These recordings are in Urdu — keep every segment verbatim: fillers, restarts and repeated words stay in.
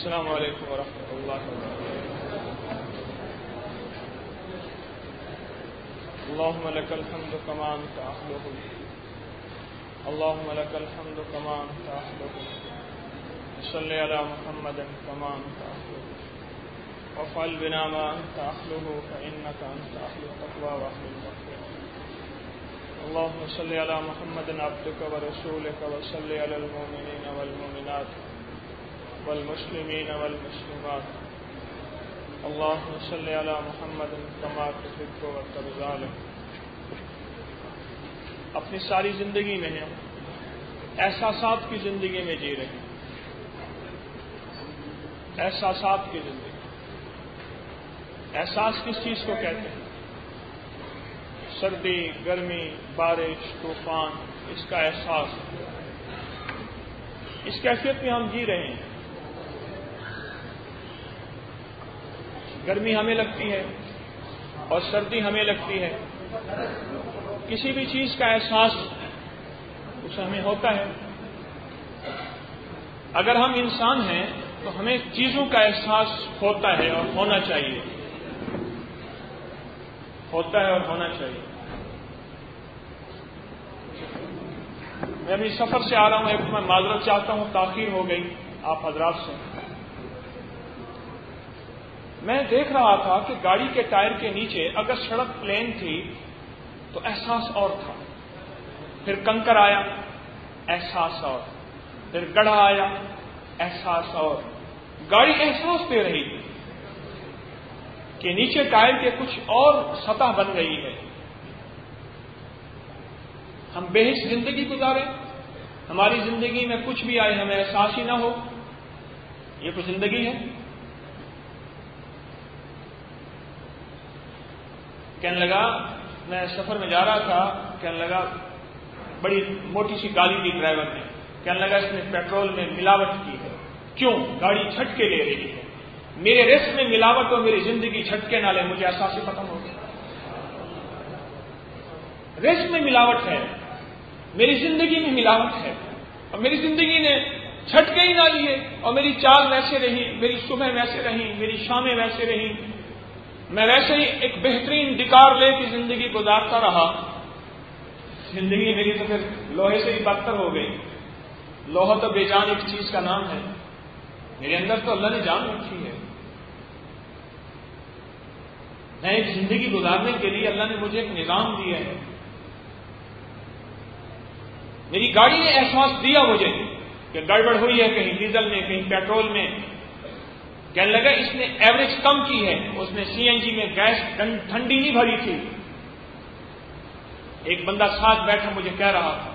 السلام علیکم ورحمۃ اللہ وبرکاتہ. اللهم لك الحمد كما أنت أهله، اللهم لك الحمد كما أنت أهله، صل على محمد كما أنت أهله، وافعل بنا ما أنت أهله، فإنك أنت أهل التقوى وأهل المغفرة. اللهم صل على محمد عبدك ورسولك، وصل على المؤمنين والمؤمنات والمسلمين والمسلمات. اللهم صل على محمد كما تحب وترضى. اپنی ساری زندگی میں ہم احساسات کی زندگی میں جی رہے ہیں. احساسات کی زندگی. احساس کس چیز کو کہتے ہیں؟ سردی، گرمی، بارش، طوفان، اس کا احساس. اس کیفیت میں ہم جی رہے ہیں. گرمی ہمیں لگتی ہے اور سردی ہمیں لگتی ہے. کسی بھی چیز کا احساس اسے ہمیں ہوتا ہے. اگر ہم انسان ہیں تو ہمیں چیزوں کا احساس ہوتا ہے اور ہونا چاہیے. ہوتا ہے اور ہونا چاہیے. میں ابھی سفر سے آ رہا ہوں. ایک میں معذرت چاہتا ہوں، تاخیر ہو گئی آپ حضرات سے. میں دیکھ رہا تھا کہ گاڑی کے ٹائر کے نیچے اگر سڑک پلین تھی تو احساس اور تھا. پھر کنکر آیا، احساس اور. پھر گڑھا آیا، احساس اور. گاڑی احساس دے رہی تھی کہ نیچے ٹائر کے کچھ اور سطح بن گئی ہے. ہم بے حس زندگی گزارے، ہماری زندگی میں کچھ بھی آئے ہمیں احساس ہی نہ ہو. یہ کوئی زندگی ہے؟ کہنے لگا، میں سفر میں جا رہا تھا، کہنے لگا بڑی موٹی سی گاڑی دی ڈرائیور نے. کہنے لگا اس نے پیٹرول میں ملاوٹ کی ہے. کیوں؟ گاڑی جھٹکے لے رہی ہے. میرے ریس میں ملاوٹ اور میری زندگی جھٹکے نہ لے، مجھے احساس ہی ختم ہو گیا. ریس میں ملاوٹ ہے، میری زندگی میں ملاوٹ ہے، اور میری زندگی نے جھٹکے ہی نہ لیے، اور میری چال ویسے رہی، میری صبح ویسے رہی، میری شامیں ویسے رہی. میں ویسے ہی ایک بہترین ڈکار لے کی زندگی گزارتا رہا. زندگی میری تو پھر لوہے سے ہی بدتر ہو گئی. لوہا تو بے جان ایک چیز کا نام ہے. میرے اندر تو اللہ نے جان رکھی ہے. میں ایک زندگی گزارنے کے لیے اللہ نے مجھے ایک نظام دیا ہے. میری گاڑی نے احساس دیا مجھے کہ گڑبڑ ہوئی ہے کہیں ڈیزل میں، کہیں پیٹرول میں. کہنے لگا اس نے ایوریج کم کی ہے. اس نے سی این جی میں گیس ٹھنڈی نہیں بھری تھی. ایک بندہ ساتھ بیٹھا مجھے کہہ رہا تھا.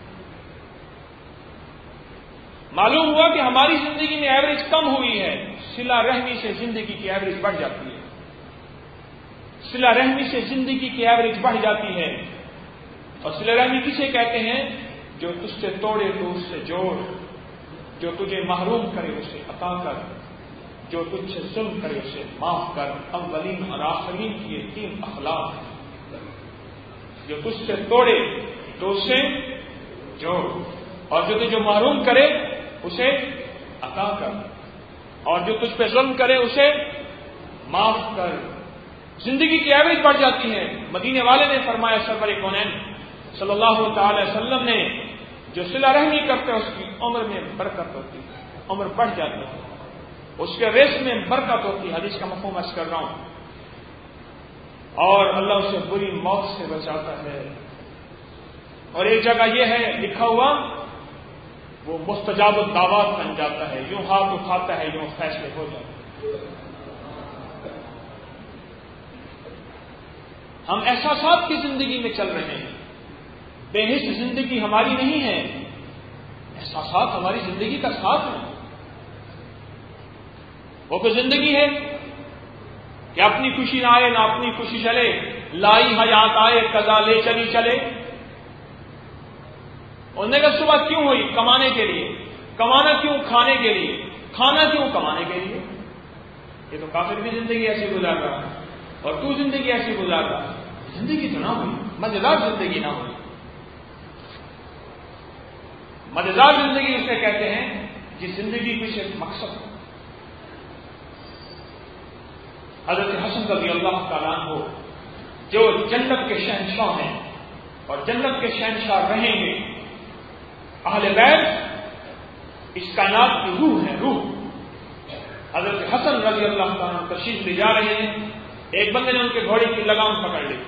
معلوم ہوا کہ ہماری زندگی میں ایوریج کم ہوئی ہے. صلہ رحمی سے زندگی کی ایوریج بڑھ جاتی ہے. صلہ رحمی سے زندگی کی ایوریج بڑھ جاتی ہے. اور صلہ رحمی کسے کہتے ہیں؟ جو تجھ سے توڑے تو اس سے جوڑ، جو تجھے محروم کرے اسے عطا کر، جو تجھ سے ظلم کرے اسے معاف کر. اولین اور آخرین کی یہ تین اخلاق. جو تجھ سے توڑے تو اسے جوڑ، اور جو تجھے محروم کرے اسے عطا کر، اور جو تجھ پہ ظلم کرے اسے معاف کر. زندگی کی ایوریج بڑھ جاتی ہے. مدینے والے نے فرمایا، سرور کونین صلی اللہ تعالی وسلم نے، جو صلہ رحمی کرتے اس کی عمر میں برکت ہوتی ہے، عمر بڑھ جاتی ہے، اس کے ریس میں برکت ہوتی ہے. حدیث کا مفہوم عرض کر رہا ہوں. اور اللہ اسے بری موت سے بچاتا ہے. اور ایک جگہ یہ ہے لکھا ہوا، وہ مستجاب الدعوات بن جاتا ہے. یوں ہاتھ اٹھاتا ہے، یوں فیصلے ہو جاتے ہیں. ہم احساسات کی زندگی میں چل رہے ہیں. بے حس زندگی ہماری نہیں ہے. احساسات ہماری زندگی کا ساتھ ہے. وہ کوئی زندگی ہے کہ اپنی خوشی نہ آئے نہ اپنی خوشی چلے، لائی حیات آئے قضا لے چلی چلے. انہوں نے کہا صبح کیوں ہوئی؟ کمانے کے لیے. کمانا کیوں؟ کھانے کے لیے. کھانا کیوں؟ کمانے کے لیے. یہ تو کافر بھی زندگی ایسی گزار رہا ہے، اور تو زندگی ایسی گزار رہا ہے. زندگی تو نہ ہوئی، مزیدار زندگی نہ ہوئی. مزیدار زندگی اسے کہتے ہیں جس زندگی میں صرف مقصد ہو. حضرت حسن رضی اللہ تعالیٰ عنہ جو جنت کے شہنشاہ ہیں اور جنت کے شہنشاہ رہیں گے، اہل بیت اس کائنات کی روح ہے، روح۔ حضرت حسن رضی اللہ تعالیٰ عنہ تشریف لے جا رہے ہیں، ایک بندے نے ان کے گھوڑے کی لگام پکڑ لی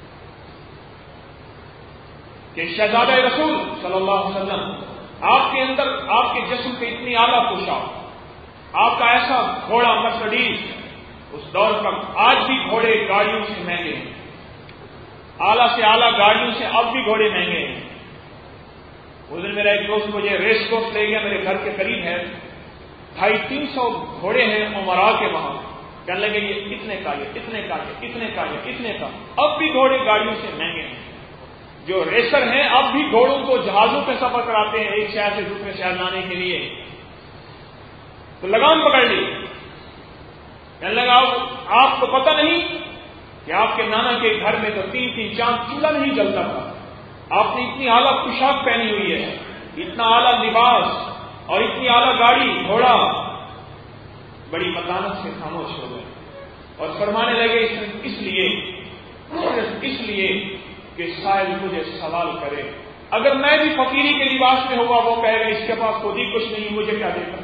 کہ شہزادہ رسول صلی اللہ علیہ وسلم، آپ کے اندر، آپ کے جسم پہ اتنی اعلیٰ پوشاک، آپ کا ایسا گھوڑا مرسڈیز، اس دور پر آج بھی گھوڑے گاڑیوں سے مہنگے ہیں، اعلیٰ سے اعلیٰ گاڑیوں سے اب بھی گھوڑے مہنگے ہیں۔ اس دن میرا ایک دوست مجھے ریس کورس لے گیا، میرے گھر کے قریب ہے، ڈھائی تین سو گھوڑے ہیں عمرا کے وہاں، کہنے لگے یہ اتنے کا، یہ اتنے کا، یہ اتنے کا، یہ اتنے کا، اب بھی گھوڑے گاڑیوں سے مہنگے ہیں۔ جو ریسر ہیں اب بھی گھوڑوں کو جہازوں پہ سفر کراتے ہیں ایک شہر سے دوسرے شہر لانے کے لیے، تو لگام پکڑ لی، کہنے لگا آپ کو پتہ نہیں کہ آپ کے نانا کے گھر میں تو تین تین چاند چولہا نہیں جلتا تھا، آپ نے اتنی اعلیٰ پوشاک پہنی ہوئی ہے، اتنا اعلیٰ لباس اور اتنی اعلیٰ گاڑی گھوڑا۔ بڑی متانت سے خاموش ہو گئے اور فرمانے لگے اس لیے صرف اس لیے کہ سائل مجھے سوال کرے، اگر میں بھی فقیری کے لباس میں ہوگا وہ کہے گا اس کے پاس خود ہی کچھ نہیں، مجھے کیا دیتا۔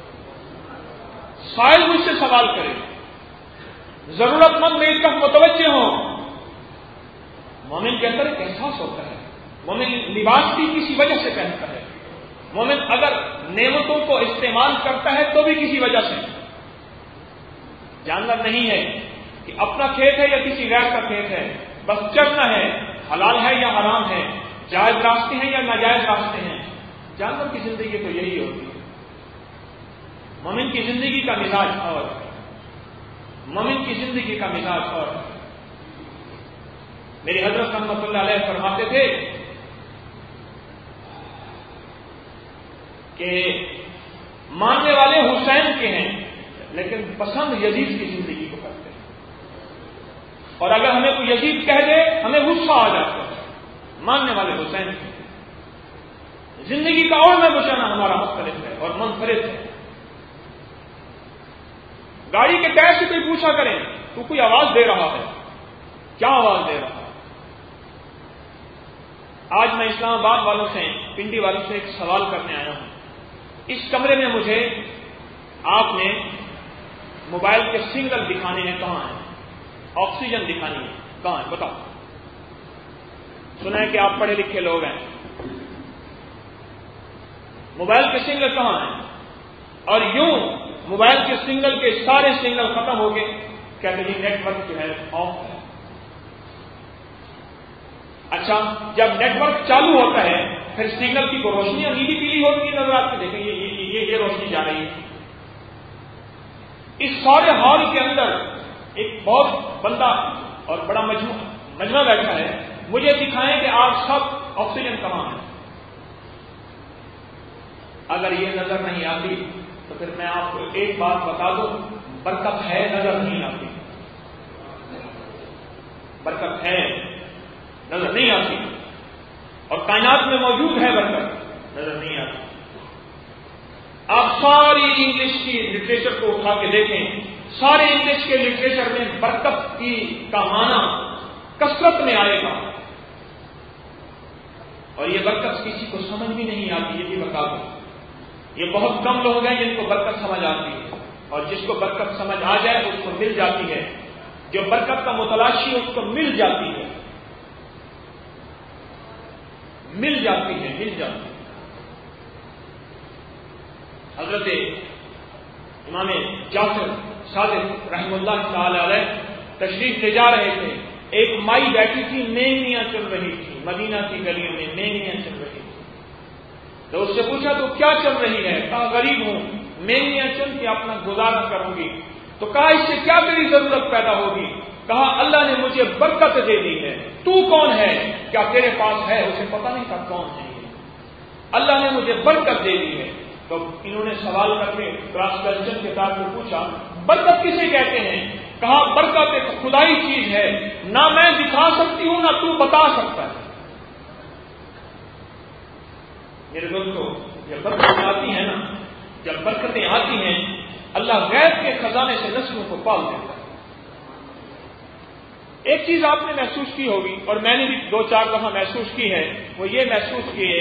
سائل مجھ سے سوال کرے، ضرورت مند میری طرف متوجہ ہوں۔ مومن کے اندر ایک احساس ہوتا ہے، مومن لباس بھی کسی وجہ سے پہنتا ہے، مومن اگر نعمتوں کو استعمال کرتا ہے تو بھی کسی وجہ سے۔ جاننا نہیں ہے کہ اپنا کھیت ہے یا کسی غیر کا کھیت ہے، بس چڑھنا ہے، حلال ہے یا حرام ہے، جائز راستے ہیں یا ناجائز راستے ہیں۔ جانور کی زندگی تو یہی ہوتی ہے۔ مومن کی زندگی کا مزاج اور مومن کی زندگی کا مزاج اور میری حضرت رحمۃ اللہ علیہ فرماتے تھے کہ ماننے والے حسین کے ہیں لیکن پسند یزید کی زندگی کو کرتے ہیں، اور اگر ہمیں کوئی یزید کہہ دے ہمیں غصہ آ جاتا ہے۔ ماننے والے حسین کے زندگی کا اور میں بچانا ہمارا مختلف ہے اور منفرد ہے۔ گاڑی کے ٹائر سے کوئی پوچھا کریں تو کوئی آواز دے رہا ہے، کیا آواز دے رہا ہے؟ آج میں اسلام آباد والوں سے، پنڈی والوں سے ایک سوال کرنے آیا ہوں۔ اس کمرے میں مجھے آپ نے موبائل کے سگنل دکھانے ہیں، کہاں ہیں؟ آکسیجن دکھانی ہے، کہاں ہے بتاؤ؟ سنا ہے کہ آپ پڑھے لکھے لوگ ہیں، موبائل کے سگنل کہاں ہیں؟ اور یوں موبائل کے سگنل کے سارے سگنل ختم ہو گئے، کہتے ہیں نیٹ ورک جو ہے آف ہے۔ اچھا، جب نیٹ ورک چالو ہوتا ہے پھر سگنل کی روشنی نیلی پیلی ہوتی ہے، نظر آپ کو دیکھیں یہ یہ یہ روشنی جا رہی ہے۔ اس سارے ہال کے اندر ایک بہت بندہ اور بڑا مجموعہ مجمع بیٹھا ہے، مجھے دکھائیں کہ آپ سب آکسیجن کہاں ہے۔ اگر یہ نظر نہیں آتی تو پھر میں آپ کو ایک بات بتا دوں، برکت ہے نظر نہیں آتی، برکت ہے نظر نہیں آتی، اور کائنات میں موجود ہے برکت، نظر نہیں آتی۔ آپ ساری انگلش کی لٹریچر کو اٹھا کے دیکھیں، سارے انگلش کے لٹریچر میں برکت کی کا معنی کثرت میں آئے گا، اور یہ برکت کسی کو سمجھ بھی نہیں آتی، یہ بھی بتا دوں۔ یہ بہت کم لوگ ہیں جن کو برکت سمجھ آتی ہے، اور جس کو برکت سمجھ آ جائے اس کو مل جاتی ہے، جو برکت کا متلاشی ہے اس کو مل جاتی ہے، مل جاتی ہے مل جاتی ہے حضرت امام جعفر صادق رحم اللہ تعالی علیہ تشریف لے جا رہے تھے، ایک مائی بیٹھی تھی، مینگنیاں چل رہی تھی، مدینہ کی گلیوں میں مینگنیاں چل رہی تھی، تو اس سے پوچھا تو کیا چل رہی ہے؟ کہا غریب ہوں، مینگنیاں چل کے اپنا گزارا کروں گی۔ تو کہا اس سے کیا میری ضرورت پیدا ہوگی؟ کہا اللہ نے مجھے برکت دے دی ہے، تو کون ہے؟ کیا تیرے پاس ہے؟ اسے پتا نہیں تھا کون ہے، اللہ نے مجھے برکت دے دی ہے۔ تو انہوں نے سوال کر کے کراس کوسچن کے ساتھ میں پوچھا برکت کسے کہتے ہیں؟ کہا برکت ایک خدائی چیز ہے، نہ میں دکھا سکتی ہوں نہ تو بتا سکتا ہے۔ میرے دوستوں، جب برکتیں آتی ہیں نا، جب برکتیں آتی ہیں اللہ غیب کے خزانے سے نسلوں کو پال دیتا ہے۔ ایک چیز آپ نے محسوس کی ہوگی اور میں نے بھی دو چار دفعہ محسوس کی ہے، وہ یہ محسوس کیے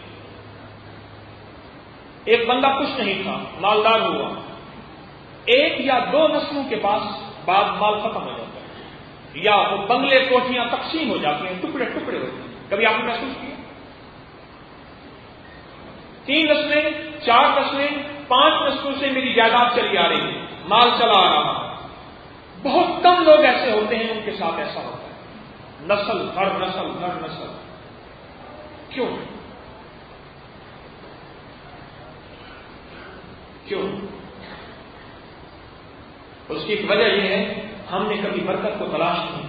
ایک بندہ کچھ نہیں تھا، مالدار ہوا، ایک یا دو نسلوں کے پاس بعد مال ختم ہو جاتا ہے، یا وہ بنگلے کوٹھیاں تقسیم ہو جاتی ہیں، ٹکڑے ٹکڑے ہوتے ہیں. کبھی آپ نے محسوس کیا؟ تین نسلیں، چار نسلیں، پانچ نسلوں سے میری جائیداد چلی آ رہی ہے، مال چلا آ رہا ہے. بہت کم لوگ ایسے ہوتے ہیں ان کے ساتھ ایسا ہوتا ہے، نسل ہر نسل ہر نسل. کیوں کیوں اس کی ایک وجہ یہ ہے، ہم نے کبھی برکت کو تلاش نہیں،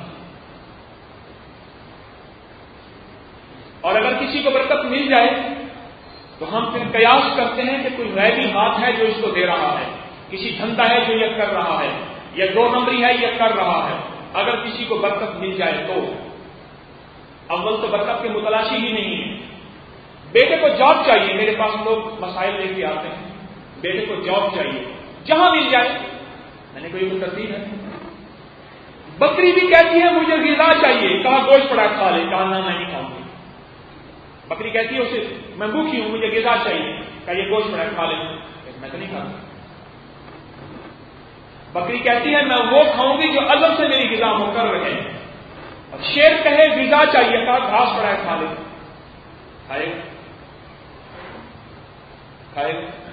اور اگر کسی کو برکت مل جائے تو ہم پھر قیاس کرتے ہیں کہ کوئی غیبی ہاتھ ہے جو اس کو دے رہا ہے، کسی دھندا ہے جو یہ کر رہا ہے، یا دو نمبری ہے یہ کر رہا ہے. اگر کسی کو برکت مل جائے تو اول تو برکت کے متلاشی ہی نہیں ہے. بیٹے کو جاب چاہیے، میرے پاس لوگ مسائل لے کے آتے ہیں، بیٹے کو جاب چاہیے، جہاں مل جائے. میں نے کوئی ترتیب ہے؟ بکری بھی کہتی ہے مجھے غذا چاہیے، کہا گوشت پڑا کھا لے، کہا نہ میں نہیں کھاؤں گی. بکری کہتی ہے اسے میں بھوکھی ہوں مجھے غذا چاہیے، کہا یہ گوشت پڑا کھا لے، میں تو نہیں کھاتا. بکری کہتی ہے میں وہ کھاؤں گی جو ادب سے میری غذا مقرر رہے. اور شیر کہے غذا چاہیے، کہا گھاس پڑا ہے کھا لے، کھائے کھائے.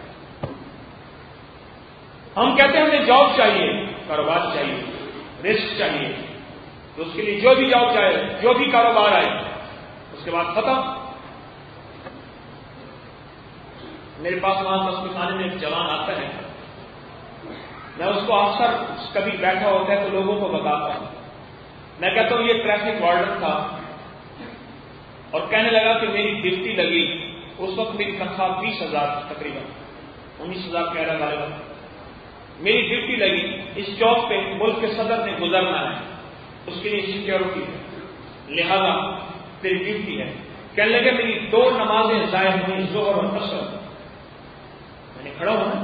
ہم کہتے ہیں ہمیں جاب چاہیے، کاروبار چاہیے، رسک چاہیے، تو اس کے لیے جو بھی جاب چاہے، جو بھی کاروبار آئے، اس کے بعد ختم. میرے پاس وہاں تصویر خانے میں ایک جوان آتا ہے، میں اس کو اکثر کبھی بیٹھا ہوتا ہے تو لوگوں کو بتاتا ہوں. میں کہتا ہوں یہ ٹریفک وارڈن تھا اور کہنے لگا کہ میری ڈیوٹی لگی، اس وقت میری تنخواہ بیس ہزار تقریباً انیس ہزار کہہ رہا غالباً. میری ڈیوٹی لگی، اس چوک پہ ملک کے صدر نے گزرنا ہے، اس کے لیے سیکیورٹی ہے، لہذا میری ڈیوٹی ہے. کہنے لگے میری دو نمازیں ضائع ہوئی، ظہر اور عصر. میں نے کھڑا ہونا،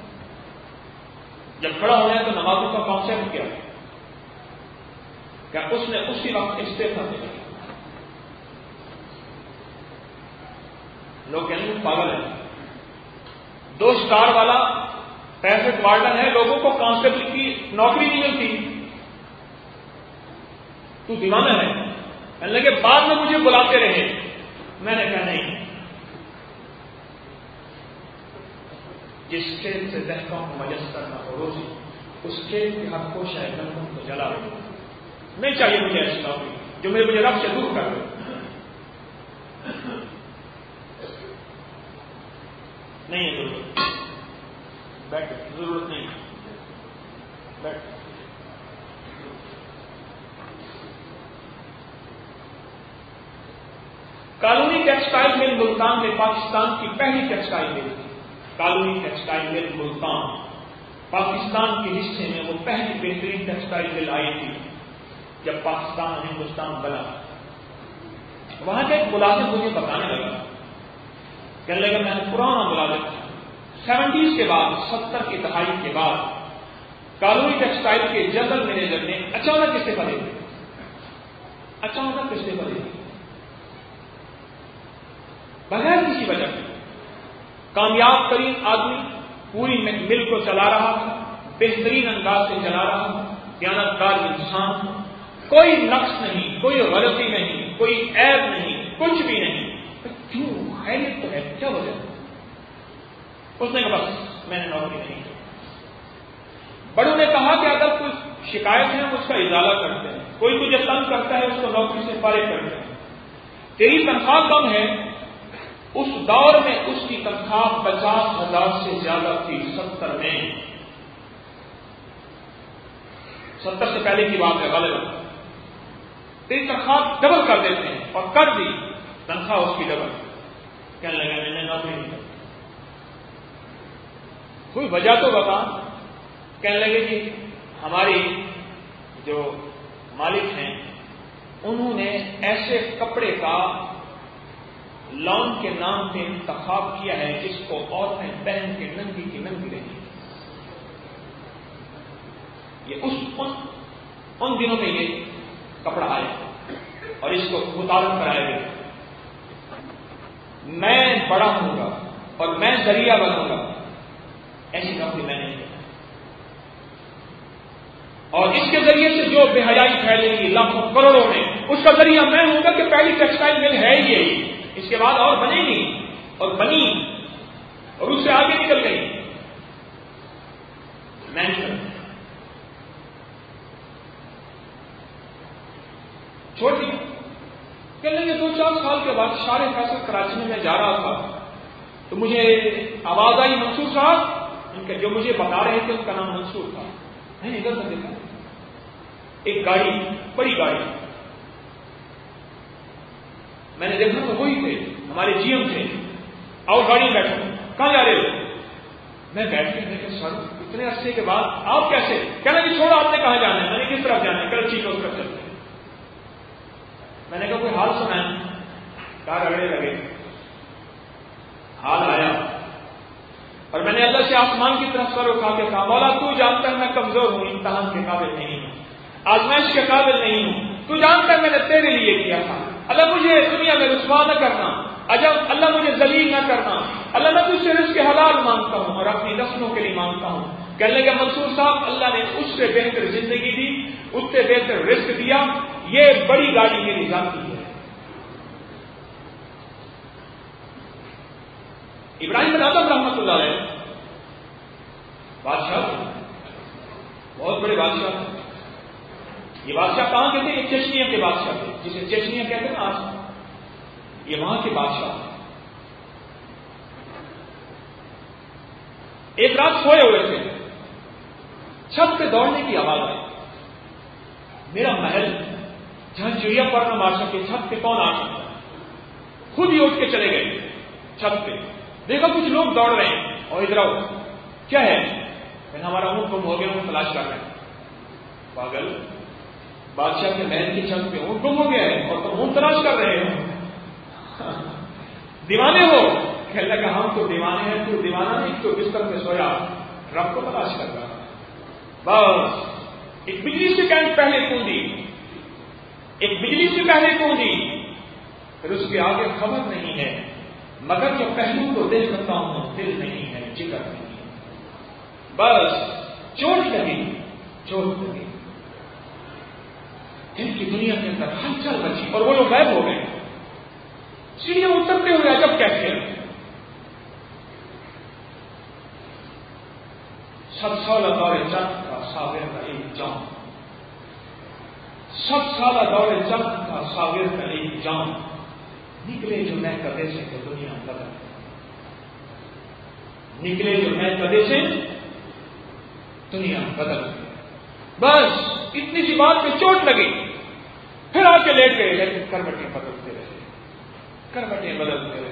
جب کھڑا ہونا ہے تو نمازوں کا کانسیپٹ کیا ہے؟ کیا اس نے اسی وقت استعفا دیا؟ لوگ کہنے میں پاگل ہے، دو اسٹار والا ٹریفک وارڈن ہے، لوگوں کو کانسٹیبل کی نوکری نہیں ملتی، تو دیوانہ ہے. کہنے لگے بعد میں مجھے بلاتے رہے. میں نے کہا نہیں، جس کھیت سے دہکوں کو میسر نہ ہو روزی، اس کھیت کے حق کو شاید گندم کو جلا دے. نہیں چاہیے مجھے ایسی نوکری جو میرے مجھے رب سے دور کر دے. نہیں ہے ضرورت، بیٹھ ضرورت نہیں بیٹھ. کالونی ٹیکسٹائل مل ملتان میں پاکستان کی پہلی ٹیکسٹائل مل تھی. Colony textile mill Multan Pakistan کے حصے میں وہ پہلی بہترین ٹیکسٹائل مل آئی تھی جب پاکستان اور ہندوستان بنا. وہاں کے ایک ملازم مجھے بتانے لگا، کہنے لگا میں نے پرانا ملازم تھا، سیونٹیز کے بعد، ستر کی دہائی کے بعد کالونی ٹیکسٹائل کے جنرل مینیجر نے اچانک استعفا دے دیا. اچانک استعفا دے دیا بغیر کسی وجہ سے. کامیاب ترین آدمی، پوری مل کو چلا رہا تھا، بہترین انداز سے چلا رہا تھا، دیانتدار انسان، کوئی نقص نہیں، کوئی غلطی نہیں، کوئی عیب نہیں، کچھ بھی نہیں. کیوں؟ خیریت تو ہے، کیا وجہ؟ اس نے کہا بس میں نے نوکری نہیں کی. بڑوں نے کہا کہ اگر کوئی شکایت ہے اس کا ازالہ کرتے ہیں، کوئی تجھے تنگ کرتا ہے اس کو نوکری سے فارغ کرتے ہیں. تیری تنخواہ کم ہے، اس دور میں اس کی تنخواہ پچاس ہزار سے زیادہ تھی. ستر میں، ستر سے پہلے کی بات ہے غالباً. تیری تنخواہ ڈبل کر دیتے ہیں، اور کر دی تنخواہ اس کی ڈبل. کہنے لگا میں نے نوکری نہیں کی. کوئی وجہ تو بتا. کہنے لگے کہ ہماری جو مالک ہیں انہوں نے ایسے کپڑے کا لون کے نام پہ انتخاب کیا ہے جس کو عورتیں پہن کے ننگی کی ننگی رہی. یہ اس ان, ان دنوں میں یہ کپڑا آئے اور اس کو متعارف کرایا گیا، میں بڑا ہوں گا اور میں ذریعہ بنوں گا، ایسی نوکری میں نہیں کرتا، اور اس کے ذریعے سے جو بے حیائی پھیلے گی لاکھوں کروڑوں میں، اس کا ذریعہ میں ہوں گا کہ پہلی ٹیکسٹائل مل ہے ہی یہی، اس کے بعد اور بنے گی اور بنی اور اس سے آگے نکل گئی، میں نہیں کرتا، چھوڑ دیا۔ کہنے لگے دو چار سال کے بعد شار فیصل کراچی میں میں جا رہا تھا تو مجھے آواز آئی منصور صاحب، ان کے جو مجھے بتا رہے تھے ان کا نام منصور تھا، میں نے ادھر سے دیکھا ایک گاڑی، بڑی گاڑی، میں نے دیکھا تو وہی تھے ہمارے جی ایم تھے، آؤ گاڑی میں بیٹھو، کہاں جا رہے ہو؟ میں بیٹھ کے دیکھا سر اتنے عرصے کے بعد آپ کیسے؟ کہنا جی چھوڑا آپ نے کہاں جانا ہے؟ میں نے کس طرف جانا ہے؟ کراچی کو اس طرف چلتے ہیں۔ میں نے کہا کوئی حال سنا ہے؟ کہا رگڑے لگے، حال آیا اور میں نے اللہ سے آسمان کی طرف سر اٹھا کے کہا مولا تو جانتا ہے میں کمزور ہوں، امتحان کے قابل نہیں ہوں، آزمائش کے قابل نہیں ہوں، تو جانتا ہے میں نے تیرے لیے کیا تھا، اللہ مجھے دنیا میں رسوا نہ کرنا، اجب اللہ مجھے ذلیل نہ کرنا، اللہ میں تجھ سے رزق حلال مانگتا ہوں اور اپنی نسلوں کے لیے مانگتا ہوں۔ کہنے لگا منصور صاحب اللہ نے اس سے بہتر زندگی دی، اس سے بہتر رزق دیا، یہ بڑی گاڑی میری ذاتی ہے۔ ابراہیم بن آدم رحمۃ اللہ علیہ بادشاہ، بہت بڑے بادشاہ تھے، یہ بادشاہ کہاں کے تھے؟ یہ چچنیا کے بادشاہ تھے، جسے چچنیا کہتے ہیں نا آج، یہ وہاں کے بادشاہ تھے۔ ایک رات سوئے ہوئے تھے، چھت پہ دوڑنے کی آواز آئی، میرا محل جہاں چڑیا پر نہ مار سکے، چھت پہ کون آ سکتا؟ خود ہی اٹھ کے چلے گئے چھت پہ، دیکھا کچھ لوگ دوڑ رہے ہیں اور ادھر آؤ، کیا ہے؟ میں ہمارا اونٹ گم ہو گیا، ہوں تلاش کر رہے ہیں۔ پاگل، بادشاہ کے محل کی چھت پہ اونٹ گم ہو گیا ہے اور تم اونٹ تلاش کر رہے ہو؟ دیوانے ہو؟ کہنے لگا ہم تو دیوانے ہیں، تو دیوانہ نہیں، تو بستر میں سویا رب کو تلاش کر رہا۔ بس ایک بجلی سے کہیں پہلے کوندی، ایک بجلی سے پہلے کوندی، پھر اس کے آگے خبر نہیں ہے، مگر جو پہلو کو دیکھ سکتا ہوں دل نہیں ہے، جگر نہیں ہے، بس چوٹ لگی، چوٹ لگی، دل کی دنیا کے اندر ہلچل بچی اور وہ لوگ غائب ہو گئے، سیڑھیاں اترتے ہوئے عجب کیسے سب سالہ دور جنگ کا صابر کا ایک جام، سب سالہ دور جنگ کا صابر کا ایک جام، نکلے جو میں کدے سے تو دنیا بدل، نکلے جو میں کدے سے دنیا بدل، بس اتنی سی بات پہ چوٹ لگی، پھر آ کے لیٹ گئے، لیکن کروٹیں بدلتے رہے، کروٹیں بدلتے رہے،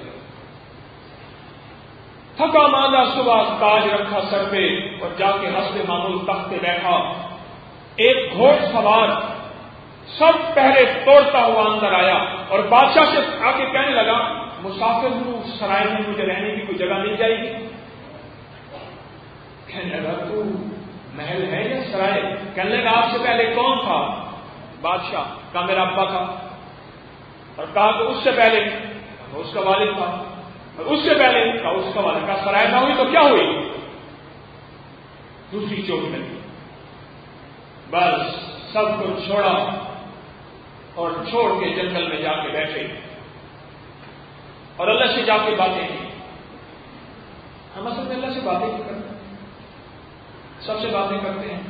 تھکا ماندہ صبح تاج رکھا سر پہ اور جا کے حسب معمول تخت پہ بیٹھا، ایک گھوڑ سوار سب پہرے توڑتا ہوا اندر آیا اور بادشاہ سے آ کے کہنے لگا مسافر ہوں، سرائے میں مجھے رہنے کی کوئی جگہ مل جائے گی؟ کہنے لگا تو محل ہے یا سرائے؟ کہنے لگا آپ سے پہلے کون تھا؟ بادشاہ کہا میرا ابا تھا، اور کہا کہ اس سے پہلے اس کا والد تھا، اور اس سے پہلے کہا اس کا والد، کہا سرائے نہ ہوئی تو کیا ہوئی؟ دوسری چوٹ لگی، بس سب کو چھوڑا اور چھوڑ کے جنگل میں جا کے بیٹھے اور اللہ سے جا کے باتیں کی۔ ہم اصل میں اللہ سے باتیں نہیں کرتے، سب سے باتیں کرتے ہیں۔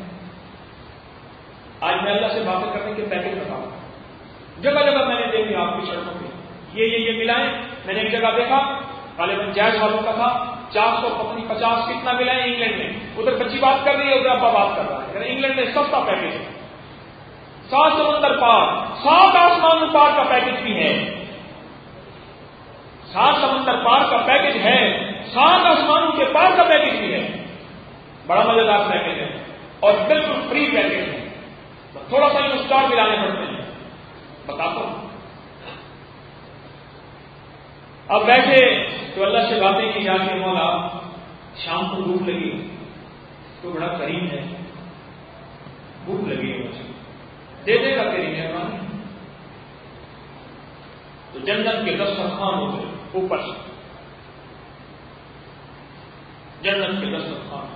آج میں اللہ سے باتیں کرنے کے پیکج بتاؤں، جگہ جگہ میں نے دیکھی آپ کی سڑکوں پہ یہ یہ یہ ملائیں، میں نے ایک جگہ دیکھا غالباً جائز والوں کا تھا، چار سو پتنی پچاس کتنا ملائیں انگلینڈ میں، ادھر بچی بات کر رہی ہے ادھر ابا بات کر رہا ہے، انگلینڈ میں سستا پیکج ہے، سات سمندر پار، سات آسمان پار کا پیکج بھی ہے، سات سمندر پار کا پیکج ہے، سات آسمانوں کے پار کا پیکج بھی ہے، بڑا مزیدار پیکج ہے اور بالکل فری پیکج ہے، تھوڑا سا اسٹار ملانے پڑتے ہیں، بتاتا ہوں۔ اب بیٹھے تو اللہ سے باتیں کی جا کے مولا شام کو بھوک لگی تو بڑا کریم ہے، بھوک لگی ہے مجھے، دے دے گا تیری مہربانی. تو جنت کے دسترخوان ہوتے اوپر سے، جنت کے دسترخوان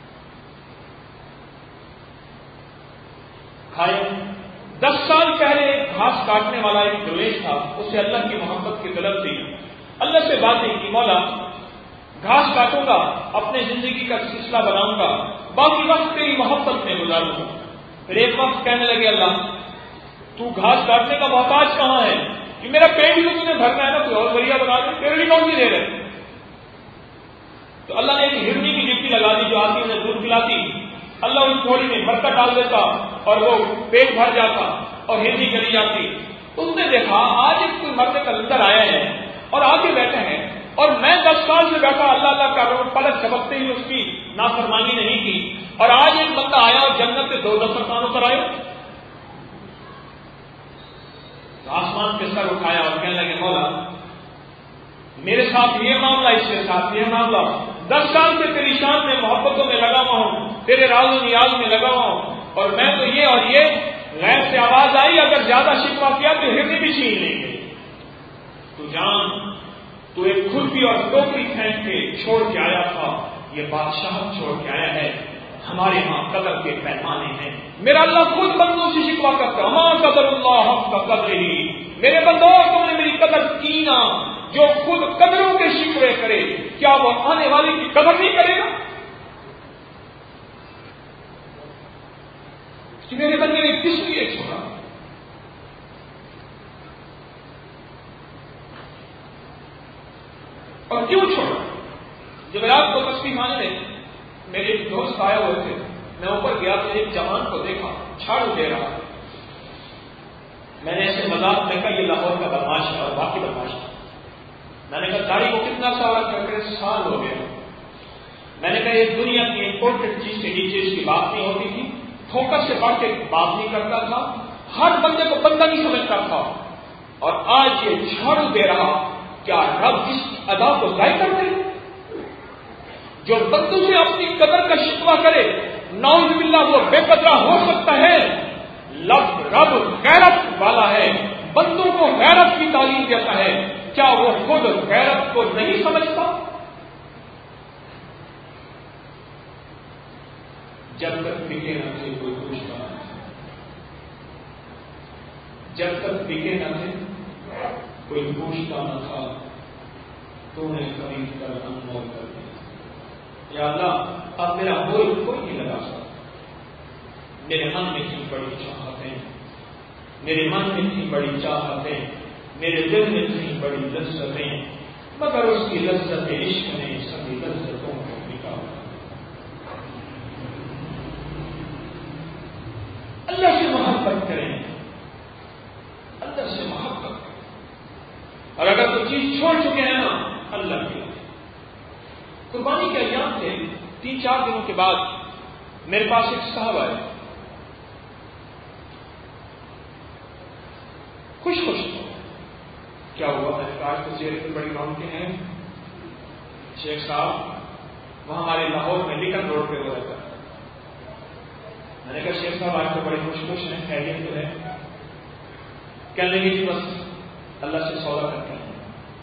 کھائے. دس سال پہلے ایک گھاس کاٹنے والا ایک درویش تھا، اسے اللہ کی محبت کی طلب تھی. اللہ سے باتیں کی، مولا گھاس کاٹوں گا، اپنے زندگی کا سلسلہ بناؤں گا، باقی وقت تیری محبت میں گزاروں گا. پھر ایک وقت کہنے لگے اللہ تو گھاس کاٹنے کا محتاج کہاں ہے؟ کہ میرا پیٹ بھی تو تم نے بھرنا ہے نا، کوئی اور ذریعہ بنا دے، تیرے لیے کون سی دے رہے. تو اللہ نے ایک ہرنی کی ڈپٹی لگا دی جو آتی انہیں دودھ پلاتی. اللہ اس تھوڑی میں برکت ڈال دیتا اور وہ پیٹ بھر جاتا اور ہرنی چلی جاتی. تم نے دیکھا آج ایک کوئی مرد کا اندر آیا ہے اور آگے بیٹھے ہیں، اور میں دس سال سے بیٹھا اللہ اللہ کر رہا ہوں، پلک جھپکتے ہی اس کی نافرمانی نہیں کی، اور آج ایک بندہ آیا اور جنت سے دو دسترخوانوں پر آئے. آسمان پہ سر اٹھایا اور کہنے لگے مولا میرے ساتھ یہ معاملہ، اس کے ساتھ یہ معاملہ، دس سال سے تیری شان میں محبتوں میں لگا ہوا ہوں، تیرے راز و نیاز میں لگا ہوا ہوں، اور میں تو یہ اور یہ. غیر سے آواز آئی اگر زیادہ شکوہ کیا تو ہرنی بھی چھین لیں گے. تو جان تو ایک کھرپی اور ٹوکری پھینک کے چھوڑ کے آیا تھا، یہ بادشاہ چھوڑ کے آیا ہے. ہمارے ہاں قدر کے پیمانے ہیں. میرا اللہ خود بندوں سے شکوہ کرتا، ہاں قدر اللہ حق کا قدر ہی. میرے بندوں تم نے میری قدر کی نا. جو خود قدروں کے شکوے کرے کیا وہ آنے والے کی قدر نہیں کرے گا؟ کہ میرے بندے نے کس لیے چھوڑا؟ اور کیوں چھوڑا؟ جب رات کو تسبیح ماننے میرے ایک دوست آئے ہوئے تھے، میں اوپر گیا تو ایک جوان کو دیکھا جھاڑو دے رہا. میں نے ایسے مذاق میں کہا یہ لاہور کا بدماش ہے اور باقی بدماش ہے. میں نے کہا داڑھی کو کتنا سارا کر کے سال ہو گیا. میں نے کہا یہ دنیا کی امپورٹنٹ چیز کے نیچے اس کی بات نہیں ہوتی تھی، فوکس سے بڑھ کے بات نہیں کرتا تھا، ہر بندے کو بندہ نہیں سمجھتا تھا، اور آج یہ جھاڑو دے رہا. کیا رب اس ادا کو ضائع کر دے؟ جو بندوں سے اپنی قدر کا شکوہ کرے نعوذ باللہ وہ بے قدرہ ہو سکتا ہے. لب رب غیرت والا ہے، بندوں کو غیرت کی تعلیم دیتا ہے. کیا وہ خود غیرت کو نہیں سمجھتا؟ جب تک بکے نہ تھے کوئی پوچھتا نہ تھا، جب تک بکے نہ تھے کوئی پوچھتا نہ تھا، تو نے خرید کر انمول کر دیا. یا اللہ اب میرا مول کوئی نہیں لگا سکتا. میرے من میں تھی بڑی چاہتیں، میرے من میں تھی بڑی چاہتیں، میرے دل میں تھی بڑی لذتیں، مگر اس کی لذت عشق نے سبھی لذتوں کو نکالا. اللہ سے محبت کریں، اللہ سے محبت کریں. اور اگر کوئی چیز چھوڑ چکے ہیں نا اللہ کے لیے. قربانی کے ایام تھے، تین چار دنوں کے بعد میرے پاس ایک صاحب آئے، خوش خوش کیا ہوا؟ میں نے کہا تو چہرے پہ بڑی رونقیں ہیں. شیخ صاحب وہاں ہمارے لاہور میں لکن روڈ پہ ہو رہتا ہے. میں نے کہا شیخ صاحب آج تو بڑے خوش خوش ہیں، خیریت تو ہے؟ کہنے لگے جی بس اللہ سے سودا کرتے ہیں.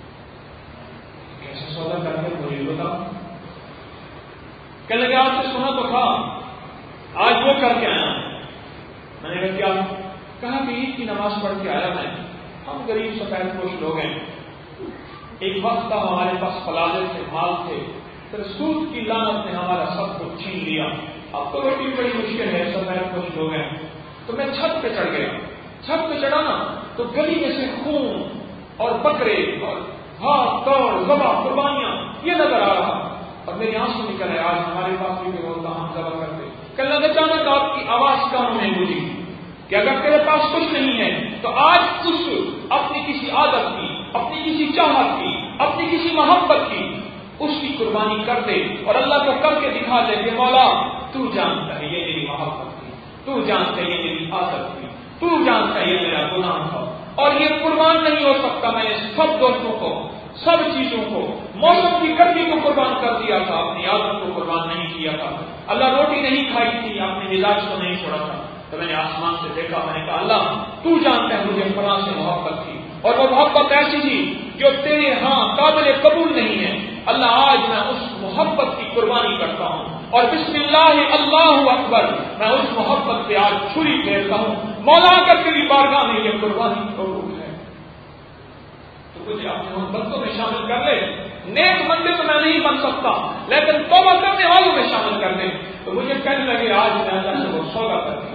کیسے سودا کرتے ہیں مجھے بتاؤ. کہنے لگے آپ سے سنا تو تھا، آج وہ کر کے آیا. میں نے کہا کیا؟ کہا کہ عید کی نماز پڑھ کے آیا میں، ہم غریب سفید پوش لوگ ہیں، ایک وقت تھا ہمارے پاس فلادے تھے، مال تھے، پھر سود کی لعنت نے ہمارا سب کچھ چھین لیا، اب تو روٹی بڑی مشکل ہے، سفید پوش لوگ ہیں. تو میں چھت پہ چڑھ گیا. چھت پہ چڑھا نا تو گلی میں سے خون اور بکرے اور ہاتھ دوڑ ذبح قربانیاں یہ نظر آ رہا، اور میری آنسو نکل ہے. آج ہمارے پاس بھی ہوتا ہم ذبح کرتے. کل اچانک آپ کی آواز کانوں میں گونجی کہ اگر تیرے پاس کچھ نہیں ہے تو آج کچھ اپنی کسی عادت کی، اپنی کسی چاہت کی، اپنی کسی محبت کی اس کی قربانی کر دے اور اللہ کو کر کے دکھا دے کہ مولا تو جانتا ہے یہ میری محبت تھی، تو جانتا ہے یہ میری عادت تھی، تو جانتا ہے یہ میرا گناہ تھا، اور یہ قربان نہیں ہو سکتا. میں نے سب دوستوں کو، سب چیزوں کو، موسم کی گرمی کو قربان کر دیا تھا، اپنی عادت کو قربان نہیں کیا تھا. اللہ روٹی نہیں کھائی تھی، آپ نے مزاج کو نہیں چھوڑا تھا. تو میں نے آسمان سے دیکھا، میں نے کہا اللہ تو جانتا ہے مجھے فلاں سے محبت تھی، اور وہ محبت ایسی تھی جو تیرے ہاں قابل قبول نہیں ہے، اللہ آج میں اس محبت کی قربانی کرتا ہوں، اور بسم اللہ اللہ اکبر میں اس محبت پہ آج چھری پھیرتا ہوں، مولا کر تیری بارگاہ میں یہ قربانی قبول ہے۔ تو مجھے اپنے ان بندوں میں شامل کر لے، نیک بندے تو میں نہیں بن سکتا لیکن توبہ کرنے والوں میں شامل کر دے۔ تو مجھے کہنے لگے آج میں اللہ سے وہ سودا کر دیا،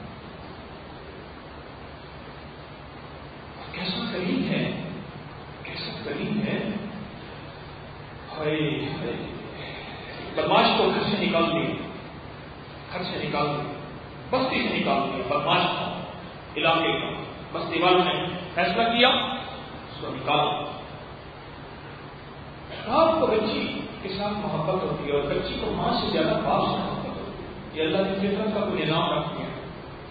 کیسا کریم ہے، کیسا کریم ہے۔ بدماش کو گھر سے نکال دیا، گھر سے نکال دیا، بستی سے نکال دیا، بدماش تھا علاقے کا، بستی والوں نے فیصلہ کیا اس کو نکالا۔ آپ کو بچی کے ساتھ محبت ہوتی ہے اور بچی کو ماں سے زیادہ باپ سے محبت ہوتی ہے، یہ اللہ کی فطرت کا کوئی نظام رکھتی ہے،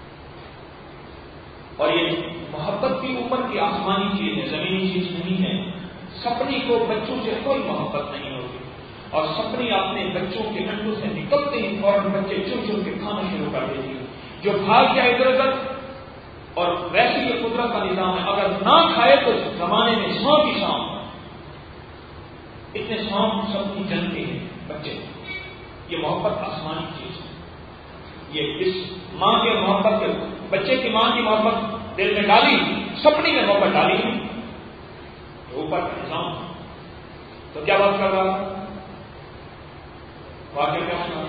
اور یہ محبت بھی اوپر کی آسمانی چیز ہے، زمینی چیز نہیں ہے۔ سپنی کو بچوں سے کوئی محبت نہیں ہوتی، اور سپنی اپنے بچوں کے انڈوں سے نکلتے ہی فوراً بچے چن چن کے کھانا شروع کر دیتی ہے، جو بھاگ جائے ادھر ادھر۔ اور ویسے یہ قدرت کا نظام ہے، اگر نہ کھائے تو زمانے میں سانپ ہی سانپ، اتنے سانپ سپنی جنتے ہیں بچے۔ یہ محبت آسمانی چیز ہے، یہ اس ماں کے محبت کے بچے کی ماں کی محبت دل میں ڈالی، سپنی میں محبت ڈالی اوپر کا نظام۔ تو کیا بات کر رہا ہے واقعہ کیا ہونا؟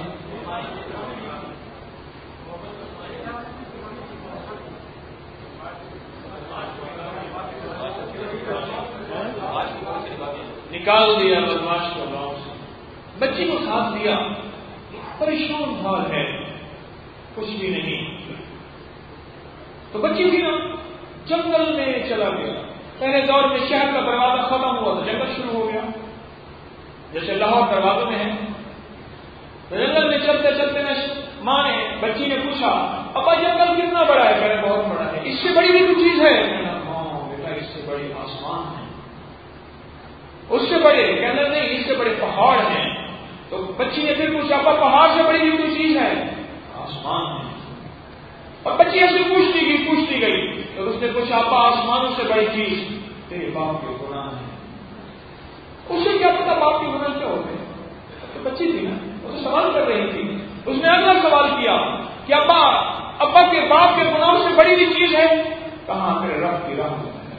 نکال دیا بدماش کو گاؤں سے، بچی کو ساتھ دیا، پریشان حال ہے، کچھ بھی نہیں۔ تو بچی بھی نا جنگل میں چلا گیا۔ پہلے دور میں شہر کا دروازہ ختم ہوا تو جنگل شروع ہو گیا، جیسے لاہور دروازوں میں ہے۔ تو جنگل میں چلتے چلتے میں ماں نے بچی نے پوچھا ابا جنگل کتنا بڑا ہے؟ کہہ رہے بہت بڑا ہے۔ اس سے بڑی بھی کوئی چیز ہے؟ ہاں بیٹا اس سے بڑی آسمان ہے۔ اس سے بڑے کہنا نہیں، اس سے بڑے پہاڑ ہیں۔ تو بچی نے پھر پوچھا ابا پہاڑ سے بڑی بھی کوئی چیز ہے؟ آسمان ہے۔ اور بچی ایسے پوچھتی گئی پوچھتی گئی تو اس نے پوچھا ابا آسمانوں سے بڑی چیز تیرے باپ کے گناہ ہے۔ اسے کیا پتا باپ کے گناہ کیا ہوتے ہیں؟ تو بچی تھی نا، وہ تو سوال کر رہی تھی۔ اس نے اگلا سوال کیا کہ ابا ابا کے باپ کے گناہوں سے بڑی بھی چیز ہے؟ کہاں میرے رب کی رحمت ہے،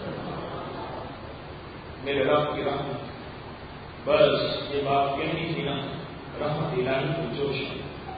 میرے رب کی رحمت۔ بس یہ بات کہنی تھی نا، رحمت الہی کو جوش ہے۔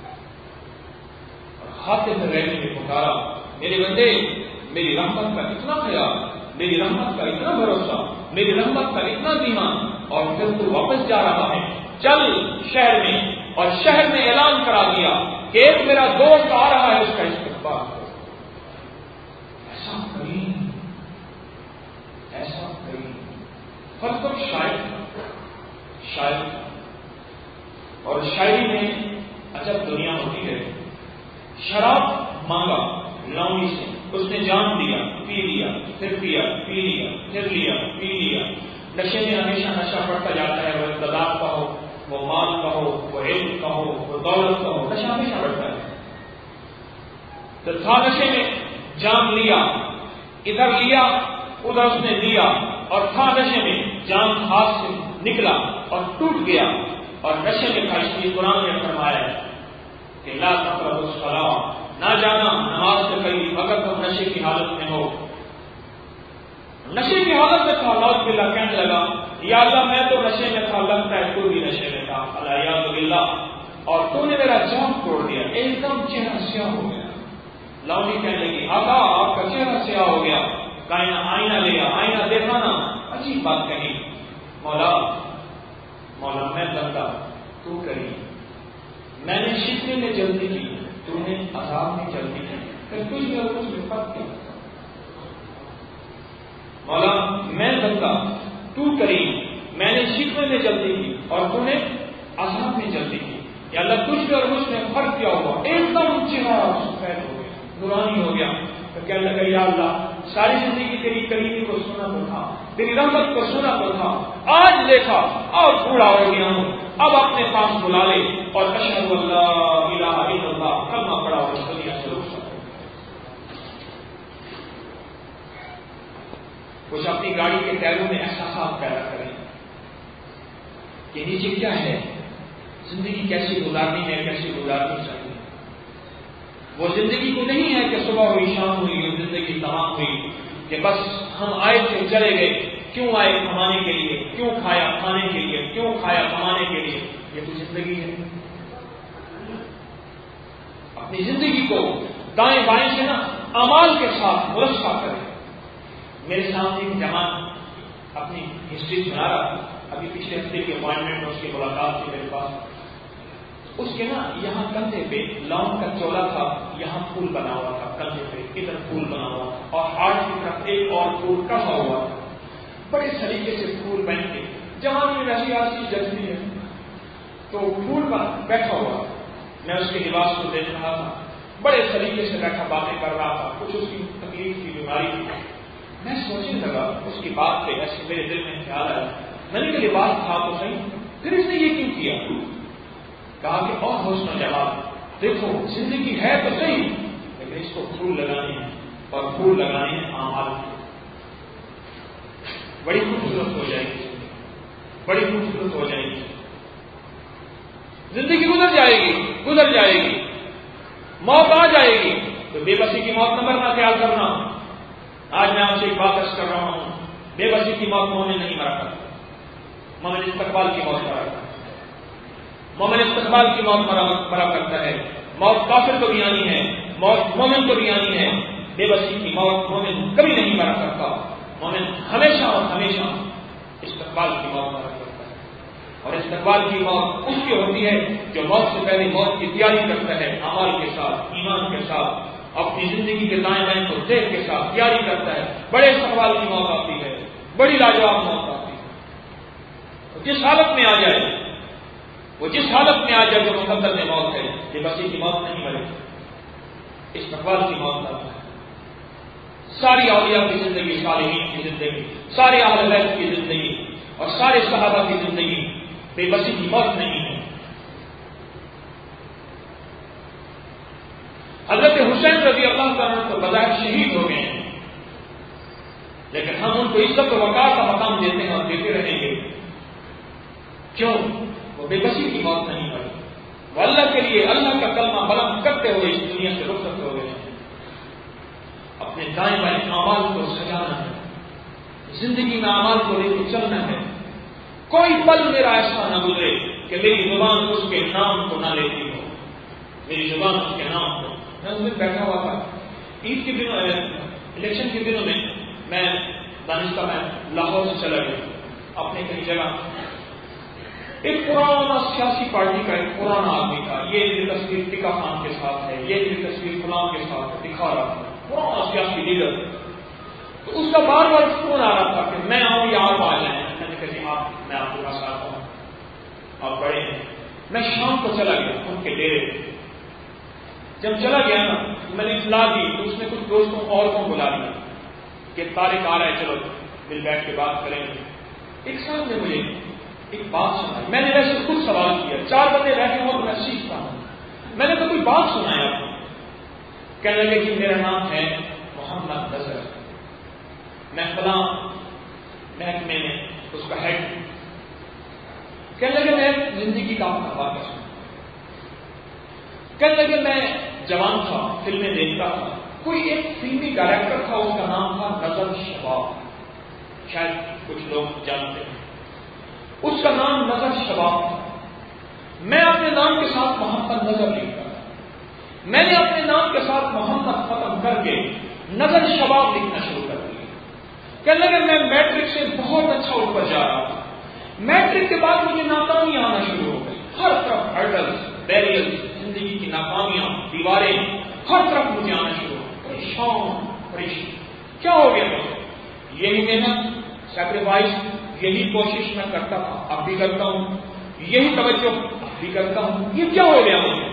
خاطر میں رہنے میں پکارا میرے بندے، میری رحمت کا اتنا خیال، میری رحمت کا اتنا بھروسہ، میری رحمت کا اتنا دھیان، اور پھر تو واپس جا رہا ہے، چل شہر میں، اور شہر میں اعلان کرا دیا کہ ایک میرا دوست آ رہا ہے، اس کا استقبال کرو۔ ایسا کریم، ایسا کریم، فلسفہ شاعر شاعر اور شاعری میں عجب دنیا ہوتی ہے۔ شراب مانگا لونڈی سے، اس نے جان دیا، پی لیا، پھر پیا، پی لیا، پھر لیا، پی لیا۔ نشے میں ہمیشہ نشہ بڑھتا جاتا ہے، وہ اقتدار کا ہو، وہ مال کا ہو، وہ علم کا ہو، وہ دولت کا ہو، نشہ ہمیشہ بڑھتا ہے۔ تو تھا نشے میں، جان لیا، ادھر لیا ادھر اس نے لیا، اور تھا نشے میں، جان ہاتھ سے نکلا اور ٹوٹ گیا، اور نشے میں تھا، اس لیے قرآن نے فرمایا کہ لا تقربوا الصلاۃ، نہ جانا نماز کے قریب اگر تم نشے کی حالت میں ہو۔ نشے کی حالت میں تھا، نعوذ باللہ، کہنے لگا یا اللہ میں تو نشے میں تھا، لگتا ہے تو بھی نشے میں تھا، الیاذ باللہ، اور تو نے میرا جام توڑ دیا، ایک دم چہرہ سیاہ ہو گیا۔ لونڈی کہنے لگی آقا آپ کا چہرہ سیاہ ہو گیا، کائنا آئینہ لیا، آئینہ دیکھا نا، عجیب بات کہی، مولا مولا میں بندہ تو کری، میں نے شکنے میں جلدی کی، تو نے عذاب میں جلدی کی، پھر کچھ بھی اور کچھ بھی فرق کیا۔ مولا میں بندہ تو کریم، میں نے شکنے میں جلدی کی اور تو نے عذاب میں جلدی کی، یا اللہ کچھ بھی اور کچھ میں فرق کیا ہوا، ایک دم چہرہ سفید ہو گیا، نورانی ہو گیا۔ تو کہنے لگا یا اللہ ساری زندگی تیری کریمی کو سنا تو تھا، تیری رحمت کو سنا تو تھا، آج دیکھا اور بوڑھا ہو گیا ہوں، اب اپنے پاس بلا لے اور اشہد ان لا الہ الا اللہ کلمہ پڑھا اور اس دنیا سے رخصت۔ کچھ اپنی گاڑی کے ٹائروں میں احساسات پیدا کریں کہ نیچے کیا ہے، زندگی کیسی گزارنی ہے، کیسی گزارنی چاہیے۔ وہ زندگی کو نہیں ہے کہ صبح ہوئی شام ہوئی اور زندگی تمام ہوئی کہ بس ہم آئے تھے چلے گئے، کیوں آئے کمانے کے لیے، کیوں کھایا کھانے کے لیے، کیوں کھایا کمانے کے لیے، یہ تو زندگی ہے۔ اپنی زندگی کو دائیں بائیں سے نا اعمال کے ساتھ مرصع کریں۔ میرے سامنے ایک جوان اپنی ہسٹری سنا رہا تھا، ابھی پچھلے ہفتے کی اپوائنٹمنٹ اس کی ملاقات تھی میرے پاس۔ اس کے نا یہاں کندھے پہ لون کا چولا تھا، یہاں پھول بنا ہوا تھا، کندھے پہ ادھر پھول بنا ہوا تھا اور ہاتھ کی طرف ایک اور پھول کڑھا ہوا تھا۔ بڑے سلیقے سے پھول پہن کے، جہاں بھی ویسی آسی جذبی ہے تو پھول پر بیٹھا ہوا، میں اس کے لباس کو دیکھ رہا تھا، بڑے سلیقے سے بیٹھا باتیں کر رہا تھا، کچھ اس کی تکلیف کی بیماری تھی۔ میں سوچنے لگا اس کی بات پہ، ایسے میرے دل میں خیال آیا، میں نے کہ لباس تھا تو صحیح، پھر اس نے یہ کیوں کیا؟ کہا کہ اور حسن و جمال، دیکھو زندگی ہے تو صحیح لیکن اس کو پھول لگانے ہیں اور پھول لگانے ہیں اعمال کی۔ بڑی خوبصورت ہو جائے گی، بڑی خوبصورت ہو جائے گی زندگی، گزر جائے گی گزر جائے گی موت آ جائے گی تو بے بسی کی موت نہ مرنا خیال کرنا۔ آج میں آپ سے ایک بات عرض کر رہا ہوں، بے بسی کی موت مومن نہیں مرا کرتا، مومن استقبال کی موت مرا کرتا ہے، مومن استقبال کی موت مرا کرتا ہے۔ موت کافر کو بھی آنی ہے، موت مومن کو بھی آنی ہے، بے بسی کی موت مومن کبھی نہیں مرا کرتا، مومن ہمیشہ اور ہمیشہ استقبال کی موت مرا کرتا ہے۔ اور استقبال کی موت اس کی ہوتی ہے جو موت سے پہلے موت کی تیاری کرتا ہے، اعمال کے ساتھ، ایمان کے ساتھ، اپنی زندگی کے دائیں بائیں کو دیکھ کے ساتھ تیاری کرتا ہے۔ بڑے استقبال کی موت آتی ہے، بڑی لاجواب موت آتی ہے۔ جس حالت میں آ جائے، وہ جس حالت میں آ جائے جو مقدر میں موت ہے، یہ بسی کی موت نہیں مرے، استقبال کی موت آتا ہے۔ ساری اولیاء کی زندگی، صالحین کی زندگی، سارے اہل بیت کی زندگی اور سارے صحابہ کی زندگی بے بسی کی موت نہیں ہے۔ حضرت حسین رضی اللہ تعالیٰ کو بظاہر شہید ہو گئے ہیں، لیکن ہم ان کو عزت و وقار کا مقام دیتے ہیں اور دیتے رہیں گے۔ کیوں؟ وہ بے بسی کی موت نہیں مری، وہ اللہ کے لیے اللہ کا کلمہ بلند کرتے ہوئے اس دنیا سے رخصت ہو گئے ہیں۔ اپنے دائیں بائیں اعمال کو سجانا ہے، زندگی میں اعمال کو لے کے چلنا ہے۔ کوئی پل میرا ایسا نہ گزرے کہ میری زبان اس کے نام کو نہ لیتی ہو، میری زبان اس کے نام کو۔ میں اس دن بیٹھا ہوا تھا عید کے دنوں، الیکشن کے دنوں میں میں دانشگاہ میں لاہور سے چلا گیا اپنے کئی جگہ۔ ایک پرانا سیاسی پارٹی کا ایک پرانا آدمی تھا، یہ میری تصویر ٹکا خان کے ساتھ ہے، یہ میری تصویر فلاں کے ساتھ ہے، دکھا رہا تھا، پرانا سیاسی لیڈر۔ تو اس کا بار بار فون آ رہا تھا کہ میں آؤں یا آپ آ جائیں۔ میں نے کہا آپ، میں آپ کے پاس آتا ہوں، آپ بڑے ہیں۔ میں شام کو چلا گیا ان کے ڈیرے۔ جب چلا گیا نا میں نے اطلاع دی تو اس نے کچھ دوستوں اور کو بلا لیا کہ طارق آ رہا ہے، چلو مل بیٹھ کے بات کریں گے۔ ایک صاحب نے مجھے ایک بات سنائی، میں نے ویسے خود سوال کیا، چار بندے بیٹھے ہوں تو میں سیکھتا ہوں۔ میں نے تو کوئی بات سنایا آپ کو، کہنے لگے کہ میرا نام ہے محمد نذر، میں فلاں محکمے میں اس کا ہیڈ ہوں۔ کہنے لگے میں زندگی کا اپنا واقعہ سنا، کہنے لگے میں جوان تھا، فلمیں دیکھتا تھا، کوئی ایک فلمی ڈائریکٹر تھا، اس کا نام تھا نظر شباب، شاید کچھ لوگ جانتے ہیں، اس کا نام نظر شباب تھا۔ میں اپنے نام کے ساتھ محمد نظر لکھتا تھا، میں نے اپنے نام کے ساتھ محمد ختم کر کے نظر شباب لکھنا شروع کر دیا۔ کہنے لگے میں میٹرک سے بہت اچھا اوپر جا رہا تھا، میٹرک کے بعد مجھے ناکامیاں آنا شروع ہو گئی، ہر طرف ہرڈلز، بیریئرز، زندگی کی ناکامیاں، دیواریں ہر طرف مجھے آنا شروع ہو، پریشان پریشان کیا ہو گیا مجھے؟ یہی محنت، سیکریفائس، یہی کوشش میں کرتا تھا، اب بھی کرتا ہوں، یہی توجہ اب بھی کرتا ہوں، یہ کیا ہو گیا مجھے؟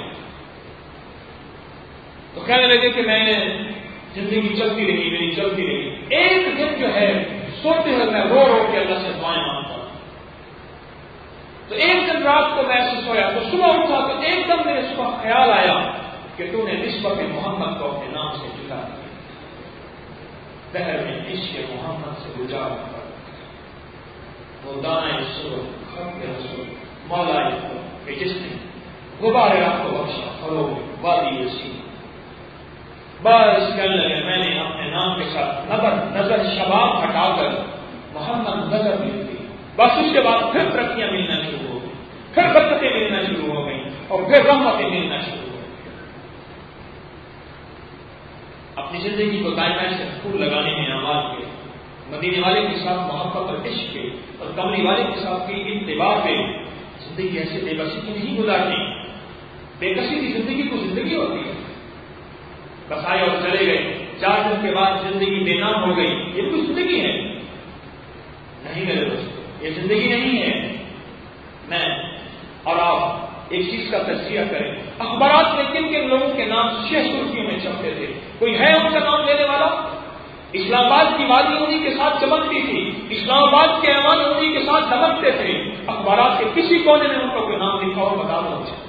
تو کہنے لگے کہ میں نے زندگی چلتی رہی، میری چلتی رہی، ایک دن جو ہے سوتے ہوئے میں رو رو کے اللہ سے دعائیں مانگتا ہوں۔ تو ایک دن رات کو میں ایسے سویا تو صبح اٹھا تو ایک دم میرے صبح خیال آیا کہ تو نے نسبت محمد کو اپنے نام سے جدا دیا۔ بحر میں عشق محمد سے گزار کر وہ دانا سر خط رسول مولا کہ جس نے غبار راہ کو بخشا فروغ وادی وسیع بس کہنے لگے میں نے اپنے نام کے ساتھ نظر نظر شباب ہٹا کر محمد نظر مل گئی. بس اس کے بعد پھر ترقیاں ملنا شروع ہو گئی, پھر برکتیں ملنا شروع ہو گئی اور پھر رحمتیں ملنا شروع ہو گئی. اپنی زندگی کو دائمہ سے پھول لگانے میں اعمال کے, مدینے والے کے ساتھ محبت اور عشق کے اور کملی والے کے ساتھ کی اتباع پہ زندگی ایسے بے بسی کی نہیں گزارنی. بے کسی کی زندگی کو زندگی ہوتی ہے. بس آئے اور چلے گئے, چار دن کے بعد زندگی بے نام ہو گئی, یہ کوئی زندگی ہے نہیں میرے دوست, یہ زندگی نہیں ہے. میں اور آپ ایک چیز کا تجزیہ کریں, اخبارات میں کن کن لوگوں کے نام شہ سرخیوں میں چھپتے تھے, کوئی ہے ان کا نام لینے والا؟ اسلام آباد کی وادی انہیں کے ساتھ چمکتی تھی, اسلام آباد کے ایوان انہیں کے ساتھ دمکتے تھے. اخبارات کے کسی کونے میں ان کا کوئی نام لکھا ہو بتا دو مجھے.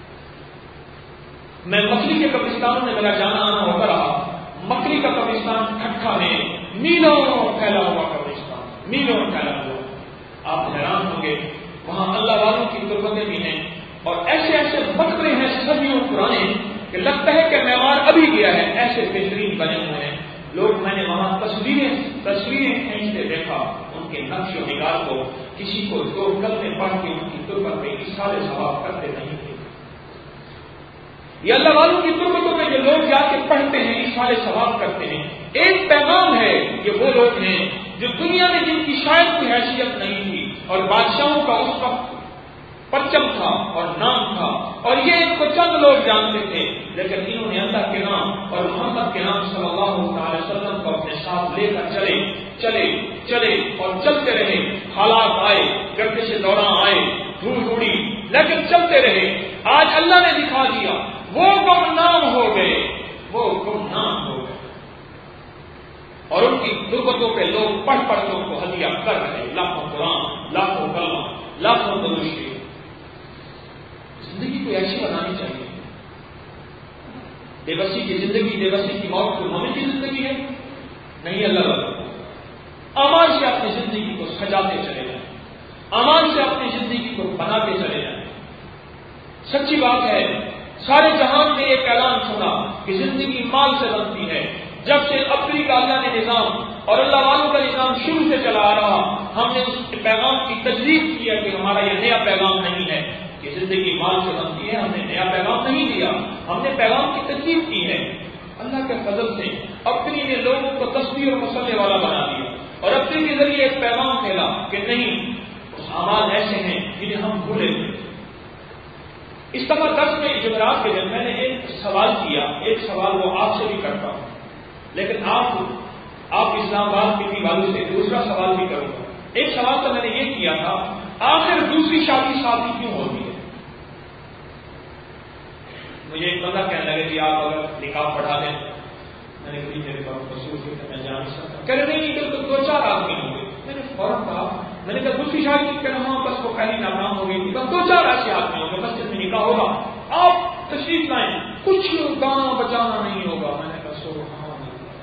میں مکری کے قبرستانوں میں میرا جانا آنا ہوتا رہا. مکری کا قبرستان ٹھٹھا میں میلوں پھیلا ہوا قبرستان, میلوں پھیلا ہوا. آپ حیران ہوں گے, وہاں اللہ والوں کی تربتیں بھی ہیں اور ایسے ایسے مقبرے ہیں صدیوں پرانے کہ لگتا ہے کہ معمار ابھی گیا ہے, ایسے بہترین بنے ہوئے ہیں. لوگ میں نے وہاں تصویریں تصویریں کھینچتے دیکھا, ان کے نقش و نگار کو کسی کو دو کلمے پڑھ کے ان کی تربت پہ اصالے ثواب کرتے نہیں تھے. یہ اللہ والوں کی تربتوں میں جو لوگ جا کے پڑھتے ہیں, اصالے ثواب کرتے ہیں. ایک پیغام ہے کہ وہ لوگ ہیں جو دنیا میں جن کی شاید کوئی حیثیت نہیں تھی اور بادشاہوں کا اس وقت پرچم تھا اور نام تھا اور یہ ان کو چند لوگ جانتے تھے, لیکن انہوں نے اللہ کے نام اور محمد کے نام صلی اللہ علیہ وسلم کو اپنے ساتھ لے کر چلے چلے چلے اور چلتے رہے. حالات آئے, گردش دوران آئے, دھوڑ اڑی, لیکن چلتے رہے. آج اللہ نے دکھا دیا وہ گمنام ہو گئے, وہ گمنام ہو گئے اور ان کی تربتوں پہ لوگ پڑھ پڑھ کر ان کو ہدیہ کر رہے. لاکھوں قرآن, لاکھوں کلمہ, لاکھوں درود. زندگی کو ایسی بنانی چاہیے. بے بسی کی زندگی, بے بسی کی موت کو مومن کی زندگی ہے نہیں. اللہ تعالیٰ امان سے اپنی زندگی کو سجاتے چلے جائیں, امان سے اپنی زندگی کو بناتے چلے جائیں. سچی بات ہے, سارے جہان نے ایک اعلان سنا کہ زندگی مال سے بنتی ہے. جب سے اپنی کا اللہ نے نظام اور اللہ والوں کا نظام شروع سے چلا آ رہا, ہم نے اس پیغام کی تجدید کیا کہ ہمارا یہ نیا پیغام نہیں ہے کہ زندگی مال سے بنتی ہے. ہم نے نیا پیغام نہیں دیا, ہم نے پیغام کی تجدید کی ہے. اللہ کے فضل سے اپنی نے لوگوں کو تصویر اور مسئلے والا بنا دیا اور اپنے کے ذریعے ایک پیغام پھیلا کہ نہیں, اس اعمال ایسے ہیں جنہیں ہم بھولے تھے. اس طرح دس میں جمعرات کے دن میں نے ایک سوال کیا, ایک سوال وہ آپ سے بھی کرتا ہوں, لیکن آپ آپ اسلام آباد کے بھی والوں سے دوسرا سوال بھی کروں گا. ایک سوال تو میں نے یہ کیا تھا, آخر دوسری شادی شادی کیوں ہوتی ہے؟ مجھے ایک بندہ کہنے لگے کہ آپ اگر نکاح پڑھا دیں. میں نے کہی میرے پاس مصروف ہے, میں جا نہیں سکتا. کہہ رہے نہیں تو دو چار آدمی ہوں گے. میں نے فوراً کہا, میں نے کہا دوسری شادی کہہ رہا ہوں, بس وہ پہلی ناکام ہو گئی تھی, بس دو چار ایسے آدمی ہوں گے, بس جس میں نکاح ہوگا آپ تشریف لائیں, کچھ گانا بجانا نہیں ہوگا. میں نے کہا سبحان اللہ.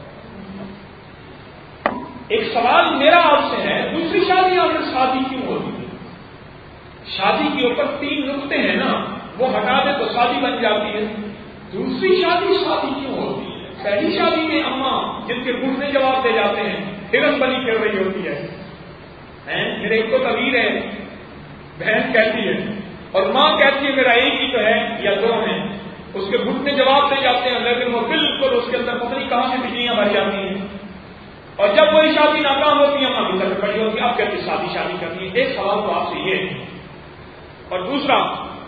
ایک سوال میرا آپ سے ہے, دوسری شادی آخر شادی کیوں ہوتی ہے؟ شادی کے اوپر تین نقطے ہیں نا, وہ ہٹا دے تو شادی بن جاتی ہے. دوسری شادی شادی کیوں ہوتی ہے؟ پہلی شادی میں اماں جن کے گھٹنے جواب دے جاتے ہیں, ہرن بنی کر رہی ہوتی ہے. میرے ایک تو کبیر ہے, بہن کہتی ہے, اور ماں کہتی ہے میرا ایک ہی تو ہے یا دو ہیں. اس کے گھٹنے جواب دے جاتے ہیں, لیکن وہ بالکل اس کے اندر پتہ نہیں کہاں سے بجلیاں بھر جاتی ہیں. اور جب وہی شادی ناکام ہوتی ہے, اماں بھیتر پڑی ہوتی ہے, اب کہتی شادی شادی کرنی ہے. ایک سوال تو آپ سے یہ ہے. اور دوسرا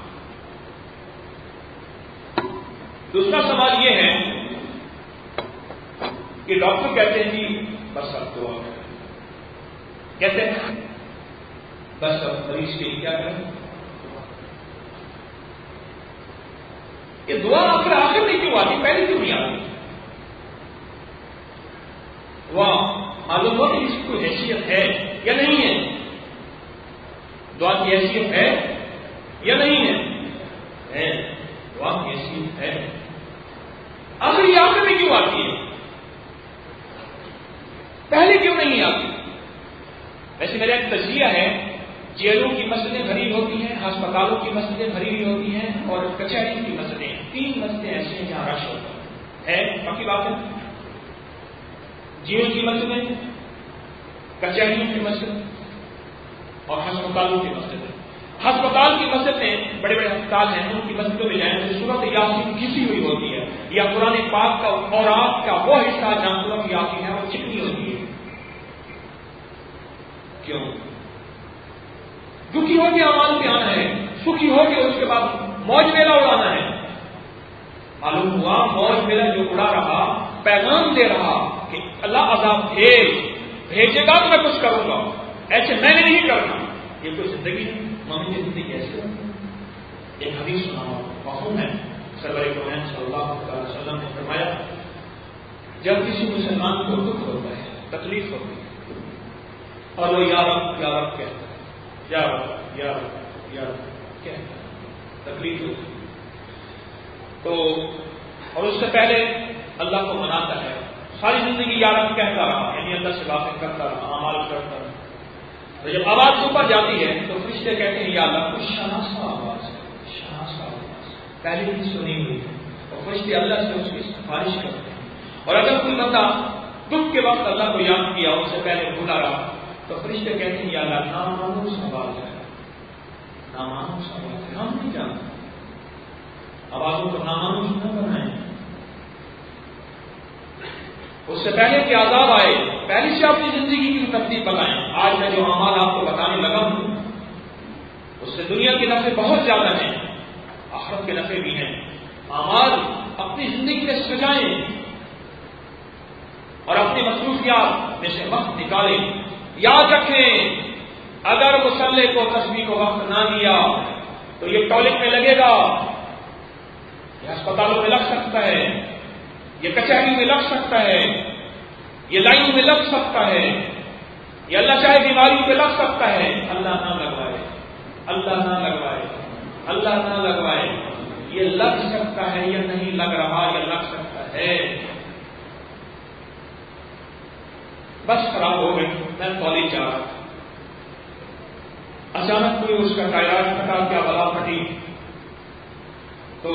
دوسرا سوال یہ ہے کہ ڈاکٹر کہتے ہیں جی بس اب دعا کریں, کہتے ہیں بس اب مریض کے لیے کیا کریں؟ یہ دعا آخر آخر میں کیوں آتی, پہلے کیوں نہیں آتی؟ دعا معلوم ہو کہ اس کی کوئی حیثیت ہے یا نہیں ہے؟ دعا کی حیثیت ہے یا نہیں ہے؟ ہے, دعا کی حیثیت ہے. آخر یہ آخر میں کیوں آتی ہے؟ میرا ایک تجزیہ ہے، جیلوں کی مسجدیں بھری ہوتی ہیں، ہسپتالوں کی مسجدیں بھری ہوئی ہوتی ہیں، اور کچہریوں کی مسجدیں، تین مسجدیں ایسے ہیں جہاں رش ہوتا ہے، پکی بات ہے۔ جیل کی مسجدیں، کچہریوں کی مسجد اور ہسپتالوں کی مسجدیں۔ ہسپتال کی مسجد میں بڑے بڑے ہسپتال ہیں، ان کی مسجدوں میں جائیں تو سورۃ یاسین گھسی ہوئی ہوتی ہے، یا قرآن پاک کا اورات کا وہ حصہ جہاں سورۃ یاسین ہے وہ چکنی ہوتی ہے۔ کیوں؟ دکھی ہو کے اعمال پہ آنا ہے، سکھی ہو کے اس کے بعد موج میلہ اڑانا ہے۔ معلوم ہوا موج میلہ جو اڑا رہا پیغام دے رہا کہ اللہ عذاب بھیج بھیجے گا تو میں کچھ کروں گا، ایسے میں نے نہیں کرنا۔ یہ کوئی زندگی ہے؟ مومن کی زندگی ایسے ہے؟ ایک حدیث سنا مفہوم ہے، سرور کونین صلی اللہ علیہ وسلم نے فرمایا جب کسی مسلمان کو دکھ ہوتا ہے، تکلیف ہوتی ہے، اور وہ یا رب یا رب کہتا ہے، یا رب یا رب یا رب کہتا ہے، تکلیف ہوتی ہے تو، اور اس سے پہلے اللہ کو مناتا ہے، ساری زندگی یا رب کہتا رہا، یعنی اللہ سے باتیں کرتا رہا، اعمال کرتا رہا، تو جب آواز اوپر جاتی ہے تو فرشتے کہتے ہیں یا اللہ کچھ شناسا آواز ہے، شناسا آواز پہلے بھی سنی ہوئی ہے، اور فرشتے اللہ سے اس کی سفارش کرتے ہیں۔ اور اگر کوئی بندہ دکھ کے وقت اللہ کو یاد کیا، اس سے پہلے بھولا رہا، تو فرشتے کہتے ہیں یا اللہ نامانوس آواز ہے، نامانوس آواز ہے، ہم نہیں جانتے، آوازوں کو نامانوس نہ بنائیں۔ اس سے پہلے کہ عذاب آئے پہلے سے اپنی زندگی کی ترتیب بتائیں۔ آج میں جو اعمال آپ کو بتانے لگا ہوں اس سے دنیا کے نفع بہت زیادہ ہیں، آخرت کے نفع بھی ہیں۔ اعمال اپنی زندگی میں سجائیں اور اپنی مصروفیات میں سے وقت نکالیں۔ یاد رکھیں اگر مصلی کو تسبیح کو وقت نہ دیا تو یہ ٹوائلٹ میں لگے گا، یہ اسپتالوں میں لگ سکتا ہے، یہ کچہری میں لگ سکتا ہے، یہ لائن میں لگ سکتا ہے، یہ اللہ چاہے بیماری پہ لگ سکتا ہے۔ اللہ نہ لگوائے، اللہ نہ لگوائے، اللہ نہ لگوائے۔ یہ لگ سکتا ہے، یہ نہیں لگ رہا، یہ لگ سکتا ہے۔ بس خراب ہو گئی، میں کالج جا رہا تھا، اچانک کوئی اس کا ٹائر پھٹا، کیا بلا پھٹی، تو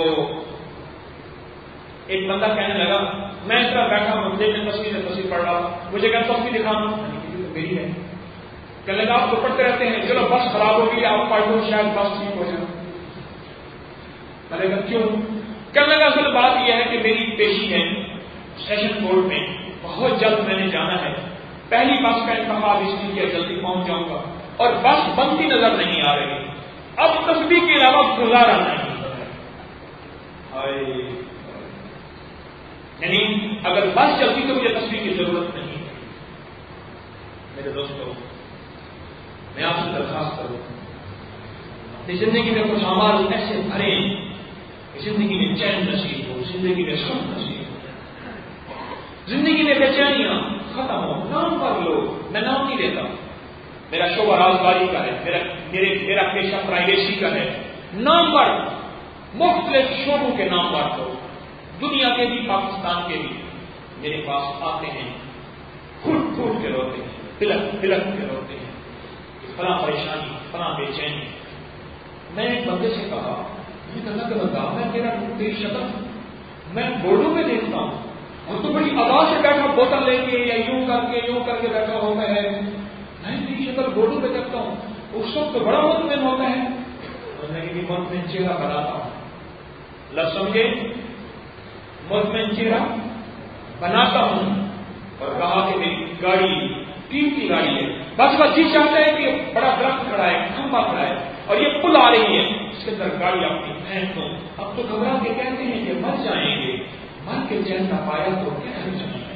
ایک بندہ کہنے لگا میں اس طرح بیٹھا مندر میں تصویر تصویر پڑھ رہا ہوں، مجھے کیا تصویر دکھانا میری ہے، کہنے لگا آپ تو پڑھتے رہتے ہیں، چلو بس خراب ہو گئی آپ پڑھ لو شاید بس ٹھیک ہو جائے۔ میں نے کہا کیوں؟ کہنے لگا اصل بات یہ ہے کہ میری پیشی ہے سیشن کورٹ میں، بہت جلد میں نے جانا ہے، پہلی بس کا انتخاب اس لیے جلدی پہنچ جاؤں گا، اور بس بنتی نظر نہیں آ رہی، اب تصویر کے علاوہ گزارا نہیں۔ یعنی اگر بس چلتی تو مجھے تصویر کی ضرورت نہیں ہے۔ میرے دوستوں میں آپ سے درخواست کروں اپنی زندگی میں کچھ اعمال ایسے بھریں کہ زندگی میں چین نصیب ہو، زندگی میں سکون نصیب ہو، زندگی میں بے چینیاں ختم ہو۔ نام پر لو، میں نام نہیں دیتا، میرا شعبہ رازداری کا ہے، میرا میرے میرا پیشہ پرائیویسی کا ہے، نام پر مختلف شعبوں کے نام پر لو، دنیا کے بھی پاکستان کے بھی میرے پاس آتے ہیں، پھوٹ پھوٹ کے روتے ہیں، تلک تلک کے روتے ہیں، فلاں پریشانی فلاں بے چینی۔ میں ایک بندے سے کہا یہ اللہ کا بندہ، میں تیرا تیری شکل میں بورڈوں میں دیکھتا ہوں اور تو بڑی آواز سے بیٹھا بوتل لے کے یا یوں کر کے یوں کر کے بیٹھا ہوتا ہے، میں تیری شکل بورڈوں میں دیکھتا ہوں، اس وقت تو بڑا مطمئن ہوتا ہے، میں کہ مطمئن چہرہ بناتا ہوں۔ لفظ سمجھے؟ مطمئن چہرہ بناتا ہوں، اور کہا کہ میری گاڑی قیمتی گاڑی ہے، بس بس جی چاہتا ہے کہ بڑا درخت کھڑا ہے، کھمبا کھڑا ہے اور یہ پل آ رہی ہے، اس کے اندر گاڑی اپنی پھینک دوں۔ اب تو گھبرا کے کہتے ہیں کہ مر جائیں گے، مر کے چین نہ پایا تو کیا کر جائیں گے۔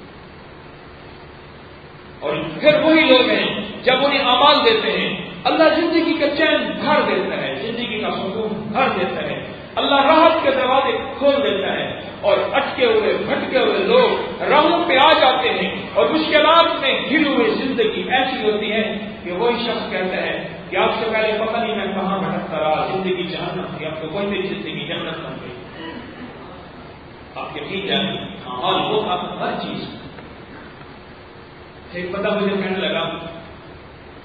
اور پھر وہی لوگ ہیں جب انہیں اعمال دیتے ہیں اللہ زندگی کا چین بھر دیتا ہے، زندگی کا سکون بھر دیتا ہے، اللہ راحت کے دروازے کھول دیتا ہے، اور اٹکے ہوئے بھٹکے ہوئے لوگ راہوں پہ آ جاتے ہیں، اور مشکلات میں گھری ہوئی زندگی ایسی ہوتی ہے کہ وہی شخص کہتا ہے کہ آپ سے پہلے پتہ نہیں میں کہاں بھٹکتا رہا، زندگی جہنم تھی، اب تو کوئی میری زندگی جنت بن گئی۔ آپ یقین جانیں اور وہ آپ ہر چیز۔ ایک بندہ مجھے کہنے لگا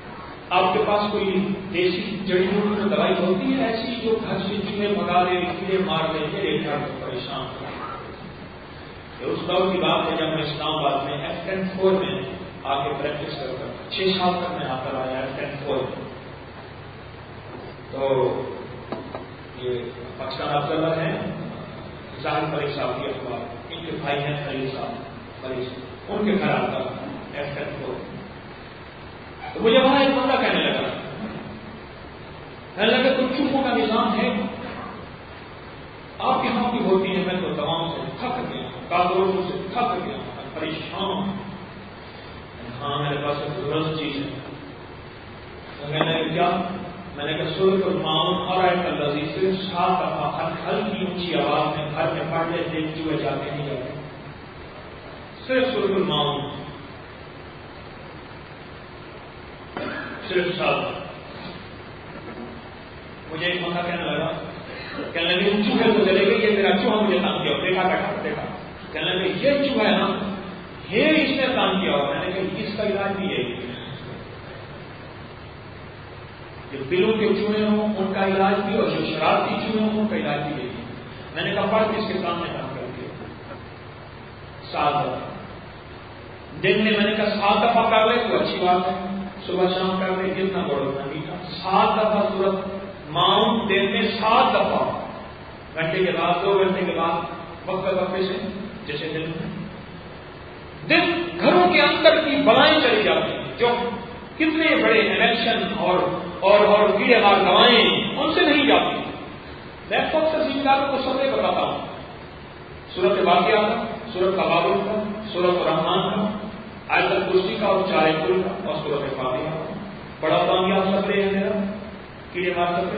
آپ کے پاس کوئی دیسی جڑی بوٹی میں دوائی ہوتی ہے ایسی جو گھر سے چوہے بھگا دے, کیڑے مار دے, میرے گھر کو پریشان کر. اس دور کی بات ہے جب میں اسلام آباد میں ایف ٹین فور میں آ کے پریکٹس کرتا تھا. چھ سال تک میں آتا رہا ایف ٹین فور میں. تو یہ پاکستان افضل ہے ظاہر پری صاحب کی اخبار, ان کے بھائی ہیں خلیل صاحب خلیل, ان کے گھر آتا ایف ٹین فور. تو مجھے وہاں ایک بندہ کہنے لگا کہنے لگا تو چوہوں کا نظام ہے آپ یہاں کی ہوتی ہے. میں تو تمام سے تھک گیا, کاغذوں سے تھک گیا, پریشان. ہاں میرے پاس ایک درست چیز ہے. تو میں نے کیا, میں نے کہا سورۃ المعون اور آیت الذی صرف سات دفعہ ہلکی اونچی آواز میں گھر میں پڑھ لیتے چوہے جاتے نہیں جاتے. صرف سورۃ المعون صرف سات. مجھے ایک بندہ کہنے لگا کہنے لگے چوہے تو چلے گئے, یہ میرا چوہا مجھے تنگ کیا. دیکھا بیٹھا دیکھا کہنے لگے یہ چوہا ہے نا, یہ اس نے تنگ کیا. میں نے کہا اس کا علاج بھی ہے, جو بلوں کے چوہے ہوں ان کا علاج بھی, اور جو شرارتی چوہے ہوں ان کا علاج بھی ہے. میں نے کہا پڑھ کے اس کے سامنے کام کر کے سات دفعہ دن میں. میں نے کہا سات دفعہ کر لے تو اچھی بات ہے, صبح شام کر لے کتنا بڑا میٹھا. سات دفعہ سورت معون دن میں سات دفعہ, گھنٹے کے بعد دو گھنٹے کے بعد وقفے وقفے سے, جیسے دن میں دن گھروں کے اندر کی بلائیں چلی جاتی ہیں جو کتنے بڑے الیکشن اور اور اور کیڑے مار دوائیں ان سے نہیں جاتی. میں خود سے سیکھداروں کو سب سے بتاتا ہوں. سورت واقعہ کا, سورت تبارک کا, سورت الرحمان کا, آیت الکرسی کا اور چار کل کا, اور سورت فاتحہ کا. بڑا کامیاب سفرے ہے میرا کیڑے مار سفرے,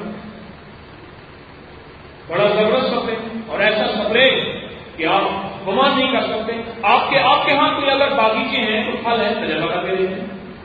بڑا زبردست سفرے, اور ایسا سفرے کہ آپ گمان نہیں کر سکتے. آپ کے آپ کے ہاں کوئی اگر باغیچے ہیں تو پھل ہے تجربہ کر کے دیتے ہیں.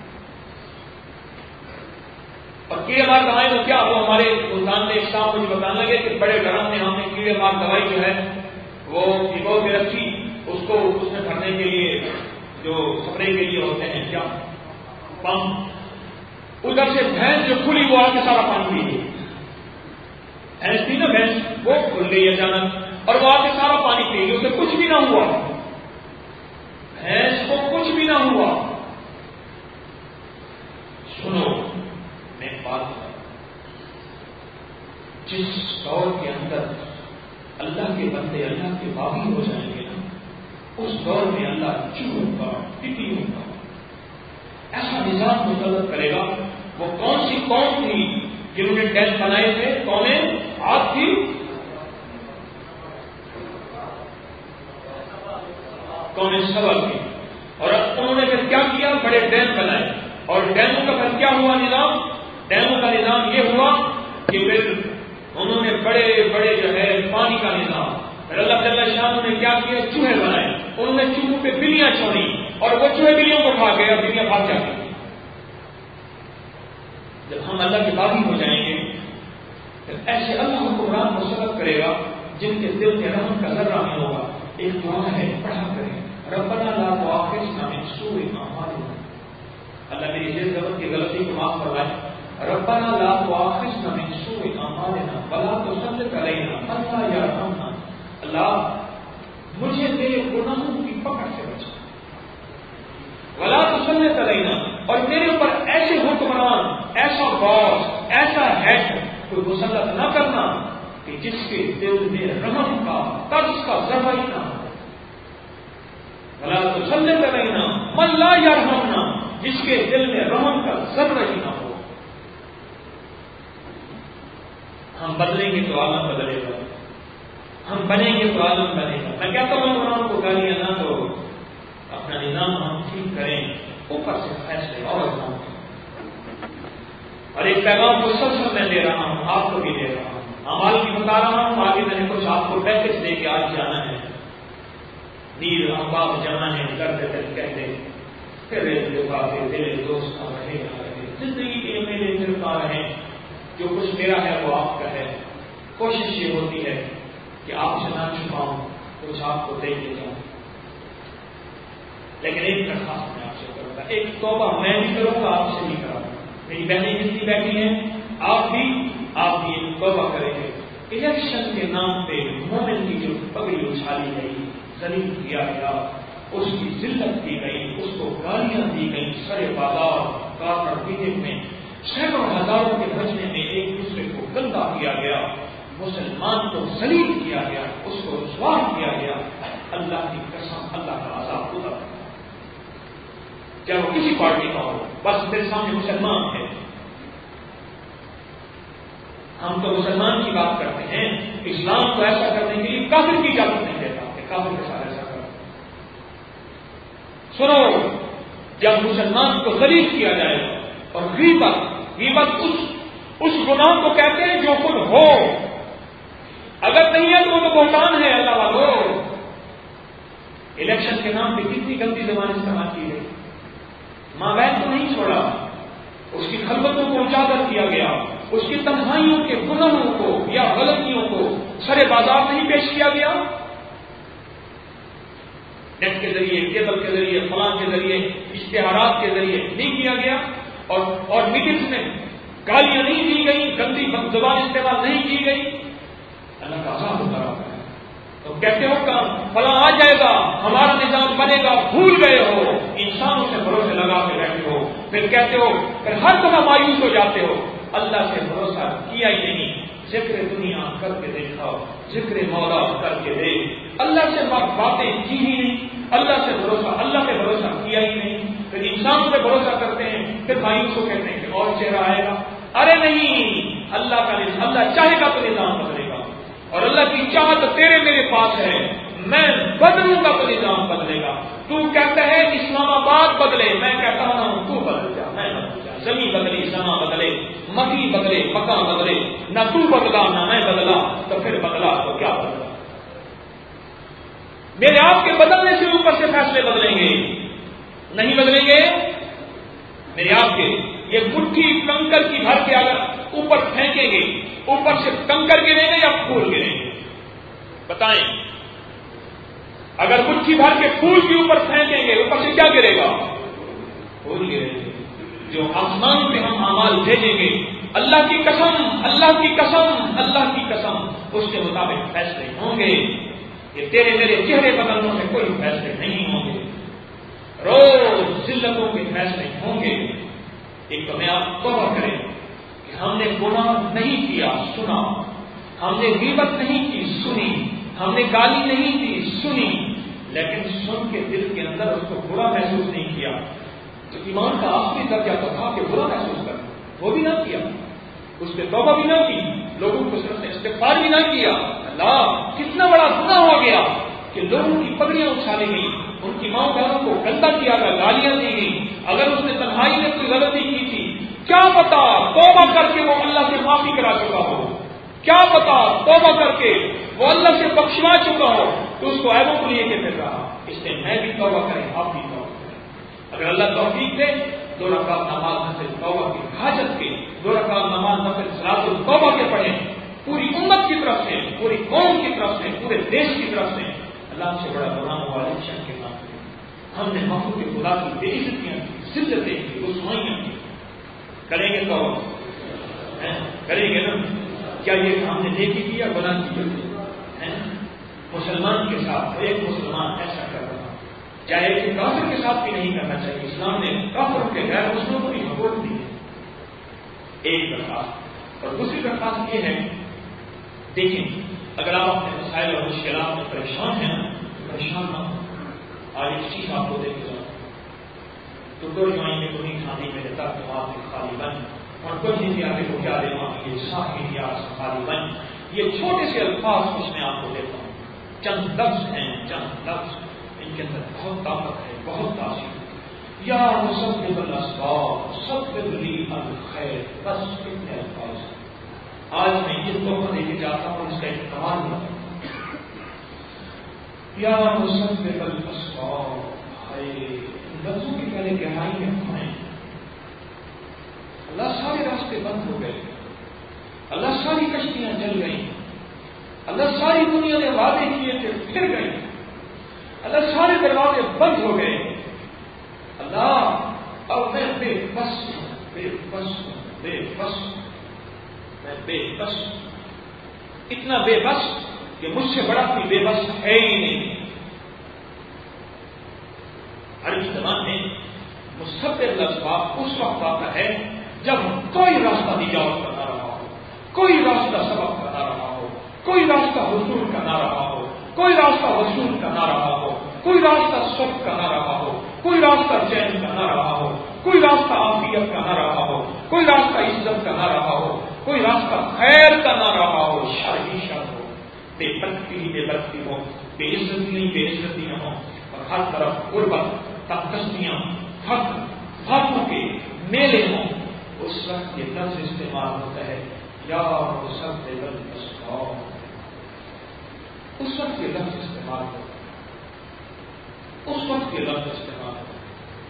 اور کیڑے مار دوائیں تو کیا, وہ ہمارے ملتان میں ایک صاحب مجھے بتانے لگے کہ بڑے گرم نے ہم نے کیڑے مار دوائی جو ہے وہ بھگو کے رکھی, اس کو اس میں بھرنے کے لیے جو سپرے کے لیے ہوتے ہیں کیا پمپ, ادھر سے بھینس جو کھلی وہ آ کے سارا پانی پی گئی. بھینس تھی نا بھینس, وہ کھل گئی اچانک اور وہ آ کے سارا پانی پی گئی. اسے کچھ بھی نہ ہوا, بھینس کو کچھ بھی نہ ہوا. سنو میں بات کروں, جس دور کے اندر اللہ کے بندے اللہ کے باغی ہو جائیں گے نا, اس دور میں اللہ چوہوں کا, ٹڈیوں کا ایسا نظام مسلط کرے گا. وہ کون سی قوم تھی جنہوں نے ڈیم بنائے تھے؟ قومیں آپ تھی, قومیں سبا تھی. اور انہوں نے پھر کیا کیا, بڑے ڈیم بنائے. اور ڈیموں کا پھر کیا ہوا نظام, ڈیموں کا نظام یہ ہوا کہ پھر انہوں نے بڑے بڑے جو ہے پانی کا نظام, پھر اللہ تعالیٰ شاہ نے کیا کیا, چوہے بنائے. انہوں نے چوہوں پہ بلیاں چھوڑی اور وہ چوہے بلیوں کو کھا گئے اور بلیاں بھاگ جاتی. جب ہم اللہ کے باغی ہو جائیں گے پھر ایسے اللہ حکمران مسلط کرے گا جن کے دل میں رحم کا ذرہ نہیں ہوگا. ایک دعا ہے, پڑھا کریں, ربنا لا تؤاخذنا ان سوء اعمالنا. اللہ میری جس غلط کی غلطی کو معاف فرمائے. ربنا لا تؤاخذنا من سوء اعمالنا ولا تسلط علينا من لا يرحمنا. اللہ مجھے میرے گناہوں کی پکڑ سے بچا, ولا تسلط علينا, اور میرے اوپر ایسے حکمران, ایسا باس, ایسا ہیڈ کوئی مسلط نہ کرنا کہ جس کے دل میں رحم کا ترس کا ذرہ ہی نہ ہو. ولا تسلط علينا من لا يرحمنا, جس کے دل میں رحم کا ذرہ ہی نہ ہو. ہم بدلیں گے تو عالم بدلے گا, ہم بنیں گے تو عالم بنے گا. میں کہتا ہوں حکمرانوں کو گالیاں نہ دو, اپنا نظام ہم ٹھیک کریں, اوپر سے فیصلے اور نظام. اور ایک پیغام مسلسل میں دے رہا ہوں, آپ کو بھی دے رہا ہوں, اعمال کی بتا رہا ہوں. آگے میں نے کچھ آپ کو پیکج دے کے آج جانا ہے. نیر احباب جانا ہے, کرتے دل کہتے پھر دل دوست رہے زندگی کے میرے پھرتا رہے. جو کچھ میرا ہے وہ آپ کا ہے. کوشش یہ ہوتی ہے کہ آپ سے نہ چھپاؤں, کچھ آپ کو دے کے جاؤں. لیکن ایک درخواست میں آپ سے کروں گا, ایک توبہ میں بھی کروں گا, آپ سے بھی کراؤں گا. میری بہنیں جتنی بیٹھی ہیں آپ بھی آپ بھی یہ توبہ کریں گے. الیکشن کے نام پہ مومن کی جو پگڑی اچھالی گئی، ذلیل کیا گیا، اس کی ذلت کی گئی، اس کو گالیاں دی گئی، سرے بازار کارنر میٹنگ میں سینکڑوں ہزاروں کے بچنے میں ایک دوسرے کو گندا کیا گیا، مسلمان کو ذلیل کیا گیا، اس کو رسوا کیا گیا. اللہ کی قسم اللہ کا عذاب ہوتا ہے. چاہے وہ کسی پارٹی کا ہو، بس میرے سامنے مسلمان ہے. ہم تو مسلمان کی بات کرتے ہیں، اسلام کو ایسا کرنے کے لیے کافر کی اجازت نہیں دیتا کہ کافر کے ساتھ ایسا کرو. سنو، جب مسلمان کو ذلیل کیا جائے اور غیبت غیبت اس اس گناہ کو کہتے ہیں جو خود ہو، اگر نہیں ہے تو وہ تو بہتان ہے. اللہ والو، الیکشن کے نام پہ کتنی گندی زبان استعمال کی گئی. ماں بہن کو نہیں چھوڑا، اس کی خلوتوں کو اجاگر کیا گیا، اس کی تنہائیوں کے گناہوں کو یا غلطیوں کو سرے بازار نہیں پیش کیا گیا. نیٹ کے ذریعے، کیبل کے ذریعے، فلاں کے ذریعے، اشتہارات کے ذریعے نہیں کیا گیا. اور اور میٹنگس میں گالیاں نہیں دی گئی، گندی زبان استعمال نہیں کی گئی. اللہ کا عذاب ہوتا رہا ہے. تو کہتے ہو کام فلاں آ جائے گا، ہمارا نظام بنے گا، بھول گئے ہو، انسانوں سے بھروسے لگا کے بیٹھے ہو، پھر کہتے ہو، پھر ہر دفعہ مایوس ہو جاتے ہو. اللہ سے بھروسہ کیا ہی نہیں. ذکر دنیا کر کے دیکھا، ذکر مولا کر کے دیکھ، اللہ سے باتیں کی ہی نہیں، اللہ سے بھروسہ اللہ پہ بھروسہ کیا ہی نہیں. پھر انسان پہ بھروسہ کرتے ہیں، پھر مایوس کو کہتے ہیں کہ اور چہرہ آئے گا. ارے نہیں، اللہ کا نظام، اللہ چاہے گا تو نظام بدلے گا، اور اللہ کی چاہت تیرے میرے پاس ہے. میں بدلوں گا تو نظام بدلے گا. تو کہتا ہے اسلام آباد بدلے، میں کہتا ہوں تو بدل جا، میں بدل جا. زمین بدلی، زماں بدلے، مکی بدلے، مکان بدلے، نہ تو بدلا نہ میں بدلا، تو پھر بدلا تو کیا بدلا. میرے آپ کے بدلنے سے اوپر سے فیصلے بدلیں گے؟ نہیں بدلیں گے. میرے آپ کے یہ مٹھی کنکر کی بھر کے اگر اوپر پھینکیں گے، اوپر سے کنکر گریں گے یا پھول گریں گے؟ بتائیں. اگر مٹھی بھر کے پھول کے اوپر پھینکیں گے، اوپر سے کیا گرے گا؟ پھول گرے گے. جو آسمان پہ ہم اعمال بھیجیں گے، اللہ کی قسم اللہ کی قسم اللہ کی قسم اس کے مطابق فیصلے ہوں گے. یہ تیرے میرے چہرے بدلنے سے کوئی فیصلے نہیں ہوں گے، روز ذلتوں کے فیصلے ہوں گے. ایک تو میں آپ توبہ کریں کہ ہم نے گناہ نہیں کیا، سنا. ہم نے غیبت نہیں کی، سنی. ہم نے گالی نہیں دی، سنی. لیکن سن کے دل کے اندر اس کو برا محسوس نہیں کیا. تو ایمان کا آخری درجہ تو تھا کہ برا محسوس کر، وہ بھی نہ کیا. اس پہ توبہ بھی نہ کی، لوگوں کو صرف استغفار بھی نہ کیا. اللہ، کتنا بڑا گناہ ہو گیا کہ لوگوں کی پگڑیاں اچھالی گئی، ان کی ماں بہنوں کو گندا کیا گیا، گالیاں دی گئی. اگر اس نے تنہائی میں کوئی غلطی کی تھی، کیا پتا توبہ کر کے وہ اللہ سے معافی کرا چکا ہو، کیا پتا توبہ کر کے وہ اللہ سے بخشوا چکا ہو، تو اس کو ایبوں کو لیے کے پھر رہا. اس لیے میں بھی توبہ کریں، آپ بھی توبہ کریں. اگر اللہ توفیق دے، دو رکعت نماز نفل توبہ کی حاجت کے، دو رکعت نماز نفل صلاۃ التوبہ کے پڑھیں، پوری امت کی طرف سے، پوری قوم کی طرف سے، پورے دیش کی طرف سے. اللہ سے بڑا گناہ ہوا الیکشن کے نام پہ ہم نے مخلوق کے خدا کی بے عزتیاں کی، ذلتیں کی، رسوائیاں کی. کریں گے تو کریں گے نا. کیا یہ ہم نے نیکی کی یا گناہ کی؟ مسلمان کے ساتھ ایک مسلمان ایسا کر رہا، چاہے ایک کافر کے ساتھ بھی نہیں کرنا چاہیے. اسلام نے کافروں کے غیر مسلموں کو بھی حقوق دی ہے. ایک درخواست. اور دوسری درخواست یہ ہے، دیکھیں اگر آپ اپنے مسائل اور مشکلات میں پریشان ہیں نا، پریشان نہ ہو. آج ایک چیز آپ کو دیکھ جاؤ تو دو جوائیں میں کوئی کھانے میں رہتا دماغ میں خالی بن، اور کچھ نہیں آگے کو کیا دینا یہ ساحل یا خالی بن. یہ چھوٹے سے الفاظ کچھ میں آپ کو دیتا ہوں، چند لفظ ہیں، چند لفظ، ان کے اندر بہت طاقت ہے، بہت تاثیر. یا مسبب الاسباب سبب لی الخیر، بس کتنے الفاظ. آج میں یہ تحفہ دے کے جاتا ہوں، اس کا اہتمام نہ کروں. یا مسبب الاسباب، ہے لفظوں کی پہلے گہرائی میں ہمیں اللہ سارے راستے بند ہو گئے، اللہ ساری کشتیاں جل گئیں، اللہ ساری دنیا نے وعدے کیے تھے پھر گئے، اللہ سارے دروازے بند ہو گئے. اللہ اب میں بے بس ہوں، بے بس بے بس میں بے بس اتنا بے بس کہ مجھ سے بڑا کوئی بے بس ہے ہی نہیں. عربی زبان میں مستقبل لفظ اس وقت آتا ہے جب کوئی راستہ تجاوز کرنا رہا ہو, کوئی راستہ سبق کرنا رہا ہو, کوئی راستہ حصول کرنا رہا ہو, کوئی راستہ وصول کرنا رہا ہو, کوئی راستہ سب کرنا رہا ہو, کوئی راستہ چین کرنا رہا ہو, کوئی راستہ عافیت کرنا رہا ہو, کوئی راستہ عزت کرنا رہا ہو, کوئی راستہ خیر کرنا رہا ہو, شر ہی شر ہو, بے برکتی ہی بے برکتی ہو, بے عزتی نہیں بے عزتی نہ ہو, اور ہر طرف غربت تقسیاں حق حق کے میلے ہوں, اس وقت یہ لفظ استعمال ہوتا ہے یا سب اس وقت یہ لفظ استعمال ہوتا ہے اس وقت یہ لفظ استعمال ہوتا ہے.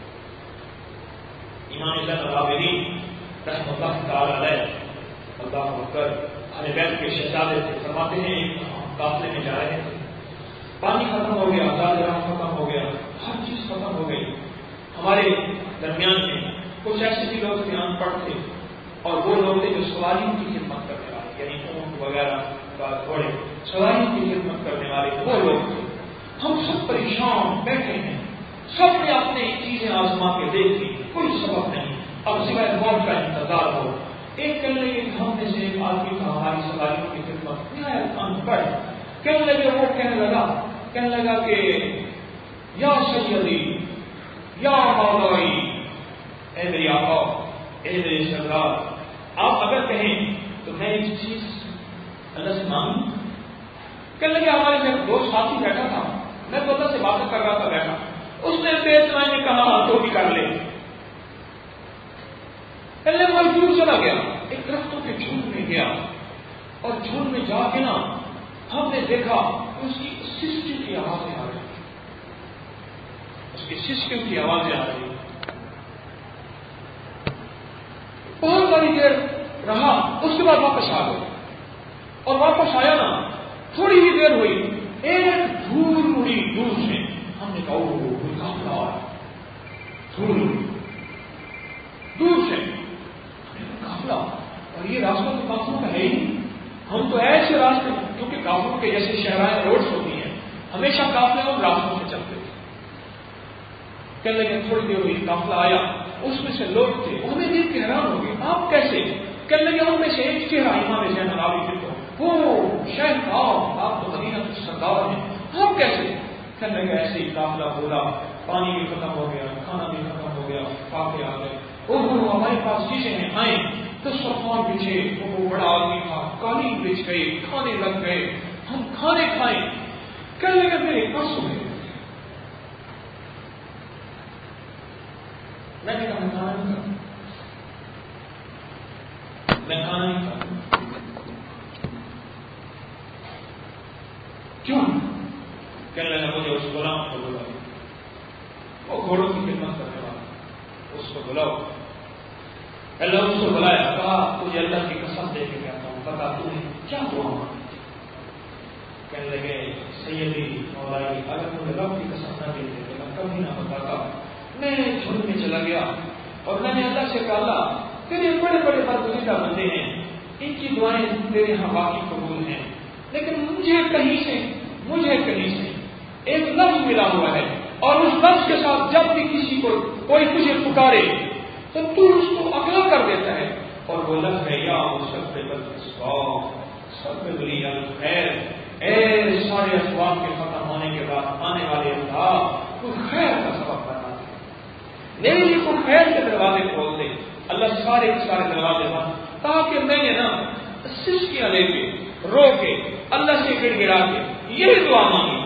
امام زین العابدین رحمۃ اللہ تعالی علیہ اللہ اکبر اہل بیت کے شہزادے سے فرماتے ہیں قافلے میں جا رہے تھے, پانی ختم ہو گیا, آزاد راہ ختم ہو گیا, ہر چیز ختم ہو گئی. ہمارے درمیان میں کچھ ایسے بھی لوگ تھے ان پڑھ تھے, اور وہ لوگ تھے جو سواریوں کی خدمت کرنے والے, یعنی اونٹ وغیرہ گھوڑے سواریوں کی خدمت کرنے والے وہ لوگ تھے. ہم سب پریشان بیٹھے ہیں, سب نے اپنے چیزیں آزما کے دیکھ لی, کوئی سبب نہیں, اب سوائے موت کا انتظار ہو. ایک کہنے لگے کہ ہم میں سے ایک آدمی تھا ہماری سواریوں کی خدمت نہایت ان پڑھ, کہنے لگے وہ کہنے لگا کہنے لگا کہ یا سیدی یا مولائی, اے میری آقا اے میرے سردار, آپ اگر کہیں تو میں ایک چیز اللہ سے مانگوں. کہنے لگے ہمارے میں دوست ساتھی بیٹھا تھا, میں تو اللہ سے بات کر رہا تھا بیٹھا, اس نے بے سمجھ نے کہا تو بھی کر لے. کہنے لگے مجبور چلا گیا, ایک درختوں کے جھوٹ میں گیا, اور جھوٹ میں جا کے نا ہم نے دیکھا اس کی سسٹم کی آوازیں آ رہی, اس کی سسٹم کی آوازیں آ رہی. بہت ساری دیر رہا, اس کے بعد واپس آ گئے, اور واپس آیا نا تھوڑی ہی دیر ہوئی, ایک دھول اڑی دور سے. ہم نے کہا کوئی قافلہ آ رہا, دھول دور سے قافلہ, اور یہ راستہ تو قافلوں کا ہے ہی نہیں. ہم تو ایسے راستے, کیونکہ قافلوں کے جیسے شہرائیں روڈس ہوتی ہیں, ہمیشہ قافلے ان راستوں سے چلتے تھے. کہنے لگے تھوڑی دیر ہوئی, قافلہ آیا, اس میں سے لوگ تھے, ہمیں دیکھ کے حیران ہو گئے, آپ کیسے؟ کہنے لگے ان میں سے ایک چہرہ امام زین العابدین کو, وہ شیخ صاحب آپ تو مدینہ کے سردار ہیں, آپ کیسے؟ کہنے لگے ایسے ہی قافلہ بولا, پانی بھی ختم ہو گیا, کھانا بھی ختم ہو گیا, کافی آ گئے, وہ ہمارے پاس چیزیں ہیں آئیں, تو صفان بچھے, وہ بڑا آدمی تھا, قالین بچھ گئے, کھانے لگ گئے, ہم کھانے کھائیں. کہنے لگے میرے پاس ہو گئے. میں نے کہا میں کھانا نہیں کھاتا, میں کھانا نہیں کھاتا. کیوں؟ کہنے لگا مجھے اس غلام کو بلاؤ, وہ گھوڑوں کی خدمت کرنے والا, اس کو بلاؤ. اللہ اس کو بلایا, کہا تجھے اللہ کی قسم دے کے کہتا ہوں, بتا تجھے کیا دعا مانگی؟ کہنے لگے سیدی مولائی, اگر مجھے رب کی قسم نہ دیتے تو میں کبھی نہ بتاتا. میں جھنڈ میں چلا گیا اور میں نے اللہ سے کہا تیرے بڑے بڑے برگزیدہ بندے ہیں, ان کی دعائیں تیرے یہاں باقی قبول ہیں, لیکن مجھے کہیں سے مجھے کہیں سے ایک لفظ ملا ہوا ہے, اور اس لفظ کے ساتھ جب بھی کسی کو کوئی تجھے پکارے تو تو اس کو اگلا کر دیتا ہے, اور وہ لفظ ہے یا خیر, اے سارے اسباب کے ختم ہونے کے بعد آنے والے اللہ تو خیر کا سبب بنا دے, میرے لیے کو خیر کے دروازے کھول دے. اللہ سارے کے سارے دروازے بند, تاکہ میں نے نا سسکیاں لے کے رو کے اللہ سے گڑ گڑا کے یہی دعا مانگی.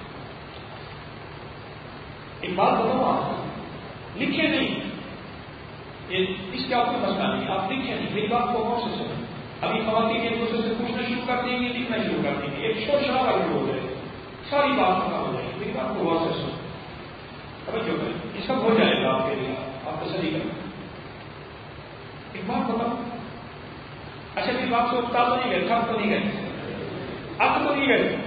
ایک بات بتاؤ, آپ لکھے نہیں, اس کے آپ کو مسئلہ نہیں, آپ لکھے نہیں, میری بات کو غور سے سنیں. ابھی خواتین ایک دوسرے سے پوچھنا شروع کر دیں گے, لکھنا شروع کر دیں گے, ایک شور شرابہ شروع ہو جائے گا, ساری بات ختم ہو جائے گی. میری بات کو غور سے سنیں, توجہ کریں, یہ سب ہو جائے گا آپ کے لیے, آپ تسلی کریں. ایک بات بتاؤ, اچھا میری بات سے اکتا تو نہیں گئے, تھک تو نہیں گئے, اب تو نہیں گئے.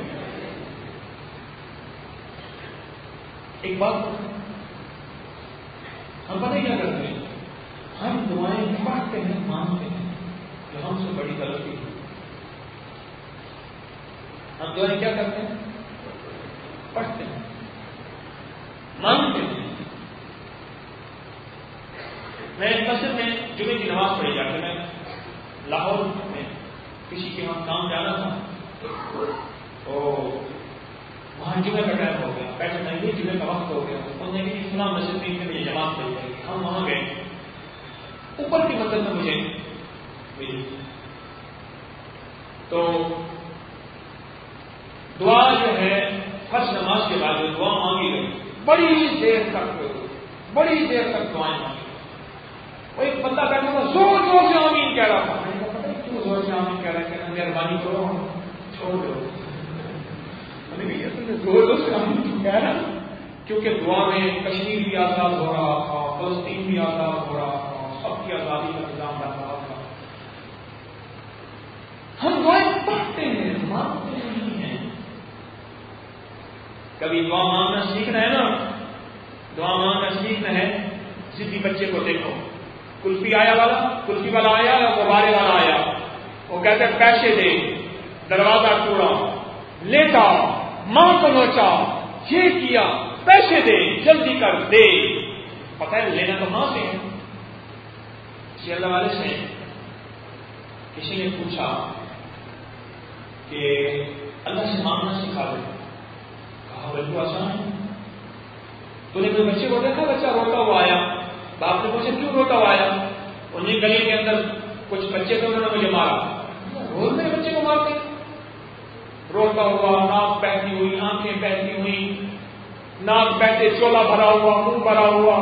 ایک بات ہم پتہ کیا کرتے ہیں, ہم دعائیں پڑھتے ہیں، مانگتے ہیں کہ ہم سے بڑی غلطی ہے. ہم دعائیں کیا کرتے ہیں؟ پڑھتے ہیں، مانگتے ہیں. میں مسجد میں جمعے کی نماز پڑھی جا کے میں لاہور میں کسی کے وہاں کام جانا تھا، تو وہاں جمعے کا ٹائم ہو گیا، بیٹھے نہیں جمعے کا وقت ہو گیا. انہوں نے کہا فلاں مسجد میں مجھے جماعت پڑھی جائے گی. ہم وہاں گئے، اوپر کی مسجد میں مجھے ملی تو دعا جو ہے فرض نماز کے بعد جو دعا مانگی گئی بڑی دیر تک بڑی دیر تک دعائیں مانگی. وہ ایک بندہ بیٹھا تھا زور زور سے آمین کہہ رہا تھا. میں نے کہا پتہ کیوں زور سے آمین کہہ رہا ہے؟ کہ مہربانی کرو چھوڑ دو. میں نے کہا تم نے زور زور سے آمین کیوں کہہ رہا؟ کیونکہ دعا میں کشمیر بھی آزاد ہو رہا تھا، فلسطین بھی آزاد ہو رہا تھا، سب کی آزادی کا نظام بن رہا تھا. ہم دعائیں پڑھتے ہیں، مانگتے نہیں ہیں. کبھی دعا مانگنا سیکھنا ہے نا، دعا مانگنا سیکھنا ہے. ضدی بچے کو دیکھو، کلفی آیا والا کلفی والا آیا غبارے والا آیا، وہ کہتے ہیں پیسے دے، دروازہ توڑا، لیٹا، ماں کو نوچا، یہ کیا، پیسے دے، جلدی کر دے. پتہ ہے لینا تو ماں سے ہے، کسی اللہ والے سے. کسی نے پوچھا کہ اللہ سے مانگنا سکھا دے. کہا بالکل آسان ہے. تو نے کوئی بچے کو دیکھا بچہ روتا ہوا آیا، باپ نے پوچھا کیوں روتا ہوا آیا؟ انہیں گلی کے اندر کچھ بچے تھے، انہوں نے مجھے مارا. روز میرے بچے کو مارتے، روتا ہوا، ناک بہتی ہوئی، آنکھیں بہتی ہوئی، ناک بہتے، چولا بھرا ہوا، منہ بھرا ہوا.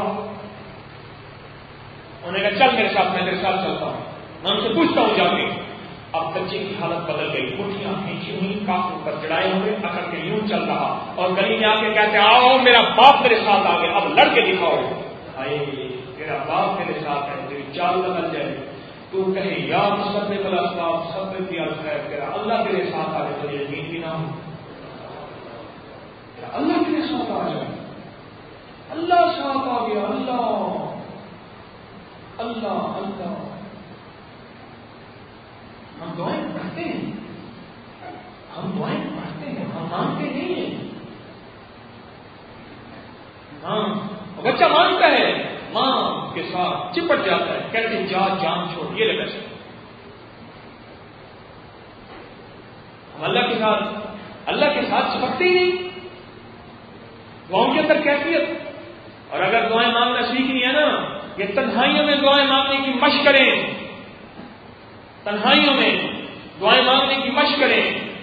انہوں نے کہا چل میرے ساتھ، میں تیرے ساتھ چلتا ہوں. میں ان سے پوچھتا ہوں جا کے. اب بچے کی حالت بدل گئی، مٹھیاں کھینچی ہوئی، کاف پر چڑھائے ہوئے، اکڑ کے یوں چل رہا، اور گلی میں آ کے کہتے آؤ میرا باپ میرے ساتھ آ گیا، اب لڑ کے دکھاؤ. آئے تیرا باپ میرے ساتھ ہے، تیری چال بدل جائے. تو کہے یا مسبب الاسباب سبب دیا خیر، تیرا اللہ تیرے ساتھ آ جائے تو یقین بھی نہ ہو. تیرا اللہ تیرے ساتھ آ جائے، اللہ ساتھ آ گیا، اللہ اللہ اللہ. ہم دعائیں پڑھتے ہیں، ہم دعائیں پڑھتے ہیں، ہم مانگتے نہیں ہیں. ہاں بچہ مانگتا ہے، ماں کے ساتھ چپٹ جاتا ہے، کہتے ہیں جا جان چھوڑ، یہ لے پیسے. ہم اللہ کے ساتھ اللہ کے ساتھ چپکتے ہی نہیں. دعاؤں کے اندر کیفیت. اور اگر دعائیں مانگنا سیکھنی ہے نا، یہ تنہائیوں میں دعائیں مانگنے کی مشق کریں، تنہائیوں میں دعائیں مانگنے کی مشق کریں.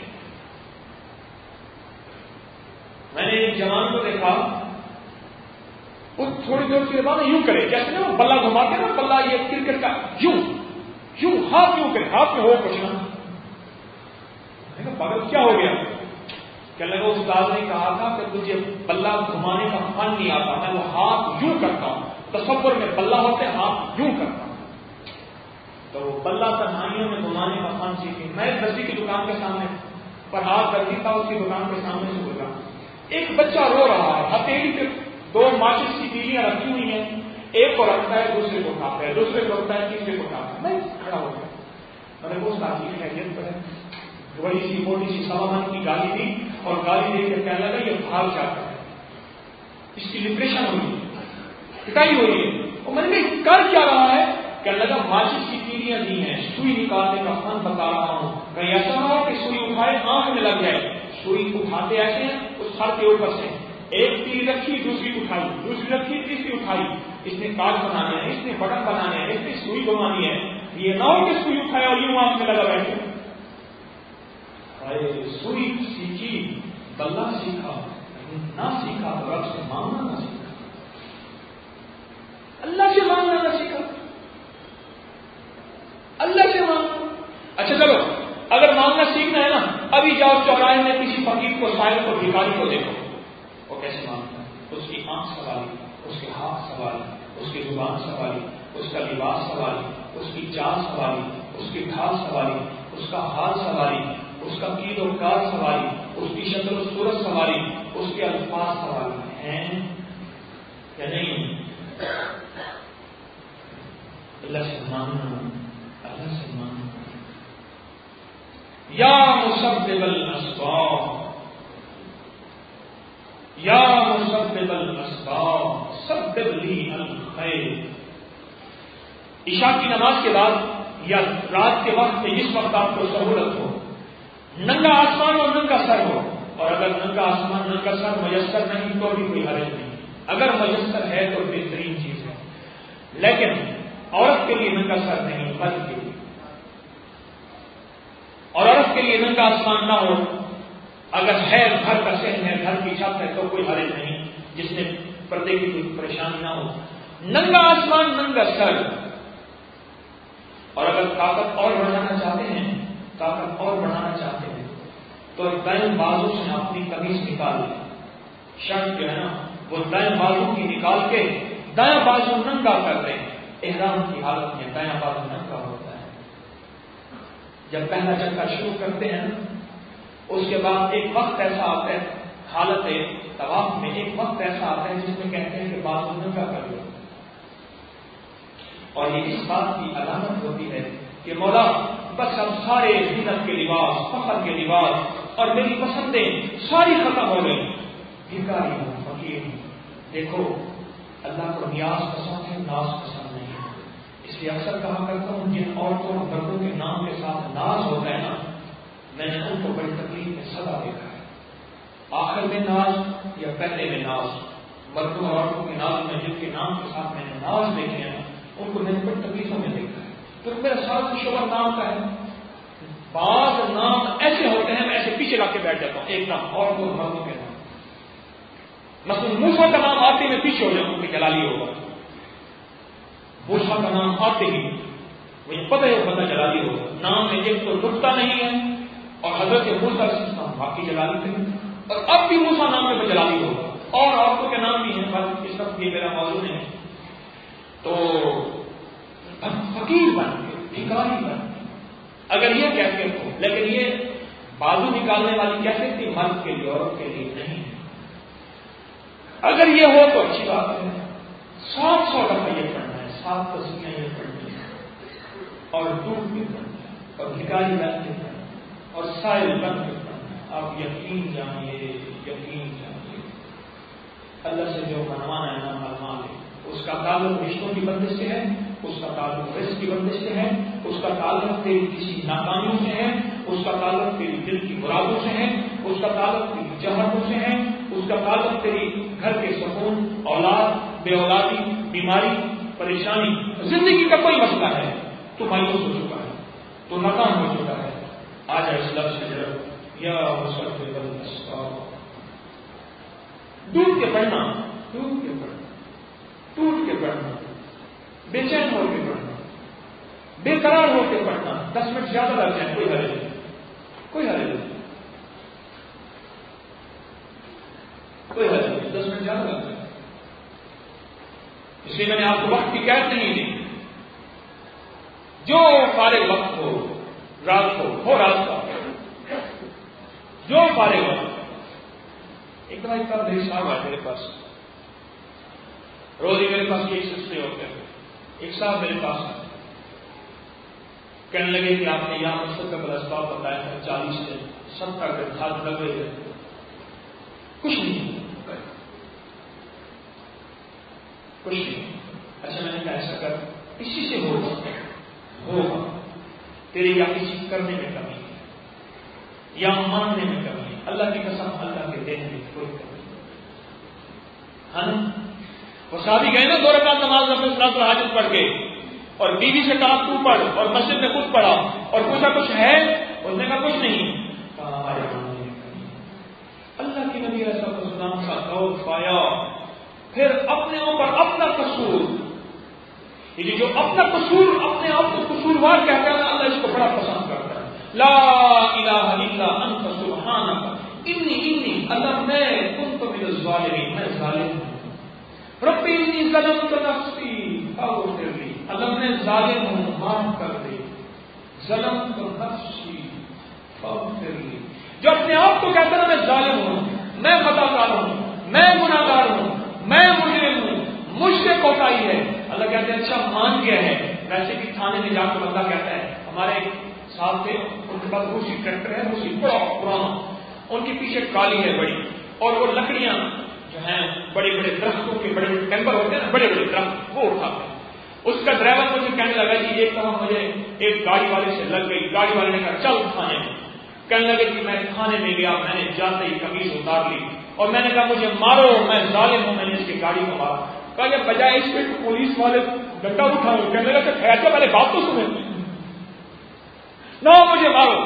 میں نے ایک جوان کو دیکھا، وہ تھوڑی دیر کے بعد یوں کرے، جیسے نا وہ بلہ گھماتے نا، بلہ یہ کرکٹ کا یوں یوں ہاتھ یوں کرے، ہاتھ میں ہو کچھ نا. پاگل کیا ہو گیا؟ کہنے لگا استاد نے کہا تھا کہ تجھے بلہ گھمانے کا فن نہیں آتا، میں وہ ہاتھ یوں کرتا ہوں، تصور میں بلہ ہوتے ہاتھ یوں کرتا ہوں. تو وہ بلہ تنہائیوں میں گھمانے کا فن سیکھیں. میں دستی کی دکان کے سامنے پر ہاتھ کرتی تھا، اس کی دکان کے سامنے سے گزرا، ایک بچہ رو رہا ہے، ہتھیلی پہ دو ماچس کی تیلیاں رکھی ہوئی ہیں، ایک کو رکھتا ہے دوسرے کو اٹھاتا ہے، دوسرے کو رکھتا ہے تیسرے کو اٹھاتا ہے. میں کھڑا ہو گیا، میں نے وہ ساتھی خیریت پر ہے، بڑی سی موٹی سی سامان کی گالی دی، اور گالی دے کے کہنے لگا یہ بھاگ جاتا ہے، اس کی ڈپریشن ہوئی، پٹائی ہو رہی ہے. اور میں نے کر کیا رہا ہے؟ کہنے لگا ماچس کی تیلیاں دی ہیں، سوئی نکالنے کا فن بتا رہا ہوں، کہیں ایسا نہ ہو کہ سوئی اٹھائے آنکھ میں لگ جائے. سوئی اٹھاتے ایسے ہیں اس سر کے اوپر سے، ایک تیر رکھی دوسری اٹھائی، دوسری رکھی تیسری اٹھائی. اس نے کاج بنانے ہیں، اس نے بٹن بنانے ہیں، اس نے سوئی بنانی ہے. یہ نہ ہو کہ سوئی اٹھایا اور یوں آنکھ میں لگا بیٹھے. سوئی سیکھی، بلہ سیکھا، نہ سیکھا تو رب سے مانگنا نہ سیکھا، اللہ سے مانگنا نہ سیکھا، اللہ سے مانگنا. اچھا چلو، اگر مانگنا سیکھنا ہے نا، ابھی جاؤ چوراہے میں کسی فقیر کو، سائل کو، بھکاری کو دیکھو، وہ کیسے مانگتا ہے. اس کی آنکھ سوالی، اس کے ہاتھ سوالی، اس کی زبان سوالی، اس کا لباس سوالی، اس کی چال سوالی، اس کی ڈھال سوالی، اس کا حال سوالی، اس کا قید و کار سوالی، اس کی شکل و صورت سوالی، اس کے الفاظ سوالی ہیں یا نہیں؟ اللہ سے مانگنا، اللہ سے مانگنا. یا مسبب الاسباب، یا مسبب الاسباب سبب لی الخیر. عشاء کی نماز کے بعد یا رات کے وقت جس وقت آپ کو سہولت ہو، ننگا آسمان اور ننگا سر ہو، اور اگر ننگا آسمان ننگا سر میسر نہیں تو بھی کوئی حرج نہیں، اگر میسر ہے تو بہترین چیز ہے. لیکن عورت کے لیے ننگا سر نہیں، مرد کے لیے. اور عورت کے لیے ننگا آسمان نہ ہو، اگر ہے گھر کا صحن ہے، گھر کی چھت ہے تو کوئی حرج نہیں، جس نے پردے کی کوئی پریشانی نہ ہو. ننگا آسمان ننگا سر. اور اگر طاقت اور بڑھانا چاہتے ہیں، طاقت اور بڑھانا چاہتے ہیں تو دائیں بازو سے اپنی قمیص نکال لیں. شرط جو ہے نا وہ دائیں بازو کی نکال کے دایاں بازو ننگا کر دیں. احرام کی حالت میں دایاں بازو ننگا ہوتا ہے. جب پہلا چکا شروع کرتے ہیں اس کے بعد ایک وقت ایسا آتا ہے، حالت طواف میں ایک وقت ایسا آتا ہے جس میں کہتے ہیں کہ بازو ننگا کر لو. اور یہ اس بات کی علامت ہوتی ہے کہ مولا بس اب سارے زینت کے لباس، فخر کے لباس اور میری پسندیں ساری ختم ہو گئی. بھکاری ہوں، فقیر ہوں. دیکھو اللہ کو نیاز پسند ہے، ناز پسند نہیں ہے. اس لیے اکثر کہا کرتا ہوں جن عورتوں اور مردوں کے نام کے ساتھ ناز ہوتا ہے نا، میں نے ان کو بڑی تکلیف میں سزا دیکھا ہے. آخر میں ناز یا پہلے میں ناز، مردوں اور عورتوں کے ناز میں جن کے نام کے ساتھ میں نے ناز دیکھے ہیں ان کو میں نے بڑی تکلیفوں میں دیکھا ہے. تو میرا سارا شوہر نام کا ہے. بعض نام ایسے ہوتے ہیں میں ایسے پیچھے لا کے بیٹھ جاتا ہوں. ایک نام اور دو مردوں کے نام، مثلا موسیٰ کا نام آتے میں پیچھے ہو جاؤں کہ جلالی ہوگا. موسیٰ کا نام آتے ہی مجھے پتہ ہے وہ بندہ جلالی ہوگا. نام میں ایک تو رکتا نہیں ہے، اور حضرت موسیٰ کا نام باقی جلالی تھے، اور اب بھی موسیٰ نام میں جلالی ہوگا. اور عورتوں کے نام بھی ہیں، بس اس وقت یہ میرا موضوع نہیں ہے. تو فقیر بن کے، بھکاری بن کے اگر یہ کیفیت ہو، لیکن یہ بازو نکالنے والی کیفیت تھی مرد کے لیے، عورت کے لیے نہیں. اگر یہ ہو تو اچھی بات ہے. سات سو ٹکا یہ پڑھنا ہے، سات تصویریں یہ پڑھنی ہے، اور ڈوب کے پڑھنا ہے، اور بھکاری بن کے پڑھنا ہے، اور سائل بن کے پڑھنا ہے. آپ یقین جانیے، یقین جانیے اللہ سے جو منوانا ہے نا منوا لے. اس کا تعلق رشتوں کی بندش سے ہے، اس کا تعلق رزق کی بندش سے ہے، اس کا تعلق تیری کسی ناکامیوں سے ہے، اس کا تعلق تیری دل کی مرادوں سے ہے، اس کا تعلق تیری چاہتوں سے ہے، اس کا تعلق تیری گھر کے سکون، اولاد، بے اولادی، بیماری، پریشانی، زندگی کا کوئی مسئلہ ہے تو مایوس ہو چکا ہے، تو ناکام ہو چکا ہے. آج اس لفظ سے جب یا مسبب الاسباب، ڈوب کے پڑھنا، ڈوب کے پڑھنا، ٹوٹ کے پڑھنا، بے چین ہو کے پڑھنا، بے قرار ہو کے پڑھنا. دس منٹ زیادہ لگ جائیں کوئی حرج نہیں، کوئی حرج نہیں، کوئی حرج نہیں، دس منٹ زیادہ لگ جائیں. اس لیے میں نے آپ کو وقت کی قید نہیں دی. جو فارغ وقت ہو، رات کو ہو رات کا، جو فارغ وقت. ایک دفعہ ایک بار میری صاحب آئے میرے پاس، روز ہی میرے پاس یہ سلسلے ہوتے ہیں. ایک صاحب میرے پاس کہنے لگے کہ آپ نے یہاں مسبب الاسباب بتایا ہے، چالیس دن ستر دن ہاتھ لگے ہوئے کچھ نہیں کچھ نہیں. اچھا میں نے کہا ایسا کر، اسی سے ہوگا ہوگا تیرے یا کسی کرنے میں کمی ہے یا ماننے میں کمی ہے. اللہ کی قسم اللہ کے دینے میں کوئی کمی نہیں. ہاں وہ صحابی گئے نا دو رکعت نماز اپنے صلاۃ الحاجت پڑھ کے، اور بیوی سے کہا تو پڑھ، اور مسجد میں خود پڑھا، اور پوچھا کچھ ہے؟ اس نے کہا کچھ نہیں. اللہ کی نبی علیہ السلام کا دور پایا. پھر اپنے اوپر اپنا قصور، یہ جو اپنا قصور اپنے آپ کو قصوروار کہتا ہے نا، اللہ اس کو بڑا پسند کرتا ہے. لا الہ الا انت سبحانک انی انی اللہ میں کنت من الظالمین، میں ظالم ہوں. ربی انی ظلمت نفسی فاغفر لی، اللہ میں ظالم ہوں معاف کر دے. ظلمت نفسی فاغفر لی، جو اپنے آپ کو کہتا ہے میں ظالم ہوں، میں خطا کار ہوں، میں گناہگار ہوں، میں مجرم ہوں، مجھ سے کوتاہی ہے. اللہ کہتے ہیں اچھا مان گیا ہے، میں تھانے میں جا کے بندہ کہتا ہے، ہمارے ایک صاحب تھے، ان کے پاس روسی ٹریکٹر ہے، روسی بڑا پرانا، ان کے پیچھے ٹرالی ہے بڑی، اور وہ لکڑیاں جو ہیں بڑے بڑے درختوں کے بڑے بڑے ٹیمبر ہوتے ہیں نا، بڑے بڑے درخت، وہ اٹھاتے ہیں۔ اس کا ڈرائیور مجھے کہنے لگا جی ایک دفعہ مجھے ایک گاڑی والے سے لگ گئی، گاڑی والے نے کہا چل تھانے میں، کہنے لگے کہ میں تھانے میں گیا، میں نے جاتے ہی قمیض اتار لی اور میں نے کہا مجھے مارو، میں ظالم ہوں، میں نے اس کی گاڑی کو مارا۔ کہا جب بجائے اس پہ پولیس والے ڈنڈا اٹھاؤ، کہنے لگا کہ ٹھہر جا پہلے بات تو سنیں، نہ مجھے مارو۔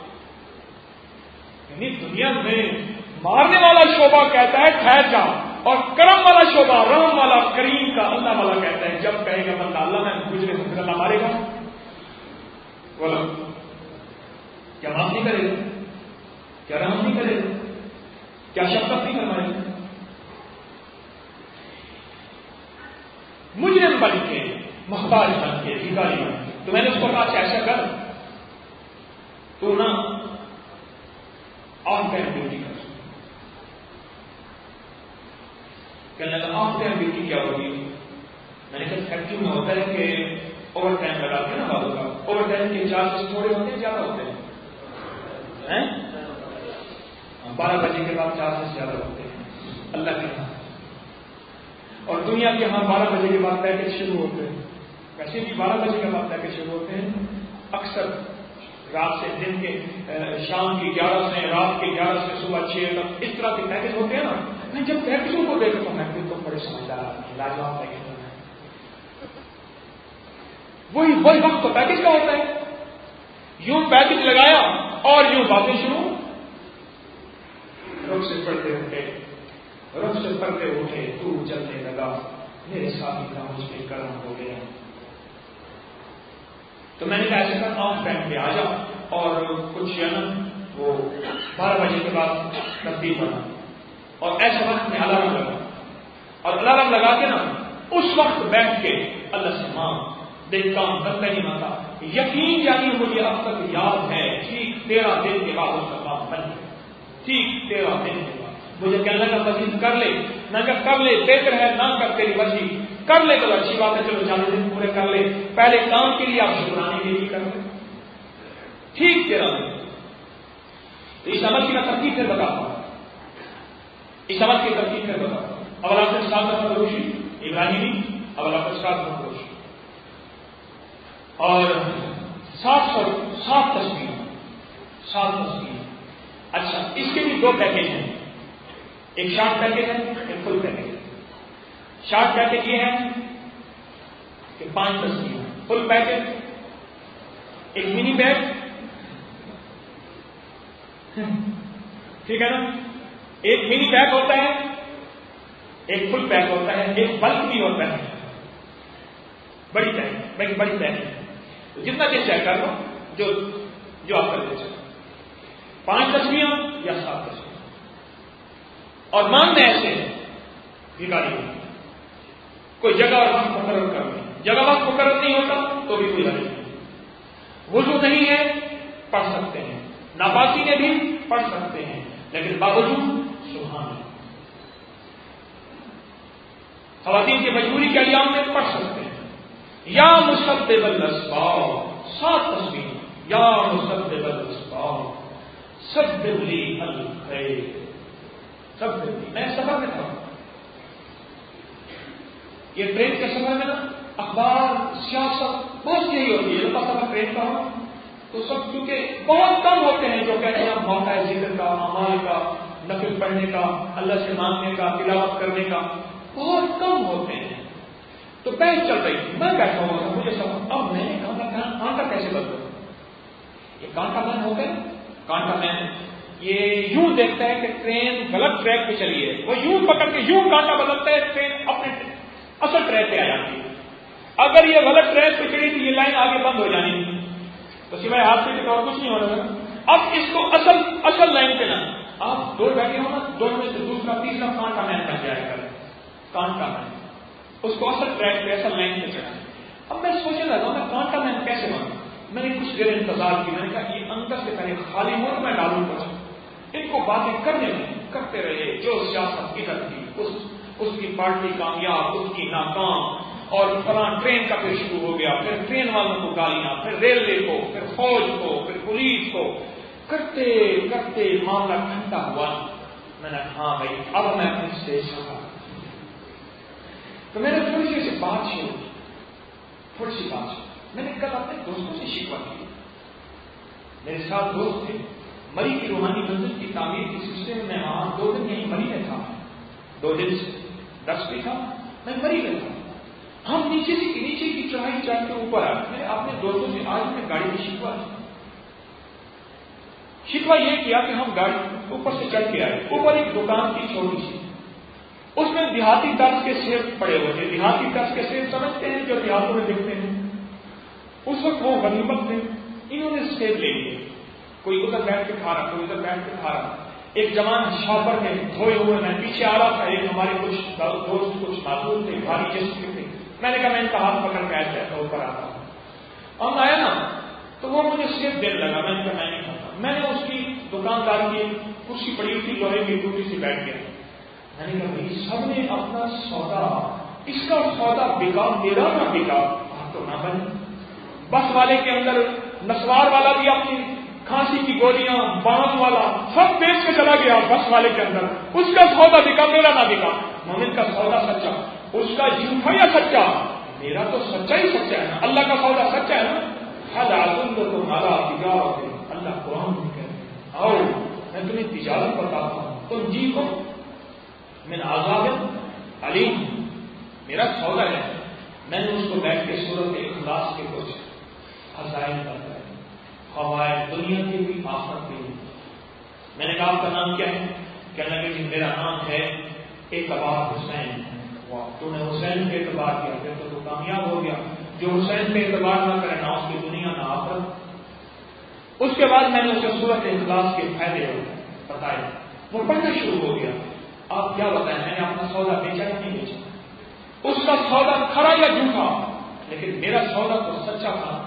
یعنی دنیا میں مارنے والا شعبہ کہتا ہے ٹھہر جا، اور کرم والا شعبہ، رحم والا، کریم کا اللہ والا کہتا ہے جب کہے گا بندہ اللہ میں گزرے پھر اللہ مارے گا، بولو کیا معاف نہیں کرے گا؟ کیا رحم نہیں کرے گا؟ کیا شفقت نہیں فرمائے گا؟ مجرم بن کے، محتاج بن کے، بھکاری بن کے، تو میں نے اس کو کہا ایسا کر، تو نا آف ٹائم ڈیوٹی کر۔ کہنے لگا آف ٹائم ڈیوٹی کیا ہوگی؟ میں نے کہا فیکٹری میں ہوتا ہے کہ اوور ٹائم لگاتے ہیں نا بابو کا، اوور ٹائم کے چارجز تھوڑے ہوتے ہیں زیادہ ہوتے ہیں، بارہ بجے کے بعد چارجز زیادہ ہوتے ہیں اللہ کے یہاں، اور دنیا کے یہاں بارہ بجے کے بعد پیکج شروع ہوتے ہیں، ویسے بھی بارہ بجے کے بعد پیکج شروع ہوتے ہیں، اکثر رات سے دن کے شام کی گیارہ سے رات کے گیارہ سے صبح چھ تک اس طرح کے پیکج ہوتے ہیں نا۔ میں جب پیکجوں کو دیکھتا ہوں میں پھر تو بڑے سمجھدار لاجواب پیکج ہوتا ہے، وہی وہی وقت تو پیکج کا ہوتا ہے، یوں پیکج لگایا اور یوں باتیں شروع، رخ سے پڑھتے اٹھے، رخ سے پڑھتے اٹھے، تو چلنے لگا، میرے ساتھی کا مجھ پہ کرم ہو گیا۔ تو میں نے کہا ایسے کر آف ٹائم پہ آ جا، اور کچھ ہے نا وہ بارہ بجے کے بعد تبدیل بنا، اور ایسے وقت میں الارم لگا، اور الارم لگا کے نا اس وقت بیٹھ کے اللہ سے مانگ، دیکھ کام بنتا نہیں مانتا، یقین جانی مجھے اب تک یاد ہے ٹھیک تیرہ دن کے بعد اس کا کام بن گیا، ٹھیک تیرہ دن کے بعد مجھے کہنے لگا مزید کر لے، نہ کہ کر لے بہتر ہے نہ کر، تیری مرضی، کر لے تو اچھی بات ہے، چلو چالیس دن پورے کر لے، پہلے کام کے لیے آپ شکرانے کے لیے کر لیں، ٹھیک تیرہ دن۔ تو اس عمل کی میں ترکیب سے بتاتا ہوں، اس عمل کی ترکیب سے بتاتا ہوں۔ اول آپ سے سات کا فروشی ابراہیمی، اول آپ سے سات کا فروشی، اور سات سو سات تصویر سات تصویر اچھا اس کے بھی دو پیکج ہیں، ایک شارٹ پیکج ہے ایک فل پیکج ہے۔ شارٹ پیکج یہ ہے کہ پانچ تصویر، فل پیکج ایک منی بیگ، ٹھیک ہے نا، ایک منی بیگ ہوتا ہے، ایک فل پیک ہوتا ہے، ایک بلک بھی ہوتا ہے، بڑی پیک بڑی بڑی پیک، جتنا دن چاہے کر لو، جو جو آپ کرتے چاہے، پانچ تصویریں یا سات تصویریں، اور مانگنے ایسے بھکاری کوئی جگہ اور وقت مقرر کر لیں، جگہ وقت مقرر نہیں ہوتا تو بھی کوئی حرج نہیں، وضو نہیں ہے پڑھ سکتے ہیں، ناپاکی میں بھی پڑھ سکتے ہیں، لیکن باوجود سبحان اللہ، خواتین کی مجبوری کے ایام میں پڑھ سکتے ہیں، یا مسبب الاسباب سات تصویر، یا مسبب الاسباب سبب لی الخیر، سبب لی، میں سفر میں تھا، یہ ٹرین کے سفر میں نا اخبار سیاست بہت یہی ہوتی ہے، پتہ میں ٹرین کا ہوں تو سب کیونکہ بہت کم ہوتے ہیں جو کہتے ہیں موقع ذکر کا، اعمال کا، نفل پڑھنے کا، اللہ سے مانگنے کا، تلاوت کرنے کا، بہت کم ہوتے ہیں، تو بحث چل رہی تھی، میں بیٹھا ہوا تھا، مجھے سمجھ اب میں نے کہا کانٹا کیسے بدلوں، یہ کانٹا مین ہو گیا، کانٹا مین یہ یوں دیکھتا ہے کہ ٹرین غلط ٹریک پہ چلی ہے، وہ یوں پکڑ کے یوں کانٹا بدلتا ہے، ٹرین اپنے اصل ٹریک پہ آ جاتی ہے، اگر یہ غلط ٹریک پہ چلی تو یہ لائن آگے بند ہو جانی تھی، تو سوائے حادثے کے طور کچھ نہیں ہونا تھا، اب اس کو اصل اصل لائن پہ لانا، آپ دو بیٹھے ہو نا، دونوں میں سے دوسرا تیسرا کانٹا مین بن جائے گا، کانٹا مین اس کو اصل ٹریک پہ اصل لائن پہ چڑھا۔ اب میں سوچنے لگا میں کانٹا مین کیسے بنوں، میں نے کچھ دیر انتظار کی، میں نے کہا یہ اندر سے پہلے خالی ہو تو میں ڈالوں گا، ان کو باتیں کرنے میں کرتے رہے، جو سیاست ادھر تھی اس اس کی پارٹی کامیاب، اس کی ناکام، اور فلاں ٹرین کا پھر شروع ہو گیا، پھر ٹرین والوں کو گالیاں، پھر ریلوے کو، پھر فوج کو، پھر پولیس کو، کرتے کرتے معاملہ ٹھنڈا ہوا۔ میں نے ہاں بھائی اب میں اپنے اسٹیج پر تو میں نے تھوڑی سی سے بات شروع کی، تھوڑی سی بات شروع میں نے کل اپنے دوستوں سے شکوا کی۔ میرے ساتھ دوست تھے، مری کی روحانی منزل کی تعمیر کے سلسلے میں میں وہاں دو دن یہیں مری میں تھا، دو دن سے دس بھی تھا میں مری میں تھا۔ ہم نیچے سے نیچے کی چڑھائی چڑھ کے اوپر آئے۔ میں نے اپنے دوستوں سے آج میں گاڑی میں شکوا شکوا یہ کیا کہ ہم گاڑی اوپر سے چڑھ کے آئے، اوپر ایک دکان کی چھوٹی سی، اس میں دیہاتی طرز کے سیب پڑے ہوئے تھے۔ دیہاتی طرز کے سیب سمجھتے ہیں جو دیہاتوں میں دکھتے ہیں، اس وقت وہ غنیمت تھے، انہوں نے سیب لے لیے، کوئی ادھر بیٹھ کے کھا رہا، کوئی ادھر بیٹھ کے کھا رہا۔ ایک جوان شاپر میں دھوئے ہوئے میں پیچھے آ رہا تھا، ایک ہمارے کچھ دوست کچھ معذور تھے، بھاری جسم کے تھے۔ میں نے کہا میں ان کا ہاتھ پکڑ کے ایسے ایسا اوپر آتا ہوں۔ ہم آیا نا تو وہ مجھے سیب دینے لگا، میں نے کہا میں نہیں کھاتا۔ میں نے اس کی دکاندار کی کرسی پڑی تھی لوہے کی ٹوٹی سے بیٹھ گیا۔ میں نے کہا بھائی سب نے اپنا سودا، اس کا سودا بکا، میرا نہ بکا تو نہ بنے۔ بس والے کے اندر نسوار والا بھی اپنی کھانسی کی گولیاں، بام والا سب بیچ کے چلا گیا بس والے کے اندر، اس کا سودا بکا، میرا نہ بکا۔ مومن کا سودا سچا، اس کا جھوٹا یا سچا؟ میرا تو سچا ہی سچا ہے نا، اللہ کا سودا سچا ہے نا۔ تمہارا اللہ قرآن میں کہتے ہیں آؤ میں تمہیں تجارت بتاتا ہوں، تم جی کو میں آزاد علیم، میرا سودا ہے۔ میں نے اس کو بیٹھ کے صورت اخلاص کے کچھ خزائن بتائے، فوائد دنیا کے بھی آخرت کے بھی۔ میں نے کہا آپ کا نام کیا ہے؟ کہنے لگے کہ میرا نام ہے اعتبار حسین۔ تو نے حسین پہ اعتبار کیا پھر تو تو کامیاب ہو گیا، جو حسین پہ اعتبار نہ کرے نہ اس کی دنیا نہ آخرت۔ اس کے بعد میں نے اسے صورت اخلاص کے فائدے بتائے، وہ پڑھنا شروع ہو گیا۔ آپ کیا بتائیں میں نے اپنا سودا بیچا یا نہیں بیچا؟ اس کا سودا کھرا یا جھوٹا، لیکن میرا سودا تو سچا تھا۔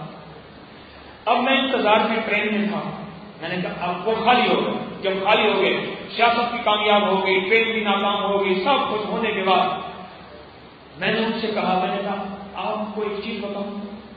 اب میں انتظار میں ٹرین میں تھا، میں نے کہا اب وہ خالی ہو گئے۔ جب خالی ہو گئے، سیاست بھی کامیاب ہو گئی، ٹرین بھی ناکام ہو گئی، سب کچھ ہونے کے بعد میں نے ان سے کہا، میں نے کہا آپ کو ایک چیز بتاؤں؟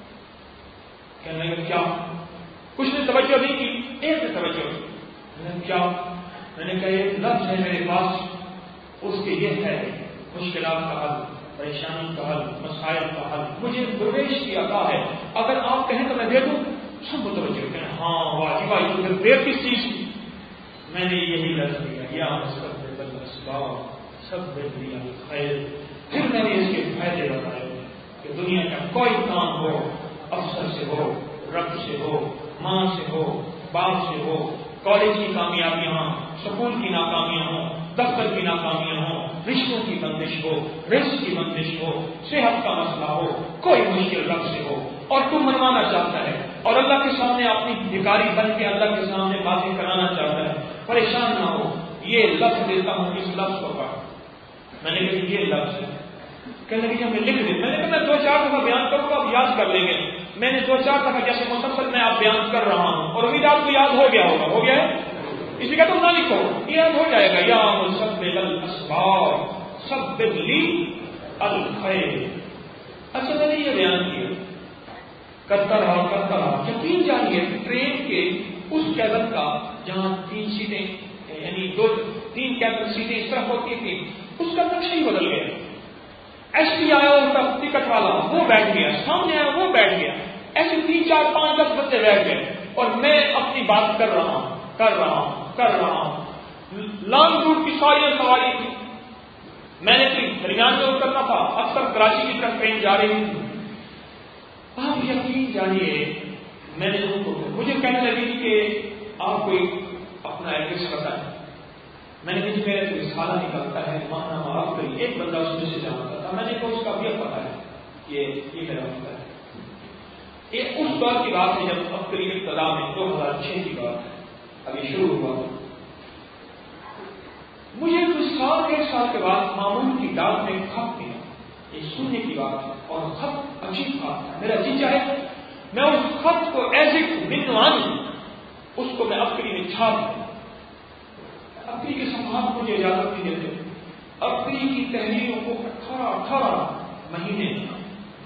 کہنے لگے کیا؟ کچھ نے توجہ نہیں کی، ایک نے توجہ کی۔ میں نے کیا؟ میں نے کہا ایک لفظ ہے میرے پاس، اس کے یہ ہے مشکلات کا حل، پریشانی کا حل، مسائل کا حل، مجھے درویش کی عطا ہے، اگر آپ کہیں تو میں دے دوں۔ سب متوجہ کہیں ہاں واجب آئی تو پھر دیر کس چیز کی؟ میں نے یہی لفظ دیا یا مستقبل الاسباب سب دیا خیر۔ پھر میں نے اس کے فائدے بتائے کہ دنیا کا کوئی کام ہو، افسر سے ہو، رب سے ہو، ماں سے ہو، باپ سے ہو، کالج کی کامیابیاں ہوں، سکول کی ناکامیاں ہوں، دفتر کی ناکامیاں ہوں، رشتوں کی بندش ہو، رزق کی بندش ہو، صحت کا مسئلہ ہو، کوئی مشکل رب سے ہو اور تم منوانا چاہتا ہے اور اللہ کے سامنے اپنی بھکاری بن کے اللہ کے سامنے باتیں کرانا چاہتا ہے، پریشان نہ ہو، یہ لفظ دیتا ہوں، اس لفظ کو پڑھ۔ میں نے کہا یہ لفظ ہے، کہنے لگے ہمیں لکھ دے۔ میں نے کہا میں دو چار دفعہ بیان کروں گا، آپ یاد کر لیں گے۔ میں نے دو چار دفعہ جیسے مسلسل میں آپ بیان کر رہا ہوں اور امید آپ کو یاد ہو گیا ہوگا، ہو گیا ہے؟ اسی کا تم نہ لکھو، یہ یاد ہو جائے گا۔ یا مسبل الاسباب سبب لی الخیر۔ اچھا میں نے یہ بیان کیا، کرتا رہا کرتا رہا، یقین جانیے ٹرین کے اس کیبن کا جہاں تین سیٹیں یعنی دو تین کیبن سیٹیں اس طرح ہوتی تھیں، اس کا نقشہ ہی بدل گیا۔ ایس پی آیا ان کا ٹکٹ والا، وہ بیٹھ گیا، سامنے آیا وہ بیٹھ گیا، ایسے تین چار پانچ دس بندے بیٹھ گئے اور میں اپنی بات کر رہا ہوں کر رہا ہوں کر رہا ہوں لانگ روٹ کی ساری سواری تھی، میں نے درمیان میں اترنا تھا، اکثر کراچی کی طرف ٹرین جا رہی تھی۔ آپ یقین جانیے میں نے ان کو مجھے کہنے لگی کہ آپ کو اپنا ایڈریس بتائیں۔ میں نے کہا میرا رسالہ نکلتا ہے مانا معاف کریے، ایک بندہ اس میں سے جانتا تھا، میں نے کہا اس کا بھی پتا ہے یہ یہ میرا مسئلہ ہے۔ یہ اس دور کی بات ہے جب اب قریب ابتدا میں دو ہزار چھ کی بات ہے، ابھی شروع ہوا۔ مجھے کچھ سال ڈیڑھ سال کے بعد معمول کی ڈاک میں خط ملا، یہ سننے کی بات ہے اور خط عجیب بات ہے، میرا جی چاہے میں اس خط کو ایسے منوان اس کو میں اپنی میں چھاپ دوں۔ اپنی کے صفحات مجھے اجازت نہیں دیتے، اپنی کی تحریروں کو اٹھارہ اٹھارہ مہینے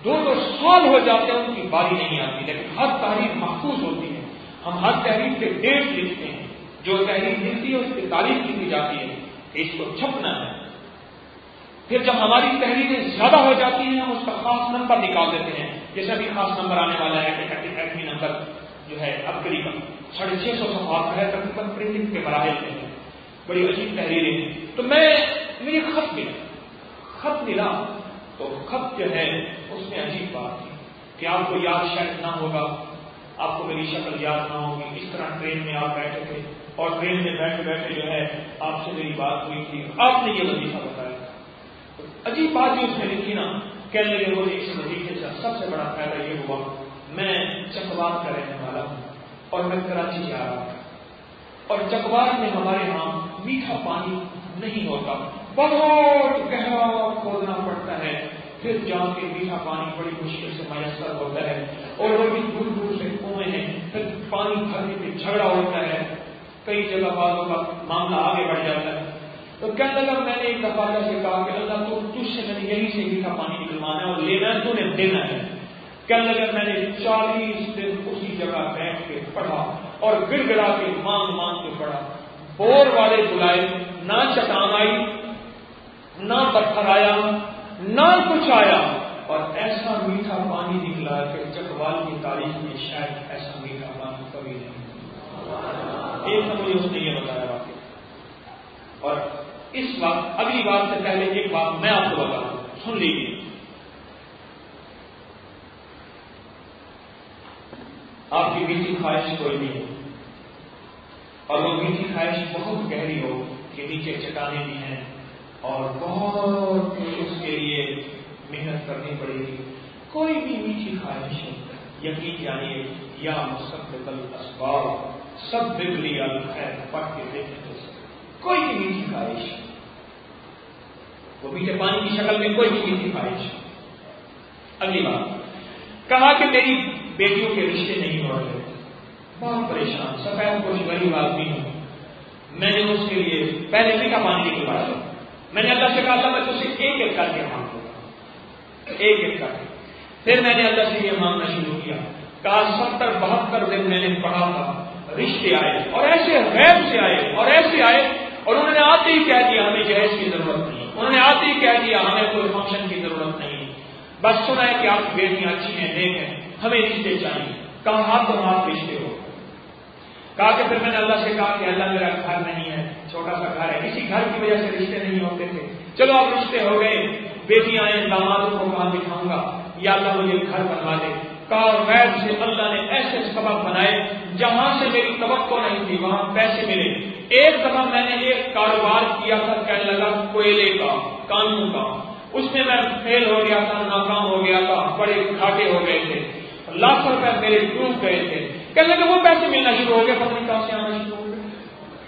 دو دو سال ہو جاتے ہیں ان کی باری نہیں آتی، لیکن ہر تحریر محفوظ ہوتی ہے. ہم ہر تحریر کے ڈیٹ لکھتے ہیں، جو تحریر ملتی ہے اس کی تاریخ لکھی جاتی ہے کہ اس کو چھپنا ہے. پھر جب ہماری تحریریں زیادہ ہو جاتی ہیں ہم اس کا خاص نمبر نکال دیتے ہیں. جیسے ابھی خاص نمبر آنے والا ہے کہ ایٹمی نمبر جو ہے اب قریباً ساڑھے چھ سو صفحات ہے، تقریباً پرنٹنگ کے مراحل میں ہیں، بڑی عجیب تحریریں ہیں. تو میں مجھے خط ملا خط ملا تو خط جو ہے اس میں عجیب بات تھی کہ آپ کو یاد شاید نہ ہوگا، آپ کو میری شکل یاد نہ ہوگی. اس طرح ٹرین میں آپ بیٹھے تھے اور ٹرین میں بیٹھے بیٹھے جو ہے آپ سے میری بات ہوئی تھی، آپ نے یہ وظیفہ بتایا. عجیب بات جو اس میں لکھی نا، کہنے لگے وہ اس وظیفے سے سب سے بڑا فائدہ یہ ہوا میں چکوال کا رہنے والا ہوں اور میں کراچی جا رہا ہوں، اور چکوال میں ہمارے ہاں میٹھا پانی نہیں ہوتا، بہت گہرا کھودنا پڑتا ہے، پھر جا کے میٹھا پانی بڑی مشکل سے میسر ہوتا ہے، اور وہ بھی دور دور سے کنویں ہیں، پھر پانی بھرنے پہ جھگڑا ہوتا ہے، کئی جگہ والوں کا معاملہ آگے بڑھ جاتا ہے. تو کہنے لگا میں نے ایک دفعہ سے کہا کہ اللہ تو تجھ سے میں نے یہیں سے میٹھا پانی نکلوانا ہے اور لینا ہے تو نے دینا ہے. کہنے لگا میں نے چالیس دن اسی جگہ بیٹھ کے پڑھا اور گر گڑا کے مانگ مانگ کے پڑھا. بور والے بلائے، نہ چٹان آئی، نہ پتھر آیا، نہ کچھ آیا، اور ایسا میٹھا پانی نکلا کہ چکوال کی تاریخ میں شاید ایسا میٹھا پانی کبھی نہیں. ایک تو مجھے اس نے یہ بتایا واقعہ. اور اس وقت اگلی بات سے پہلے ایک بات میں آپ کو بتاؤں، سن لیجیے. آپ کی میٹھی خواہش کوئی نہیں ہو، اور وہ میٹھی خواہش بہت گہری ہو کہ نیچے چٹانیں بھی ہیں اور بہت اس کے لیے محنت کرنی پڑے گی. کوئی بھی میٹھی خواہش ہو، یقین جانیے یا مستقبل اسباب سب بگڑی الخیر پڑھ کے دیکھیں تو کوئی بھی میٹھی خواہش، وہ میٹھے پانی کی شکل میں کوئی بھی میٹھی خواہش. اگلی بات کہا کہ میری بیٹیوں کے رشتے نہیں ہو رہے، بہت پریشان، سفید پوش غریب آدمی ہوں. میں نے اس کے لیے پہلے میٹھا پانی نکلوایا، میں نے اللہ سے کہا تھا میں تجھ سے ایک ایک کر کے مانگوں گا، ایک ایک کر کے. پھر میں نے اللہ سے یہ مانگنا شروع کیا، کہا ستر بہتر دن میں نے پڑھا تھا، رشتے آئے اور ایسے غیب سے آئے اور ایسے آئے، اور انہوں نے آتے ہی کہہ دیا ہمیں جہیز کی ضرورت نہیں، انہوں نے آتے ہی کہہ دیا ہمیں کوئی فنکشن کی ضرورت نہیں، بس سنا ہے کہ آپ کی بیٹیاں اچھی ہیں، نیک ہیں، ہمیں رشتے چاہیے. کہا ہاتھ تو ہاتھ رشتے ہو. کہا کہ پھر میں نے اللہ سے کہا کہ اللہ میرا گھر نہیں ہے، چھوٹا سا گھر ہے، کسی گھر کی وجہ سے رشتے نہیں ہوتے تھے، چلو اب رشتے ہو گئے، بیٹیاں آئیں، دامادوں کو کہاں بٹھاؤں گا، یا اللہ مجھے گھر بنوا دے. کہا غیب سے اللہ نے ایسے سبب بنائے جہاں سے میری توقع نہیں تھی وہاں پیسے ملے. ایک دفعہ میں نے ایک کاروبار کیا تھا، کہنے لگا کوئلے کا، کانوں کا، اس میں میں فیل ہو گیا تھا، ناکام ہو گیا تھا، بڑے گھاٹے ہو گئے تھے، لاکھ روپے میرے ڈوب گئے تھے. کہنے لگا وہ پیسے ملنا شروع ہو گئے، پتہ نہیں کہاں سے آنا شروع ہو گئے،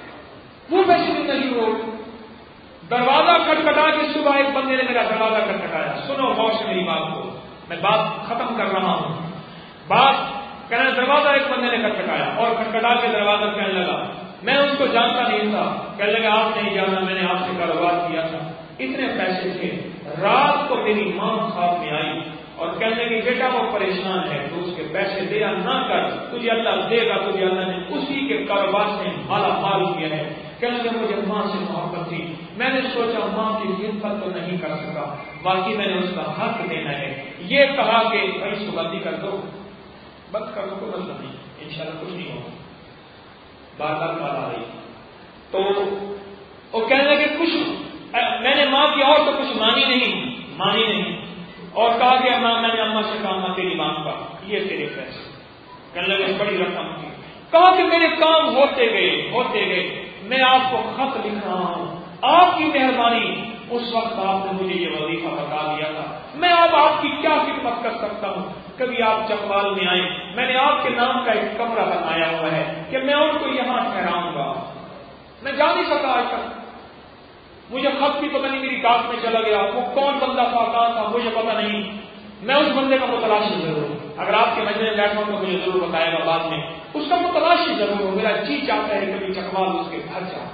وہ پیسے ملنا شروع ہو گئے. دروازہ کھٹکھٹا کے صبح ایک بندے نے میرا دروازہ کھٹکھٹایا. سنو غور سے میری بات کو، میں بات ختم کر رہا ہوں. بات کہنا دروازہ ایک بندے نے کھٹکھٹایا اور کھٹکھٹا کے دروازہ کہنے لگا، میں اس کو جانتا نہیں تھا. کہنے لگا آپ نہیں جانا، میں نے آپ سے کاروبار کیا تھا، اتنے پیسے تھے. رات کو میری ماں خواب میں آئی اور کہنے لگی بیٹا وہ پریشان ہے، تو اس کے پیسے دیا نہ کر، تجھے اللہ دے گا، تجھے اللہ نے اسی کے کاروبار سے مالا مال کیا ہے. کہنے لگے مجھے ماں سے محبت تھی، میں نے سوچا ماں کی خدمت تو نہیں کر سکا، باقی میں نے اس کا حق دینا ہے. یہ کہا کہ بھائی سبندی کر دو، بند کر دو، کوئی مسئلہ نہیں، انشاءاللہ کچھ نہیں ہوگا. بار بار کال آ رہی تو وہ کہنے لگے کچھ میں نے ماں کی اور تو کچھ مانی نہیں مانی نہیں اور کہا کہ ماں میں نے اماں سے کہا ماں تیری مانگ کا یہ تیرے پیسے. کہنے لگے بڑی رقم تھی. کہا کہ میرے کام ہوتے گئے ہوتے گئے میں آپ کو خط لکھ رہا ہوں، آپ کی مہربانی. اس وقت آپ نے مجھے یہ وظیفہ بتا دیا تھا، میں اب آپ کی کیا خدمت کر سکتا ہوں. کبھی آپ چکوال میں آئے، میں نے آپ کے نام کا ایک کمرہ بنایا ہوا ہے کہ میں ان کو یہاں ٹھہراؤں گا. میں جا نہیں سکا آج تک، مجھے خط بھی پتہ نہیں میری کاٹ میں چلا گیا، وہ کون بندہ تھا کہاں تھا مجھے پتہ نہیں. میں اس بندے کا متلاشی ضرور ہوں، اگر آپ کے مجلس میں بیٹھا ہوں تو مجھے ضرور بتائے گا بعد میں، اس کا متلاشی ضرور ہوں. میرا جی چاہتا ہے کبھی چکوال اس کے گھر جاؤں.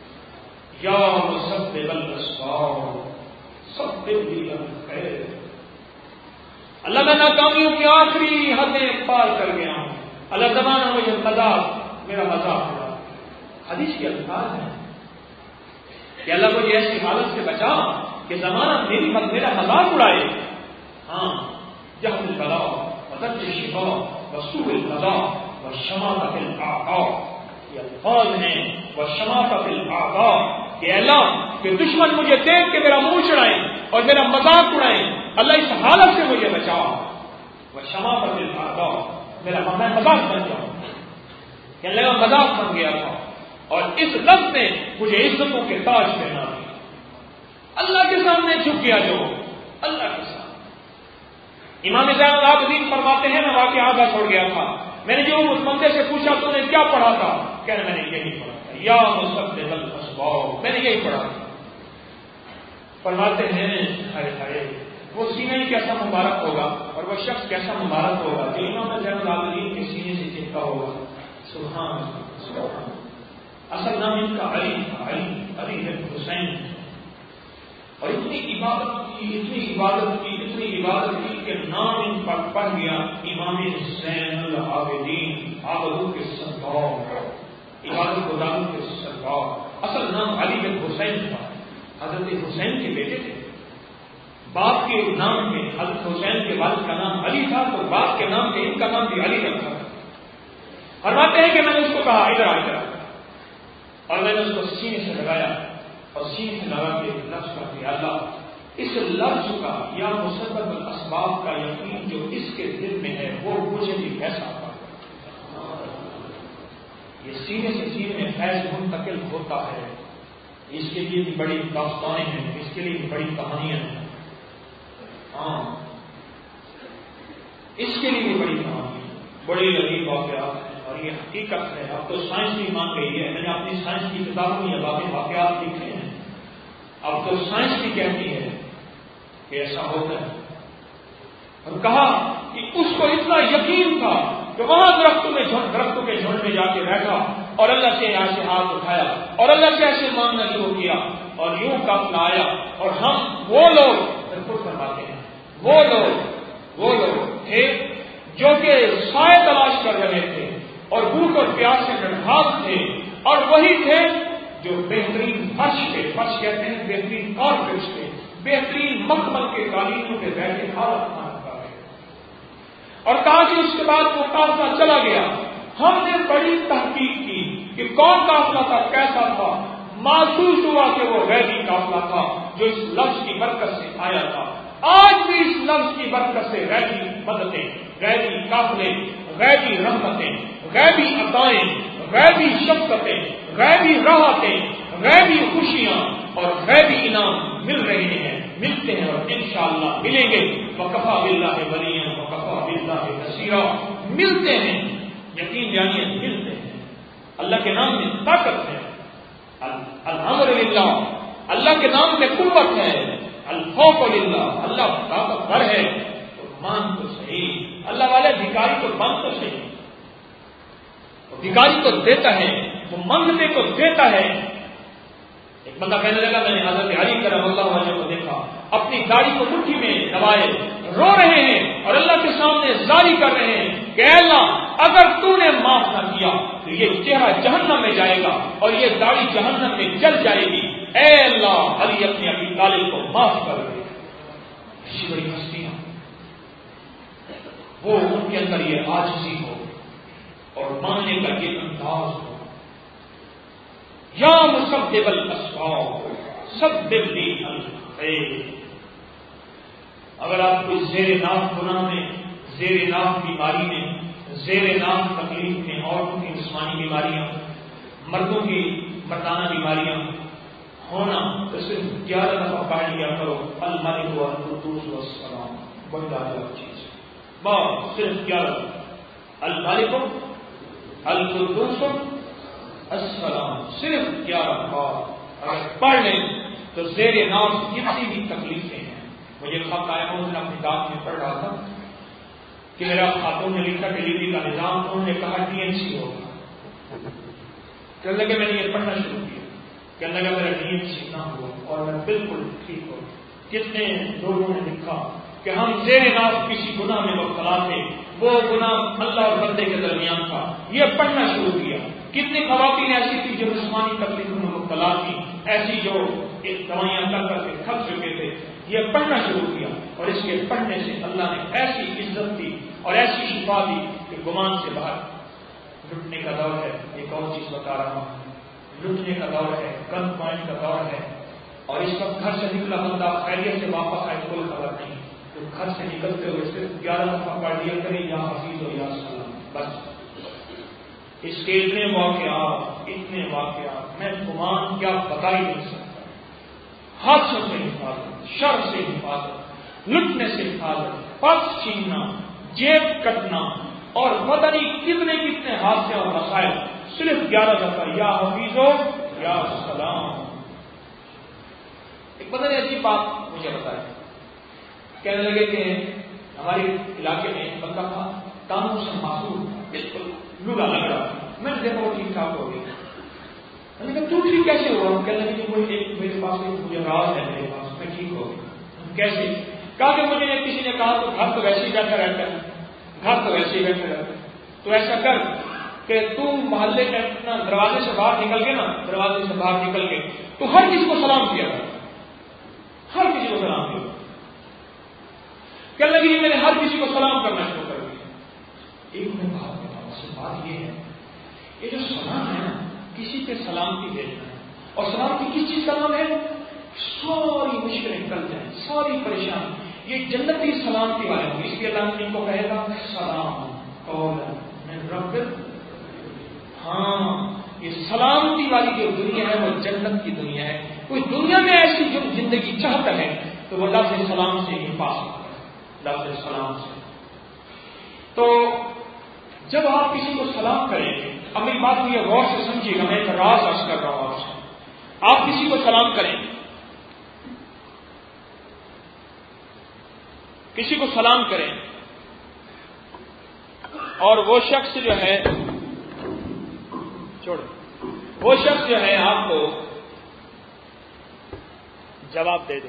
یا مسبب الاسباب سبب لی الخیر. اللہ میں ناکامیوں کی آخری حدیں پار کر گیا ہوں، اللہ زمانہ مجھے مذاق میرا مذاق ہوا۔ حدیث کے الفاظ ہیں کہ اللہ مجھے ایسی حالت سے بچا کہ زمانہ میری میرا مذاق اڑائے۔ ہاں جہل البلاء وترک الشفاء وسوء القضاء والشماتة في الأعداء، یہ الفاظ ہیں والشماتة في الأعداء کہ اللہ کہ دشمن مجھے دیکھ کے میرا منہ چڑھائیں اور میرا مذاق اڑائیں، اللہ اس حالت سے مجھے بچا۔ والشماتة في الأعداء، میرا میں مذاق بن جاؤں کہ اللہ کا مذاق بن گیا تھا، اور اس لفظ نے مجھے عزتوں کے تاج پہنا دیا۔ اللہ کے سامنے جھک گیا جو اللہ کے سامنے۔ امام زین العابدین فرماتے ہیں میں واقعہ آگا چھوڑ گیا تھا، میں نے جو اس بندے سے پوچھا تو نے کیا پڑھا تھا، کہنے میں نے یہی پڑھا تھا یا مسبب الاسباب، میں نے یہی پڑھا تھا۔ فرماتے ہیں ہائے ہائے وہ سینہ ہی کیسا مبارک ہوگا اور وہ شخص کیسا مبارک ہوگا جو امام زین العابدین کے سینے سے چپکا ہوگا۔ سبحان سبحان، اصل نام ان کا علی تھا، علی علی بن حسین، اور اتنی عبادت کی اتنی عبادت کی اتنی عبادت کی کہ نام ان پر پڑ گیا امام زین العابدین، عابدوں کے سردار، عبادت گزاروں کے سردار۔ اصل نام علی بن حسین تھا، حضرت حسین کے بیٹے تھے۔ باپ کے نام میں حضرت حسین کے والد کا نام علی تھا تو باپ کے نام میں ان کا نام بھی علی رکھا تھا۔ فرماتے ہیں کہ میں نے اس کو کہا ادھر آ کر، اور میں نے اس کو سینے سے لگایا اور سینے سے لگا کے لفظ کا کہ اللہ اس لفظ کا یا مسبب الاسباب کا یقین جو اس کے دل میں ہے وہ مجھے بھی کیسا تھا۔ یہ سینے سے سینے میں فیض منتقل ہوتا ہے، اس کے لیے بھی بڑی داستانیں ہیں، اس کے لیے بھی بڑی کہانیاں ہیں۔ ہاں اس کے لیے بھی بڑی کہانیاں، بڑی عجیب واقعات ہیں، اور یہ حقیقت ہے۔ اب تو سائنس بھی مان گئی ہے، میں نے اپنی سائنس کی کتابوں میں یہ باتیں واقعات لکھے ہیں، اب تو سائنس بھی کہتی ہے کہ ایسا ہوتا ہے۔ اور کہا کہ اس کو اتنا یقین تھا کہ وہاں درختوں میں درختوں کے جھنڈ میں جا کے بیٹھا اور اللہ سے یہاں سے ہاتھ اٹھایا اور اللہ سے ایسے مانگنا شروع کیا، اور یوں قافلہ آیا، اور ہم وہ لوگ فرماتے ہیں وہ لوگ وہ لوگ تھے جو کہ سائے تلاش کر رہے تھے اور بھوک اور پیاس سے ڈھنڈھال تھے، اور وہی تھے جو بہترین فرش تھے، فرش کہتے ہیں بہترین کارپیٹس تھے، بہترین مخمل کے قالینوں پہ بیٹھے کھانا کھانا کھا رہے، اور کہا کہ اس کے بعد وہ قافلہ چلا گیا۔ ہم نے بڑی تحقیق کی کہ کون قافلہ تھا، کیسا تھا، محسوس ہوا کہ وہ غیبی قافلہ تھا جو اس لفظ کی برکت سے آیا تھا۔ آج بھی اس لفظ کی برکت سے غیبی مددیں، غیبی قافلے، غیبی رحمتیں، غیبی عطائیں، غیبی شفقتیں، غیبی راحتیں، غیبی خوشیاں اور غیبی انعام مل رہے ہیں، ملتے ہیں، اور انشاءاللہ ملیں گے۔ وکفا باللہ ولیٰ وکفا باللہ نصیرا، ملتے ہیں، یقین جانیے ملتے ہیں۔ اللہ کے نام میں طاقت ہے، الحمدللہ، اللہ کے نام میں قوت ہے، الخوف للہ، اللہ طاقت ور ہے، تو مان تو صحیح۔ اللہ والے بھکاری کو مان تو صحیح، بھکاری کو دیتا ہے، وہ منگتے کو دیتا ہے۔ ایک بندہ کہنے لگا میں نے حضرت علی کرم اللہ وجہ کو دیکھا، اپنی گاڑی کو مٹھی میں دبائے رو رہے ہیں اور اللہ کے سامنے زاری کر رہے ہیں کہ اے اللہ اگر تو نے معاف نہ کیا تو یہ چہرہ جہنم میں جائے گا اور یہ گاڑی جہنم میں جل جائے گی، اے اللہ علی اپنے ابی طالب کو معاف کر دے۔ ایسی بڑی ہستیاں، وہ ان کے اندر یہ عاجزی ہو اور ماننے کا یہ انداز ہو۔ یا مسبب الاسباب سبب لی الخیر، اگر آپ کو زیر ناف گناہ میں، زیر ناف بیماری میں، زیر ناف تکلیف میں، عورتوں کی جسمانی بیماریاں، مردوں کی مردانہ بیماریاں ہونا، تو صرف گیارہ دفعہ پڑھ لیا کرو الملک والقدوس والسلام، بڑی لاجواب چیز، بس صرف گیارہ، الملک القدوس السلام، صرف گیارہ بار اگر پڑھ لیں تو زیر ناف کتنی بھی تکلیفیں ہیں۔ مجھے خط آیا ہوں، میں اپنی دانت میں پڑھ رہا تھا کہ میرا خاتون نے لکھا ڈلیوری کا نظام، انہوں نے کہا ڈی این سی ہوگا، کہنے لگے میں نے یہ پڑھنا شروع کیا، کہنے لگا میرا ڈی این سی نہ ہوا اور میں بالکل ٹھیک ہوں۔ کتنے لوگوں نے لکھا کہ ہم زیر ناز کسی گناہ میں مبتلا تھے، وہ گناہ اللہ اور بندے کے درمیان تھا، یہ پڑھنا شروع کیا۔ کتنی خواتین ایسی تھی جو جسمانی تکلیفوں میں مبتلا تھی، ایسی جو دوائیاں کر کر کے تھک چکے تھے، یہ پڑھنا شروع کیا، اور اس کے پڑھنے سے اللہ نے ایسی عزت دی اور ایسی شفا دی کہ گمان سے باہر۔ لٹنے کا دور ہے، ایک اور چیز بتا رہا ہوں، لٹنے کا دور ہے، گن پوائنٹ کا دور ہے، اور اس وقت گھر سے نکلا بندہ خیریت سے واپس آئے کوئی خبر نہیں، تو گھر سے نکلتے ہوئے صرف گیارہ دفعہ پڑھ لیا کرے یا حفیظ ہو یا سلام، بس۔ اس کے اتنے واقعات اتنے واقعات میں گمان کیا بتا ہی نہیں سکتا۔ حادثوں سے حفاظت، شر سے حفاظت، لٹنے سے حفاظت، پرس چھیننا، جیب کٹنا، اور پتہ نہیں کتنے کتنے حادثے اور مسائل، صرف گیارہ دفعہ یا حفیظ ہو یا سلام۔ ایک پتہ نہیں ایسی بات مجھے بتایا، کہنے لگے کہ ہمارے علاقے میں ایک بندہ تھا، کانوں سے معصوم، بالکل لولا لگ رہا تھا، میں نے دیکھا وہ ٹھیک ٹھاک ہو گیا۔ میں نے کہا تو ٹھیک کیسے ہوا؟ کہنے لگے کہ وہ ایک میرے پاس ایک مجھے راز ہے میرے پاس، میں ٹھیک ہو گیا۔ کیسے؟ کہا کہ مجھے کسی نے کہا تو گھر تو ویسے ہی بیٹھا رہتا ہے، گھر تو ویسے ہی بیٹھا رہتا ہے، تو ایسا کر کہ تو محلے میں اپنا دروازے سے باہر نکل کے نا دروازے سے باہر نکل کے تو ہر کسی کو سلام کیا تھا، ہر کسی کو سلام کیا۔ کہنے لگی میں نے ہر کسی کو سلام کرنا شروع کر دیا۔ ایک میں بات بتاؤں، اس بات یہ ہے، یہ جو سلام ہے نا، کسی پہ سلامتی بھیجنا ہے، اور سلامتی کس چیز کا نام ہے؟ ساری مشکلیں نکل جائیں، ساری پریشانی، یہ جنتی سلامتی والے ہوں، اس لیے اللہ نے ان کو کہے گا سلام قولا من رب۔ ہاں، یہ سلامتی والی جو دنیا ہے وہ جنت کی دنیا ہے۔ کوئی دنیا میں ایسی جو زندگی چاہتا ہے تو وہ لفظ سلام سے ہی پا سکتا ہے، لفظ سلام سے۔ تو جب آپ کسی کو سلام کریں، اب میری بات کو یہ غور سے سمجھیے گا، میں ایک راز عرض کر رہا ہوں آپ سے۔ آپ کسی کو سلام کریں، کسی کو سلام کریں، اور وہ شخص جو ہے چھوڑ وہ شخص جو ہے آپ کو جواب دے دے،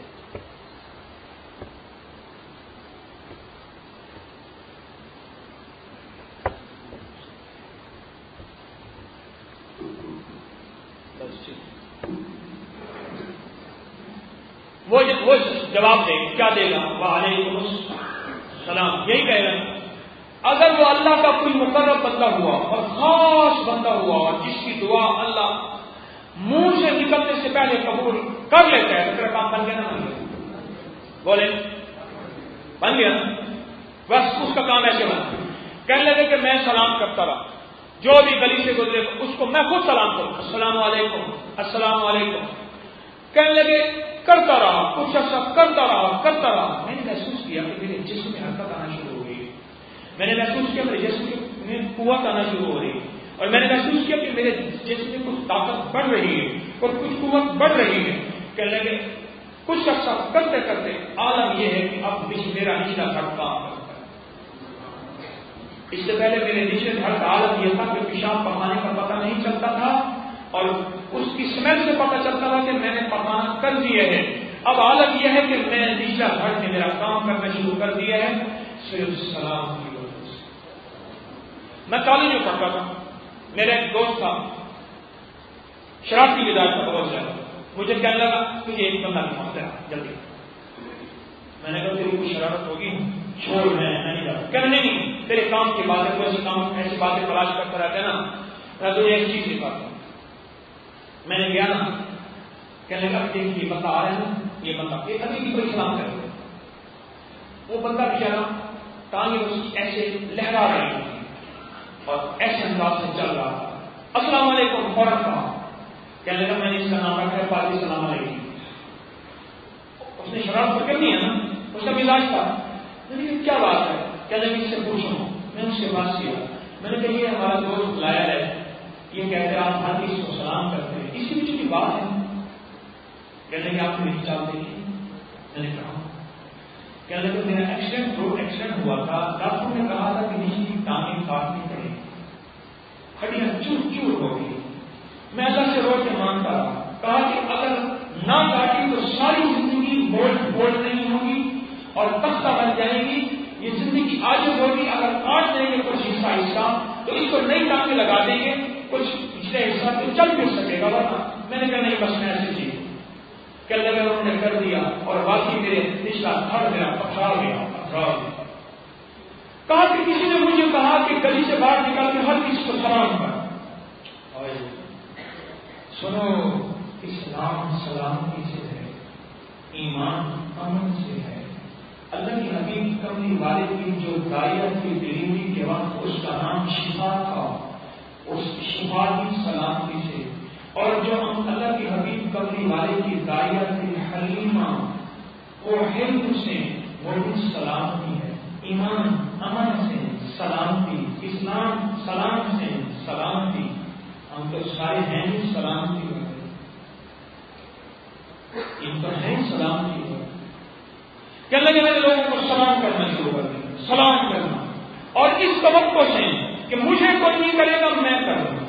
وہ جواب دے کیا دے گا؟ وعلیکم السلام، یہی کہے گا۔ اگر وہ اللہ کا کوئی مقرب بندہ ہوا اور خاص بندہ ہوا اور جس کی دعا اللہ منہ سے نکلنے سے پہلے قبول کر لیتا ہے، تو کام بن گیا نہ بن گیا؟ بولے بن گیا، بس اس کا کام ایسے بنا۔ کہنے لگے کہ میں سلام کرتا رہا، جو بھی گلی سے گزرے اس کو میں خود سلام کروں، السلام علیکم السلام علیکم۔ کہنے لگے کرتا رہا، کچھ عرصہ کرتا رہا کرتا رہا میں نے محسوس کیا کہ میرے جسم میں حرکت آنا شروع ہو گئی، میں نے محسوس کیا میرے جسم میں قوت آنا شروع ہو رہی، اور میں نے محسوس کیا کہ میرے جسم میں کچھ طاقت بڑھ رہی ہے اور کچھ قوت بڑھ رہی ہے۔ کہنے لگے کچھ عرصہ کرتے کرتے عالم یہ ہے کہ اب میرا نچلا دھڑ کام کرتا ہے۔ اس سے پہلے میرے نچلے دھڑ کا عالم یہ تھا کہ پیشاب پکانے کا پتہ نہیں چلتا تھا، اور اس کی اسمیل سے پتہ چلتا تھا کہ میں نے پکانا کر دیا ہے۔ اب عالم یہ ہے کہ میں نے نچلا دھڑ نے میرا کام کرنا شروع کر دیا ہے، صرف سلام کی وجہ سے۔ میں کالج میں پڑھتا تھا، میرا ایک دوست تھا، شرارتی مزاج کا بہت زیادہ، مجھے کہنے لگا کہ یہ ایک بندہ نہیں پہنچتا ہے جلدی۔ میں نے کہا تیری کوئی شرارت ہوگی، چھوڑ میں نہیں جاتا۔ کہنے نہیں، تیرے کام کی باتیں کوئی کام ایسی باتیں تلاش کرتا رہتا ہے نا، میں تجھے ایک چیز سکھاتا ہوں۔ میں نے گیا نا، کہنے لگا کہ یہ بندہ آ رہا ہے نا، یہ بندہ یہ ابھی بھی کوئی سلام کرے، وہ بندہ بیچارہ ٹانگیں اس کی ایسے لہرا رہی تھی اور ایسے انداز سے چل رہا تھا، السلام علیکم فوراً کہا۔ کہنے لگا میں نے اس کا نام رکھا ہے پادری السلام علیکم۔ اس نے شرارت کرنی ہے نا، اس کا مزاج تھا۔ میں نے کہا کیا بات ہے؟ کہنے لگا اس سے پوچھو، میں اس سے بات کیا، میں نے کہا یہ ہمارا دوست لایا ہے، یہ کہتے ہیں آپ ہر کسی کو سلام کرتے ہیں، اس کے پیچھے کی بات ہے؟ کہنے لگے آپ کو نہیں چاہتے؟ میں نے کہا کہنے لگے میرا ایکسیڈنٹ روڈ ایکسیڈنٹ ہوا تھا، ڈاکٹر نے کہا تھا کہ نیچے کی ٹانگیں کاٹنی پڑے، ہڈیاں چور چور ہو گئی۔ میں اللہ سے رو کے مانتا رہا، کہا کہ اگر نہ کاٹی تو ساری زندگی بولڈ بولڈ نہیں ہوگی، اور تختہ بن جائیں گی. یہ زندگی عاجز ہوگی. اگر کاٹ دیں گے کچھ حصہ حصہ تو اس کو نئی ٹانگیں لگا دیں گے, کچھ پچھلے حصہ تو چل پھر سکے گا. ورنہ میں نے کہا نہیں بس میں ایسے چیز کہ اللہ انہوں نے کر دیا اور واقعی میرے پچھلا تھڑ میرا پتھرا گیا پتھرا گیا. کہا کہ کسی نے مجھے کہا کہ گلی سے باہر نکل کے ہر کسی کو سلام کر. سنو, اسلام سلامتی سے ہے, ایمان امن سے ہے. اللہ کی حبیب کملی والد کی جو دائرہ کی ڈلیوری کے وقت اس کا نام شفا تھا, اس شفا کی سلامتی سے. اور جو ہم اللہ کی حبیب کملی والد کی دائرہ کی حلیمہ وہ حلم سے وہ بھی سلامتی ہے. ایمان امن سے سلامتی, اسلام سلام سے سلامتی. ہم تو سارے ہیں ہی سلامتی ہوتے, ان تو ہے سلامتی ہوتے. کہ اللہ کے لوگوں کو سلام کرنا شروع کر دیں, سلام کرنا, اور اس توقع سے کہ مجھے کوئی نہیں کرے گا میں کروں گا.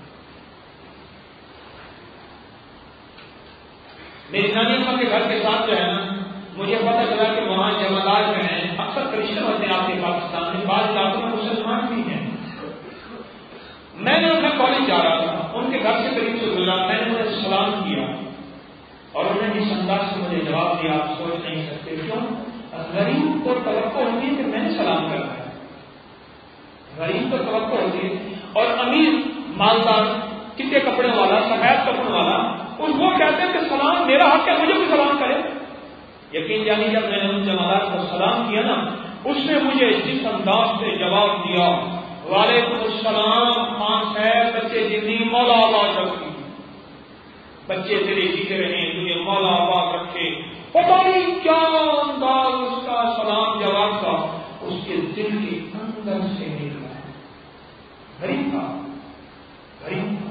میری نانی اماں کے گھر کے ساتھ جو ہے نا, مجھے پتا چلا کہ وہاں جمعدار جو ہیں اکثر کرسچن ہوتے ہیں آپ کے پاکستان میں, بعض علاقوں میں مسلمان بھی ہیں. میں نے انہیں کالج جا رہا تھا, ان کے گھر سے قریب سے گزرا, میں نے انہیں سلام کیا اور انہوں نے اس انداز سے مجھے جواب دیا آپ سوچ نہیں سکتے. کیوں؟ غریب کو توقع ہوتی ہے کہ میں نے سلام کرنا ہے, غریب کو توقع ہوتی ہے. اور امیر مالدار چٹے کپڑے والا سفید کپڑے والا ان کو کہتے ہیں کہ سلام میرا حق ہے, مجھے بھی سلام کرے. یقین جانی جب میں نے ان جماعت کو سلام کیا نا, اس نے مجھے جس انداز سے جواب دیا, وعلیکم السلام خان صاحب, بچے جتنی مولا آباد رکھی, بچے تیرے جیتے رہے, تجھے مولا آباد رکھے. پتا نہیں کیا انداز اس کا سلام جواب تھا, اس کے دل کے اندر سے نکلا. غریب تھا, غریب تھا.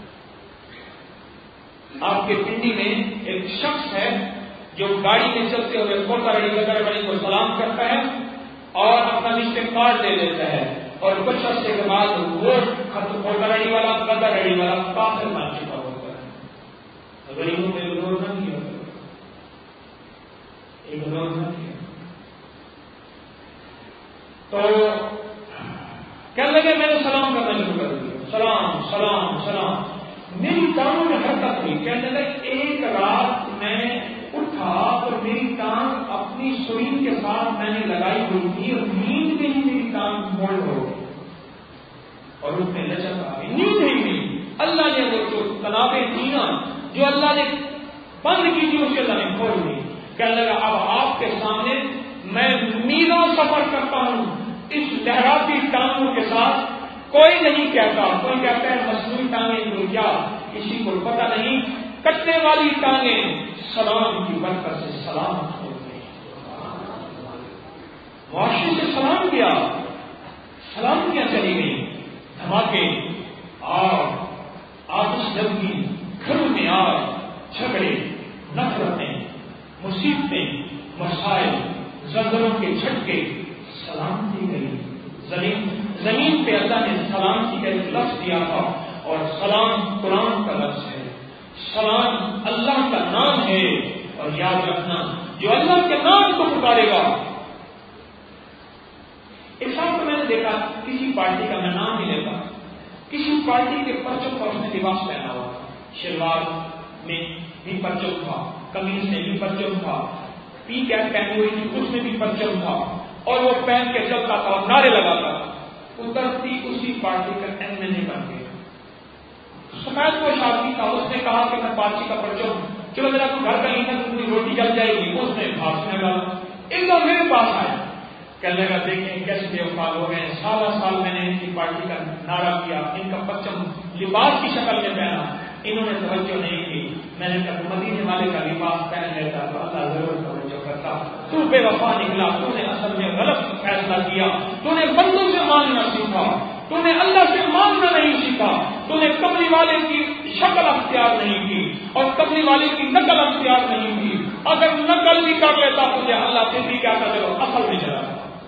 آپ کے پنڈی میں ایک شخص ہے جو گاڑی میں چلتے ہوئے کھوٹا رڑی گدر بڑی کو سلام کرتا ہے اور اپنا رشتے کارڈ دے دیتا ہے, اور کچھ عرصے کے بعد وہ کھوٹا رڑی والا گدر رڑی والا کافر بن چکا ہوتا ہے. غریبوں میں اگنور نہ کیا, اگنور نہ کیا. تو کہنے لگے میں نے سلام کرنا شروع کر دیا, سلام سلام سلام. میری ٹانگوں میں حرکت ہوئی. کہنے لگے ایک رات میں اٹھا اور میری ٹانگ اپنی سوئن کے ساتھ میں نے لگائی ہوئی تھی اور نیند میں ہی میری ٹانگ موڑ ہو گئی اور اس میں لچک آ گئی. نیند نہیں گئی. اللہ نے وہ جو تنابیں تھی نا جو اللہ نے بند کی تھی اسے اللہ نے کھول دی. کہنے لگا اب آپ کے سامنے میں میلوں سفر کرتا ہوں اس لہراتی ٹانگوں کے ساتھ. کوئی نہیں کہتا, کوئی کہتا ہے مصنوعی ٹانگیں تو کیا, کسی کو پتہ نہیں. کٹنے والی ٹانگیں سلام کی برکت سے سلامت ہو گئی. معاشرے سے سلام کیا, سلامتیاں چلی گئی. دھماکے, آگ, آتش جلدی, گھروں میں آگ, جھگڑے, نفرتیں, مصیبتیں, مسائل, زلزلوں کے جھٹکے, سلامتی گئی. زمین زمین پہ اللہ نے سلامتی کا ایک لفظ دیا تھا, اور سلام قرآن کا لفظ ہے. سلام اللہ کا نام ہے, اور یاد رکھنا جو اللہ کے نام کو پکارے گا. ایک ساتھ تو میں نے دیکھا کسی پارٹی کا میں نام نہیں لیتا, کسی پارٹی کے پرچم پر اس نے لباس پہنا ہوا تھا, شلوار میں بھی پرچم تھا, قمیض میں بھی پرچم تھا, پی کیپ پہنی ہوئی تھی اس میں بھی پرچم تھا, اور وہ پہن کے چلتا تھا اور نعرے لگاتا تھا. اترتی اسی پارٹی کا ایم ایل اے بن گیا. سفید کو شادی تھا, اس نے کہا کہ میں پارٹی کا پرچم, چلو میرا تو گھر کا نہیں تھا, تمہاری روٹی جل جائے گی. اس نے بھاگ میں ڈالا. ایک دم میرے پاس آیا, کہنے لگا دیکھیں کیسے بے وفا ہو گئے. سالہ سال میں نے ان کی پارٹی کا نعرہ کیا, ان کا پرچم لباس کی شکل میں پہنا, انہوں نے توجہ نہیں کی. میں نے کہا مدینے والے کا لباس پہن لیتا تو اللہ ضرور توجہ کرتا. تو بے وفا نکلا, تو نے اصل میں غلط فیصلہ کیا. تو نے بندوں سے مانگنا سیکھا, تو نے اللہ سے مانگنا نہیں سیکھا. تو نے کملی والے کی شکل اختیار نہیں کی اور کملی والے کی نقل اختیار نہیں کی. اگر نقل بھی کر لیتا تجھے اللہ پھر بھی کہتا چلو اصل میں چلا.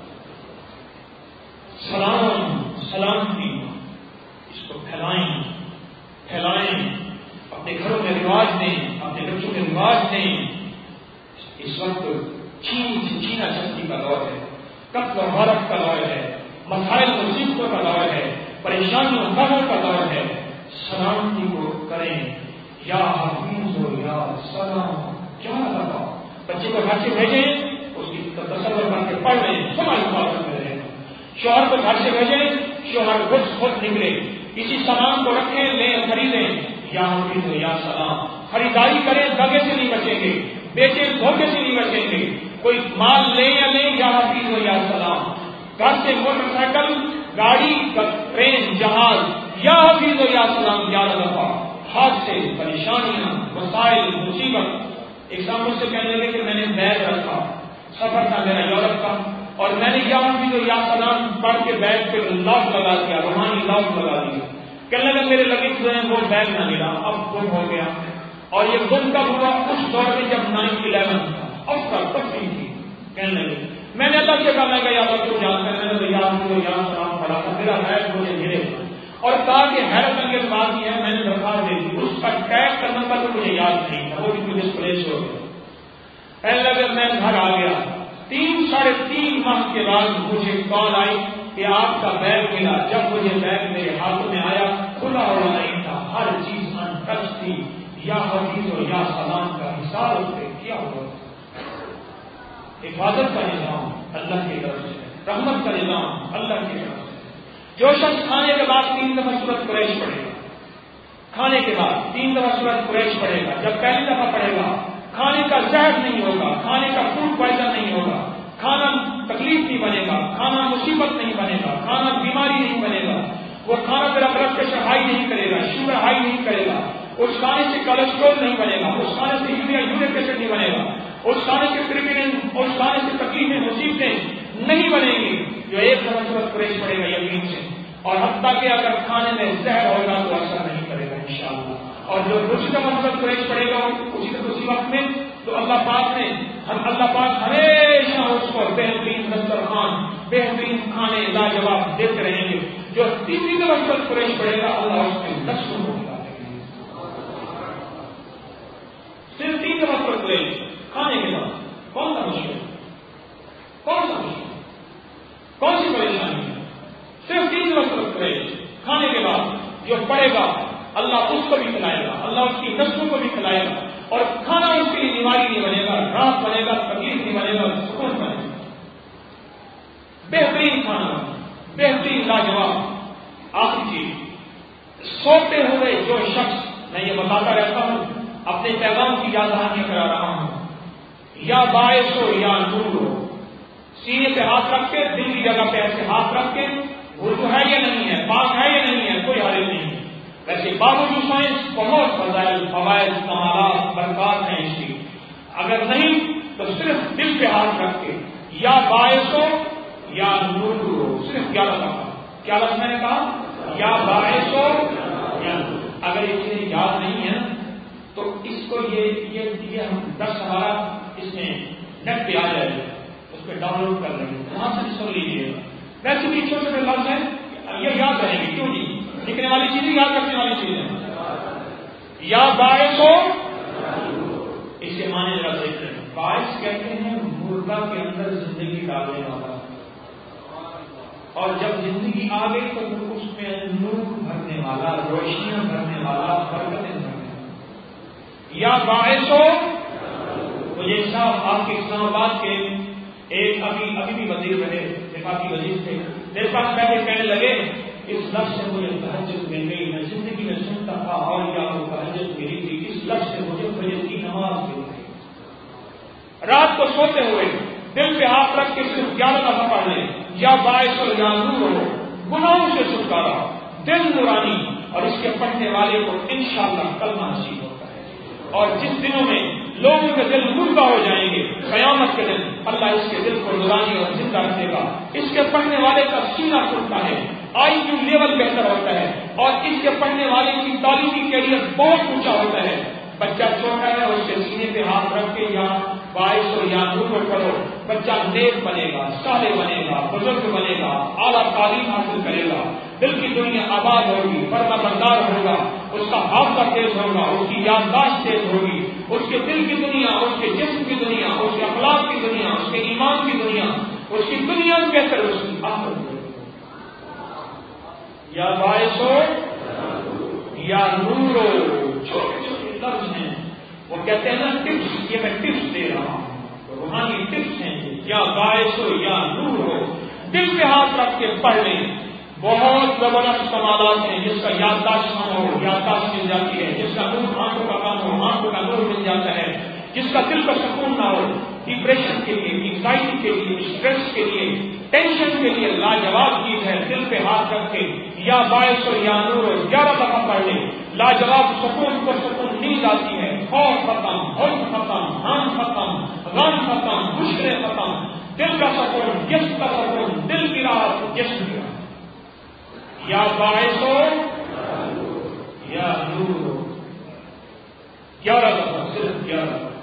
سلام سلامتی اس کو پھیلائیں پھیلائیں اپنے گھروں میں رواج دیں, اپنے بچوں میں رواج دیں. اس وقت چھین چھینا چھتی کا دور ہے، قتل و غارت کا دور ہے، مسائل مصیبتوں کا دور ہے، پریشانی و قہر کا دور ہے. سلامتی کو کریں یا حفیظ ہو یا سلام. کیا لگا بچے کو گھر سے بھیجیں، اس کی تصور کر کے پڑھ رہے ہیں، سمجھ حفاظت میں رہے. شوہر کو گھر سے بھیجیں، شوہر خود خود نکلے، اسی سلام کو رکھیں، لیں خریدیں یا حفیظ ہو یا سلام. خریداری کریں، دگے سے نہیں بچیں گے، بیچیں دھوکے سے نہیں بچیں گے. کوئی مال لیں یا لیں یا حفیظ ہو یا سلام. گھر سے موٹر سائیکل، گاڑی، ٹرین، جہاز، یا حفیظ ہو یا سلام. گیارہ دفعہ حادثے، پریشانیاں، مسائل، مصیبت. ایک سامنے سے کہنے لگے کہ میں نے بیگ رکھا، سفر تھا میرا یورپ کا، اور میں نے یا حفیظ ہو یا سلام پڑھ کے بیگ پہ لاک لگا دیا، روحانی لاک لگا دیا. کہنے لگا میرے لگے ہوئے ہیں وہ بیگ نہ ملا، اب گم ہو گیا. اور یہ گم کب ہوا؟ اس دور میں جب نائن الیون تھا، اب تک تفصیل تھی. کہنے لگے میں نے اللہ سے کہا میں یا اللہ کو جان کر میں نے یا حفیظ ہو یا سلام پڑھا تھا، میرا بیگ مجھے ملے. اور کہا کہ حیرت انگیز بات یہ ہے میں نے درخواست دے دی، اس کا ٹیگ کرنا کا تو مجھے یاد نہیں تھا، وہ بھی مجھے ڈسپلیس ہو گیا. کہنے لگے میں گھر آ گیا، تین ساڑھے تین ماہ کے بعد مجھے کال آئی کہ آپ کا بیگ ملا. جب مجھے بیگ میرے ہاتھوں میں آیا کھلا ہوا نہیں تھا، ہر چیز ان ٹچ تھی. یا حفیظ ہو یا سلام کا حساب اس پہ کیا ہوا. حفاظت کا نظام اللہ کی طرف سے، رحمت کا نظام اللہ کی طرف سے. جو شخص کھانے کے بعد تین دفعہ سورۃ قریش پڑھے گا، کھانے کے بعد تین دفعہ سورۃ قریش پڑھے گا، جب پہلی دفعہ پڑھے گا کھانے کا زہر نہیں ہوگا، کھانے کا فوڈ پوائزن نہیں ہوگا، کھانا تکلیف نہیں بنے گا، کھانا مصیبت نہیں بنے گا، کھانا بیماری نہیں بنے گا. وہ کھانا پھر بلڈ پریشر ہائی نہیں کرے گا، شوگر ہائی نہیں کرے گا. اس کھانے سے کولیسٹرول نہیں بنے گا، اس کھانے سے یوریا یورک ایسڈ نہیں بنے گا، اس کھانے سے کرکٹن، اس کھانے سے تکلیفیں مصیبتیں نہیں بنیں گی. جو ایک دفعہ سورۃ قریش پڑے گا یقین سے، اور حتیٰ کہ اگر کھانے میں زہر ہوگا تو اثر نہیں کرے گا انشاءاللہ. اور جو دوسری دفعہ سورۃ قریش پڑے گا اسی اسی وقت میں تو اللہ پاک نے اللہ پاک ہمیشہ اس کو بہترین دسترخوان، بہترین کھانے لاجواب دیتے رہیں گے. جو تیسری دفعہ سورۃ قریش پڑے گا اللہ اس میں نسلوں کو ملا دے گا. صرف تین دفعہ سورۃ قریش کھانے کے بعد کون سا مشکل، کون سا مشکل، کون سی پریشانی ہے؟ صرف تین دفعہ سورۃ قریش کھانے کے بعد جو پڑے گا اللہ اس کو بھی کھلائے گا، اللہ اس کی نسلوں کو بھی کھلائے گا. اور کھانا اس کے لیے بیماری نہیں بنے گا، راحت بنے گا، تکلیف نہیں بنے گا، سکون بنے گا. بہترین کھانا، بہترین لاجواب. آخری چیز، سوتے ہوئے جو شخص، میں یہ بتاتا رہتا ہوں اپنے پیغام کی یاد دہانی کرا رہا ہوں، یا باعث ہو یا نور ہو، سینے پہ ہاتھ رکھ کے دل کی جگہ پہ ایسے ہاتھ رکھ کے وضو ہے یا نہیں ہے، پاک ہے یا نہیں ہے، کوئی حرج نہیں. ویسے باوجود سائنس بہت فضائل، فوائد، کمالات، برکات ہیں اس کی. اگر نہیں تو صرف دل پہ ہاتھ رکھ کے یا باعث ہو یا نور ہو، صرف گیارہ دفعہ. کیا لفظ میں نے کہا؟ یا باعث ہو یا نور. اگر یہ چیزیں یاد نہیں ہے تو اس کو یہ یہ ہم درس ہمارا اس میں نیٹ پہ آ جائے گا، اس پہ ڈاؤن لوڈ کر لیں گے، وہاں سے سن لیجیے گا. ویسے بھی چھوٹے چھوٹے لفظ ہیں، یہ یاد رہیں گے. کیوں جی؟ لکھنے والی چیزیں یاد رکھنے والی چیزیں. یا باعث ہو، اس کے معنی ذرا دیکھ رہے ہیں. باعث کہتے ہیں مردہ کے اندر زندگی ڈالنے والا، اور جب زندگی آ گئی تو اس میں نور بھرنے والا، روشنیاں بھرنے والا، برکتیں بھرنے والا. یا باعث ہو. مجھے صاحب آپ کے اسلام آباد کے ایک ابھی ابھی بھی وزیر رہے، وفاقی وزیر تھے، میرے پاس بیٹھے کہنے لگے اس لفظ سے مجھے تہجد مل گئی. میں زندگی میں سنتا تھا اور یا وہ تہجد ملی تھی، اس لفظ سے مجھے فجر کی نماز مل گئی. رات کو سوتے ہوئے دل پہ ہاتھ رکھ کے صرف گیارہ دفعہ پڑھ لیں. یا باعث ہو یا نور ہو، گناہوں سے چھٹکارا، دل نورانی، اور اس کے پڑھنے والے کو انشاءاللہ کلمہ نصیب ہوتا ہے. اور جس دنوں میں لوگوں کے دل مردہ ہو جائیں گے، قیامت کے دن اللہ اس کے دل کو نورانی اور زندہ رکھے گا. اس کے پڑھنے والے کا سینہ کھلتا ہے، آئی کیو لیول بہتر ہوتا ہے، اور اس کے پڑھنے والے کی تعلیمی کیریئر بہت اونچا ہوتا ہے. بچہ چھوٹا ہے اور اس کے سینے پہ ہاتھ رکھ کے یا باعث ہو یا نور پڑھو، بچہ نیک بنے گا، صالح بنے گا، بزرگ بنے گا، اعلیٰ تعلیم حاصل کرے گا، دل کی دنیا آباد ہوگی، فرما بردار ہوگا، اس کا حافظہ تیز ہوگا، اس کی یادداشت تیز ہوگی، اس کے دل کی دنیا، اس کے جسم کی دنیا، اس کے اخلاق کی دنیا، کہتے ہیں اس کی آخر یا باعثو یا نورو، چھوٹے چھوٹے لفظ ہیں، وہ کہتے ہیں نا ٹپس، یہ میں ٹپس دے رہا ہوں، روحانی ٹپس ہیں، یا باعث ہو یا نور ہو، دل پہ ہاتھ رکھ کے پڑھ لیں۔ بہت زبردست کمالات ہیں، جس کا یادداشت نہ ہو یادداشت مل جاتی ہے، جس کا نور آنکھوں کا کام ہو آنکھوں کا نور مل جاتا ہے، جس کا دل کا سکون نہ ہو، ڈپریشن کے لیے، انگزائٹی کے لیے، اسٹریس کے لیے، ٹینشن کے لیے لاجواب چیز ہے۔ دل پہ ہاتھ رکھ کے یا باعث ہو یا نور ہو گیارہ دفعہ پڑھ لیں، لاجواب سکون کو سکون نیند آتی ہے، خوف ختم، حزن ختم، غم ختم، غم ختم، مشکلیں ختم، دل کا سکون، جسم کا سکون، دل کی راحت، جسم کی راحت۔ یا باعث ہو یا نور ہو، گیارہ دفعہ، صرف گیارہ دفعہ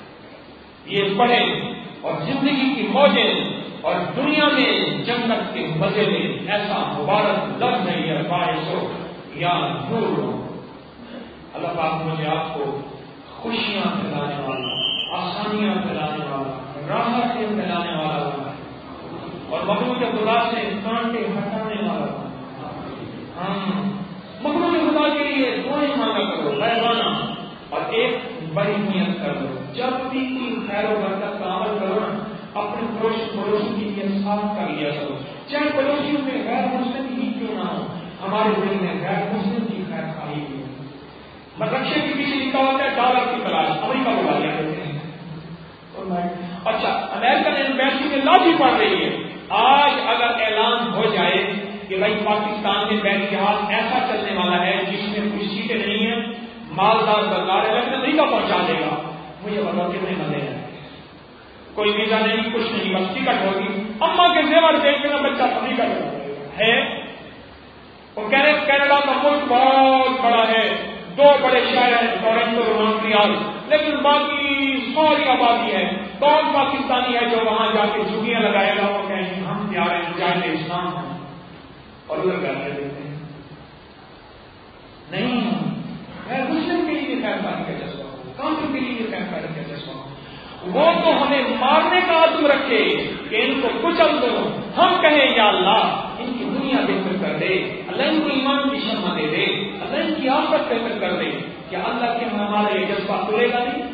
یہ پڑھیں، اور زندگی کی موجیں اور دنیا میں جنت کے مزے میں ایسا مبارک لفظ ہے یا باعث ہو یا نور ہو۔ اللہ پاک مجھے آپ کو خوشیاں پھیلانے والا، آسانیاں پھیلانے والا، راحتیں پھیلانے والا بنا اور مخلوق خدا سے کانٹے ہٹانے والا بنا۔ ہاں، مخلوق خدا کے لیے دعائیں مانگا کرو غیبانہ، اور ایک بڑی نیت کر دو، جب بھی کوئی خیر و برکت کا عمل کرو نا، اپنے پڑوس پڑوسی کی نیت صاف کر لیا کرو، چاہے پڑوسیوں میں غیر مسلم ہی کیوں نہ ہو، ہمارے دل میں غیر مسلم کی خیر خواہی ہے۔ رکشے کے پیچھے لکھا ہوتا ہے ڈالر کی تلاش، امریکہ کو ڈالیا کرتے ہیں۔ اچھا، امریکن ایمبیسی میں لاٹھی پڑ رہی ہے۔ آج اگر اعلان ہو جائے کہ بھائی پاکستان میں بین جہاز ایسا چلنے والا ہے جس میں کوئی سیٹیں نہیں ہیں، مالدار بردار ہے، لیکن امریکہ پہنچا دے گا، مجھے بتاؤ کتنے مزے ہیں؟ کوئی ویزا نہیں، کچھ نہیں، بس ٹکٹ ہوگی، اما کے زیور دیکھ کے نا بچہ امریکہ ہے۔ وہ کہہ رہے کینیڈا کا ملک بہت بڑا ہے، دو بڑے شہر ہیں ٹورنٹو اور مونٹریال، لیکن باقی ساری آبادی ہے۔ کون پاکستانی ہے جو وہاں جا کے جھوٹیاں لگائے گا؟ وہ کہیں گے ہم پیارے مجاہد اسلام ہیں، اور ادھر کرتے دیتے ہیں نہیں، غیر مسلم کے لیے خیر خواہی کا جذبہ ہو، کافر کے لیے خیر خواہی کا جذبہ ہو۔ وہ تو ہمیں مارنے کا عزم رکھے کہ ان کو کچل دو، ہم کہیں یا اللہ ان کی دنیا بہتر کر دے، اللہ ان کو ایمان کی شمع دے دے، اللہ ان کی آفت بہتر کر دے، کیا اللہ کے ہمارا یہ جذبہ تلے گا نہیں؟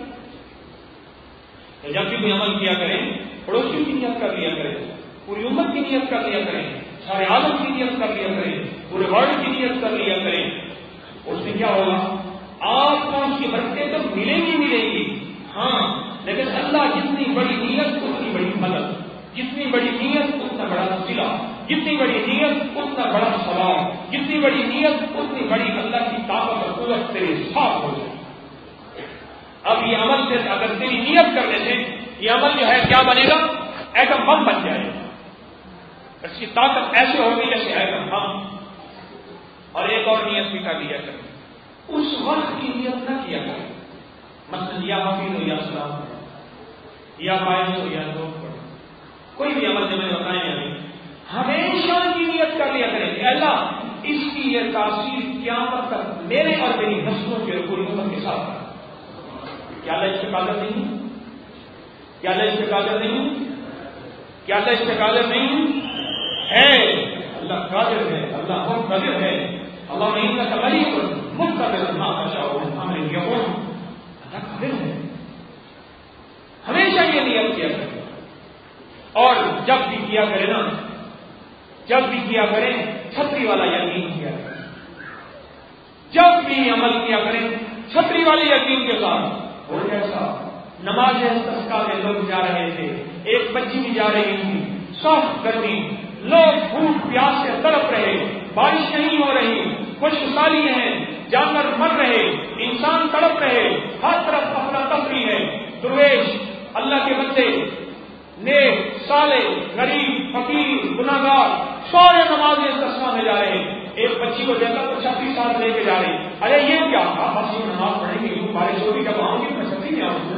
تو جب بھی کوئی عمل کیا کریں، پڑوسیوں کی نیت کر لیا کریں، پوری امت کی نیت کر لیا کریں، سارے عالم کی نیت کر لیا کریں، پورے ورلڈ کی نیت کر لیا کریں۔ اس سے کیا ہوگا؟ آپ کو اس کی برکتیں تو ملیں گی ملیں گی، ہاں، لیکن اللہ جتنی بڑی نیت اتنی بڑی مدد، جتنی بڑی نیت اتنا بڑا صلہ، جتنی بڑی نیت اتنا بڑا ثواب، جتنی بڑی نیت اتنی بڑی اللہ کی طاقت اور قوت تیرے ساتھ ہو جائے۔ اب یہ عمل سے اگر تیری نیت کرنے سے یہ عمل جو ہے کیا بنے گا؟ ایٹم بم بن جائے گا، اس کی طاقت ایسے ہوگی جیسے ایٹم بم۔ اور ایک اور نیت بھی کر لیا کرے، اس وقت کی نیت نہ کیا کرے، مثلا یا حفیظ ہو یا سلام ہو یا باعث ہو یا نور ہو، کوئی بھی عمل جو میں نے بتایا نہیں، ہمیشہ کی نیت کر لیا کرے کہ اللہ اس کی یہ تاثیر قیامت تک میرے اور میری نسلوں کے پوری امت کے ساتھ ہے۔ کیا اللہ اس پہ قادر نہیں؟ کیا اللہ اس پہ قادر نہیں؟ کیا اللہ اس پہ قادر نہیں ہے؟ اللہ قادر ہے، اللہ مقتدر ہے، اللہ نہیں کا غریب مقتدر ما شاء امر یقول، اللہ قادر ہے۔ ہمیشہ یہ نیت کیا کرے، اور جب بھی کیا کرے نا، جب بھی کیا کریں چھتری والا یقین کیا کریں، جب بھی عمل کیا کریں چھتری والے یقین کے ساتھ۔ اور جیسا نماز استسقا میں لوگ جا رہے تھے، ایک بچی بھی جا رہی تھی، سخت گرمی، لوگ بھوک پیاس سے تڑپ رہے، بارش نہیں ہو رہی، خشک سالی ہیں، جانور مر رہے، انسان تڑپ رہے، ہر طرف افراتفری ہے۔ درویش، اللہ کے بندے، نیک، صالح، غریب، فقیر، گناہگار، سارے نماز استسقا میں جا رہے ہیں۔ ایک بچی کو دیکھا تو چھتری ساتھ لے کے جا رہی، ارے یہ کیا تھا؟ بس یہ نماز پڑھیں گے، یوں بارش ہوگی، جب آؤں گی میں چھتری میں آؤں گی۔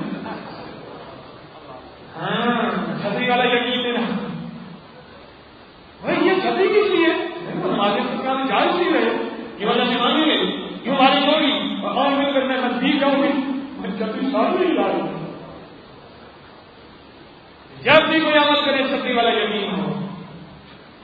ہاں، چھتری والا یقین دینا بھائی، یہ چھتری کس لیے؟ نماز استسقا میں جائز نہیں رہے، یہ وجہ سے مانگیں گے، یوں بارش ہوگی اور آؤں گی کر میں نزدیک جاؤں گی، میں چھتری ساتھ نہیں لا رہی ہوں۔ جب بھی کوئی عمل کرے چھتری والا یقین ہو،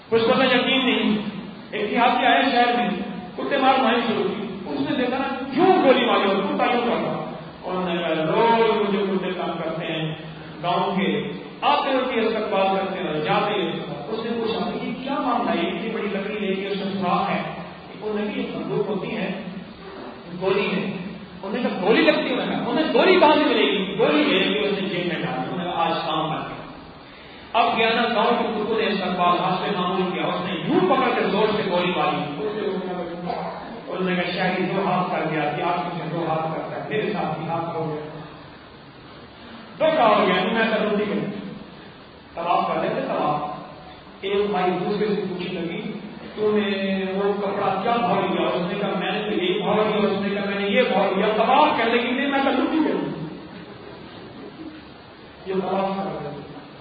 کچھ پتہ یقین نہیں. ایک دیہاتی آیا شہر میں, کتے مار ماری شروع کی. اس نے دیکھا نا کیوں گولی ماری اور کتا یوں کرتا. اور نے کہا روز مجھے کتے کام کرتے ہیں گاؤں کے, آتے ان کی استقبال کرتے ہیں جاتے ہیں. اس نے پوچھا یہ کیا معاملہ ہے, اتنی بڑی لکڑی لے کے اس میں سوراخ ہے. انہوں نے یہ بندوق ہوتی ہے, گولی ہے. انہوں نے کہا گولی لگتی ہے. انہیں گولی کہاں سے ملے گی؟ گولی لے کے اس نے جیب میں ڈالا. انہوں نے کہا آج کام کر گیا. اب گیا نا گاؤں کے کتوں نے استقبال ہاتھ سے معمول کیا. اس نے یوں پکڑ کے زور سے گولی ماری. انہوں نے کہا شاید دو ہاتھ کر گیا کہ آپ مجھے دو ہاتھ کرتا ہے, میرے ساتھ بھی ہاتھ ہو گیا. دھوکا ہو گیا. میں کروں گی طواف کر لیتے طواف. ایک بھائی دوسرے سے پوچھنے لگی تو نے وہ کپڑا کیا بھاؤ لیا؟ اس نے کہا میں نے تو یہ بھاؤ لیا. اس نے کہا میں نے یہ بھاؤ لیا. طواف کہنے لگی نہیں میں کروں گی کروں یہ طواف کر رہا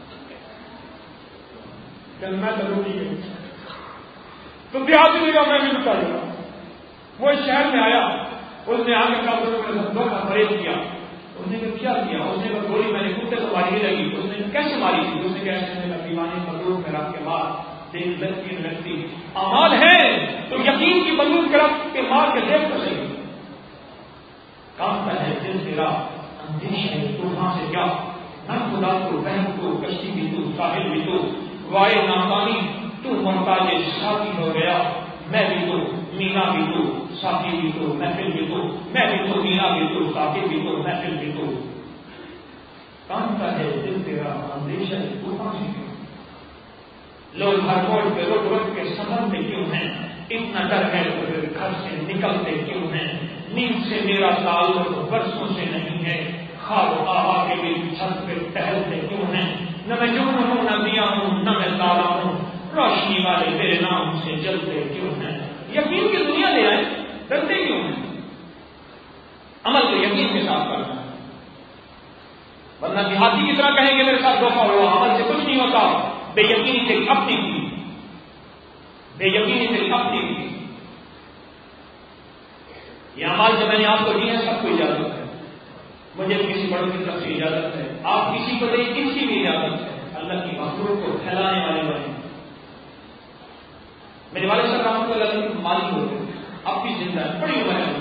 میں کروں گی. تو دیہاتی نے کہا میں بھی بتا دوں. وہ شہر میں آیا, اس نے آگے کا دھوکا فریب کیا. اس نے کہا کیا کیا؟ اس نے کہا گولی میں نے کتے کو ماری لگی. اس نے کیسے ماری تھی؟ اس نے کہا دیوانے بندوق میں رکھ کے مار دیکھ لگتی لگتی امال ہے تو یقین کی بندوق کے رکھ کے مار کے دیکھ تو صحیح. کانپتا ہے دل تیرا اندیش ہے طوفان سے کیا, نہ خدا کو بہن کو کشتی بھی تو ساحل بھی تو وائے ناکامی تو محتاج ساتھی ہو گیا. میں بھی تو مینا بھی تو ساتھی بھی تو محفل بھی تو میں بھی تو مینا بھی تو ساتھی بھی تو محفل بھی تو. کانپتا ہے دل تیرا اندیش ہے طوفان سے کیا. لوگ ہر موڑ پہ روڈ روڈ کے سمجھتے کیوں ہیں, اتنا ڈر ہے تو پھر گھر سے نکلتے کیوں ہیں. نیند سے میرا تعلق برسوں سے نہیں ہے, خواب و آبا کے بھی چھت پہ ٹہلتے کیوں ہیں. نہ میں جمن ہوں نہ دیا ہوں نہ میں تارا ہوں, روشنی والے تیرے نام سے جلتے کیوں ہیں. یقین کی دنیا لے آئے, ڈرتے کیوں ہیں. عمل کو یقین کے ساتھ کرنا, ورنہ دیہاتی کی طرح کہیں گے میرے ساتھ دھوکا ہوا, عمل سے کچھ نہیں ہوتا. بے یقینی سے اپنی کی, بے یقینی سے اپنی کی. یہ اعمال جو میں نے آپ کو دی ہے سب کو اجازت ہے. مجھے کسی بڑوں کی طرف سے اجازت ہے, آپ کسی کو دیں کسی بھی اجازت ہے. اللہ کی مخلوق کو پھیلانے والے بنے. میرے والد صاحب رحمۃ اللہ علیہ مالی ہوتے, اب بھی زندہ ہے, بڑی عمر ہے.